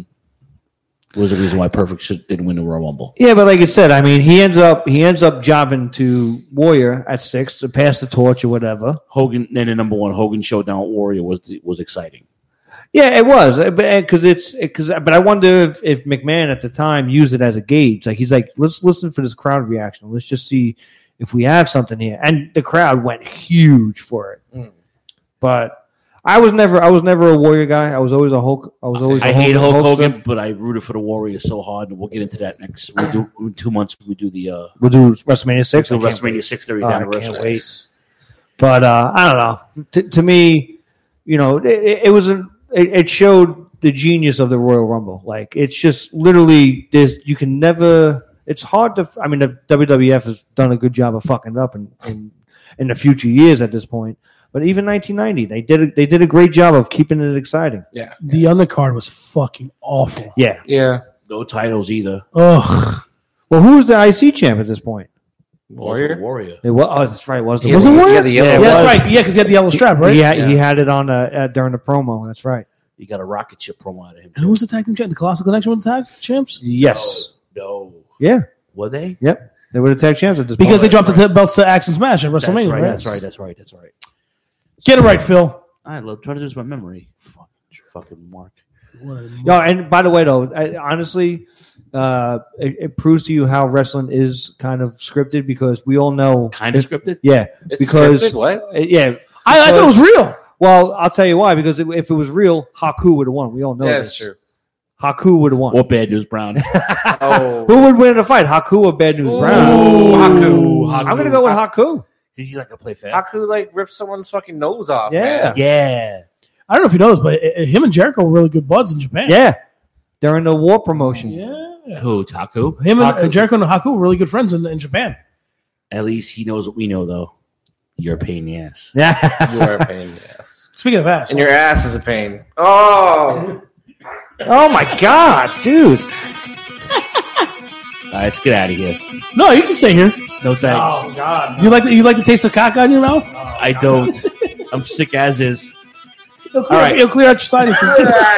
was the reason why Perfect should, didn't win the Royal Rumble. Yeah, but like I said, I mean, he ends up he ends up jobbing to Warrior at six to pass the torch or whatever. Hogan, then the number one Hogan showdown with Warrior was was exciting. Yeah, it was, but because it's because, but I wonder if, if McMahon at the time used it as a gauge. Like he's like, let's listen for this crowd reaction. Let's just see if we have something here. And the crowd went huge for it. Mm. But I was never, I was never a Warrior guy. I was always a Hulk. I was always. I a hate Hulk Hulkster. Hogan, but I rooted for the Warrior so hard, and we'll get into that next. We'll do in two months. We do the uh, We'll do WrestleMania six. we'll do I can't WrestleMania wait. six thirty Oh, I anniversary. can't wait. But uh, I don't know. To, to me, you know, it, it was a. It, it showed the genius of the Royal Rumble. Like it's just literally there's you can never. It's hard to. I mean, the W W F has done a good job of fucking up in in, in the future years at this point. But even nineteen ninety, they did a, they did a great job of keeping it exciting. Yeah, The undercard was fucking awful. Yeah, yeah. No titles either. Ugh. Well, who was the I C champ at this point? Warrior? Warrior. It was, oh, that's right. It was the Was it Warrior? Warrior? Yeah, the yellow Yeah, one. that's right. Yeah, because he had the yellow strap, right? He had, Yeah. he had it on uh, uh, during the promo. That's right. You got a rocket ship promo out of him. And who was the tag team champ? The Colossal Connection with the tag champs? Yes. No. Yeah. Were they? Yep. They were the tag champs at this Because they point. dropped the t- belts to Axe and Smash at That's WrestleMania, right, right? That's right. That's right. That's right. Get it right, Phil. I love trying to use my memory. Fucking, fucking Mark. No, and by the way, though, I, honestly, uh, it, it proves to you how wrestling is kind of scripted because we all know Kind of scripted? Yeah, It's because scripted? What? uh, yeah, I, I thought it was real. Well, I'll tell you why. Because if if it was real, Haku would have won. We all know Yeah, this. that's true. Haku would have won. Or Bad News Brown. Oh. Who would win in a fight, Haku or Bad News Brown? Ooh, Haku. I'm gonna go with Haku. He's like to play fair. Haku like ripped someone's fucking nose off. Yeah. man. Yeah. I don't know if you know this, but uh, him and Jericho were really good buds in Japan. Yeah, during the war promotion. Yeah. Who? Taku? Him and uh, Haku? Jericho and Haku were really good friends in, in Japan. At least he knows what we know, though. You're a pain in the ass. Yeah. You are a pain in the ass. Speaking of ass. And your ass is a pain. Oh. Oh my god, dude. All right, let's get out of here. No, you can stay here. No thanks. Oh, God. Do you like the, you like to taste the caca in your mouth? I don't. I'm sick as is. It'll clear, All right. it'll clear out your sinuses.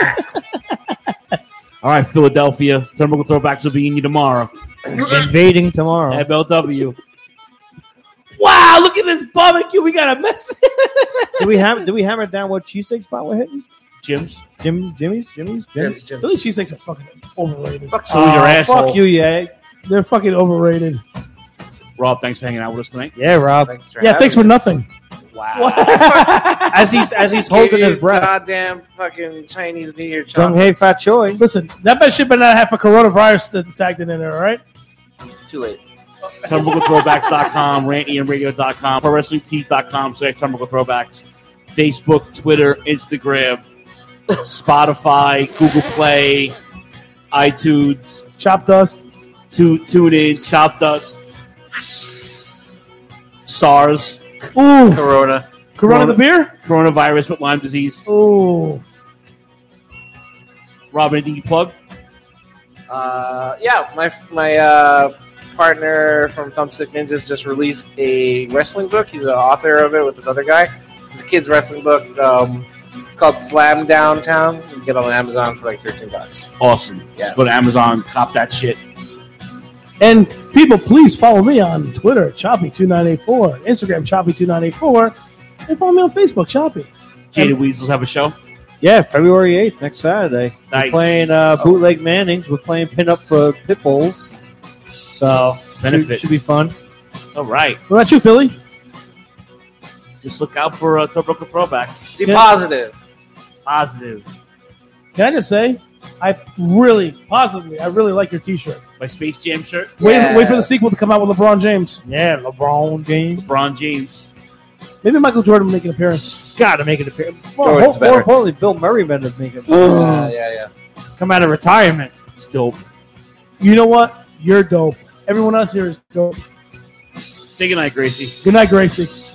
All right, Philadelphia. Turnbuckle Throwbacks will be in you tomorrow. Invading tomorrow. M L W. Wow, look at this barbecue. We got a mess. Do we have? Do we hammer down what cheesesteak spot we're hitting? Jim's. Jim, Jimmy's, Jimmy's, Jimmy's. Philly cheesesteaks are fucking overrated. Fuck so is your Oh, asshole. Fuck you, yeah. They're fucking overrated. Rob, thanks for hanging out with us tonight. Yeah, Rob. Thanks for Yeah, having thanks for me. nothing. Wow. As he's as he's Give holding you his breath. Goddamn fucking Chinese New Year Gung Hei chocolates. Fat Choi. Listen, that bad shit better not have a coronavirus that tagged it in there, all right? Too late. Turnbuckle Throwbacks dot com, rant ian radio dot com, pro wrestling tees dot com, slash Turnbuckle Throwbacks, Facebook, Twitter, Instagram, Spotify, Google Play, iTunes, Chop Dust. to, tune in, Chop Dust, SARS, Ooh. Corona. Corona the beer? coronavirus with Lyme disease. Ooh. Rob, anything you plug? Uh, yeah, my my uh, partner from Thumbstick Ninjas just released a wrestling book. He's the author of it with another guy. It's a kid's wrestling book. Um, it's called Slam Downtown. You can get it on Amazon for like thirteen bucks. Awesome. Yeah. Just go to Amazon, cop that shit. And people, please follow me on Twitter, Choppy two nine eight four, Instagram, Choppy two nine eight four, and follow me on Facebook, Choppy. Jada Weasels have a show? Yeah, February eighth, next Saturday. Nice. We're playing uh, Bootleg Mannings. We're playing Pin Up for Pitbulls. So, Benefit. should, should be fun. All right. What about you, Philly? Just look out for uh, Turnbuckle Throwbacks. Be Yeah. positive. Positive. Can I just say, I really, positively, I really like your T-shirt. My Space Jam shirt. Wait, Yeah. wait for the sequel to come out with LeBron James. Yeah, LeBron James. LeBron James. Maybe Michael Jordan will make an appearance. Got to make it appear. More, Jordan's more, better. more importantly, Bill Murray better make it. Yeah, yeah, yeah. Come out of retirement. It's dope. You know what? You're dope. Everyone else here is dope. Say goodnight, Gracie. Good night, Gracie.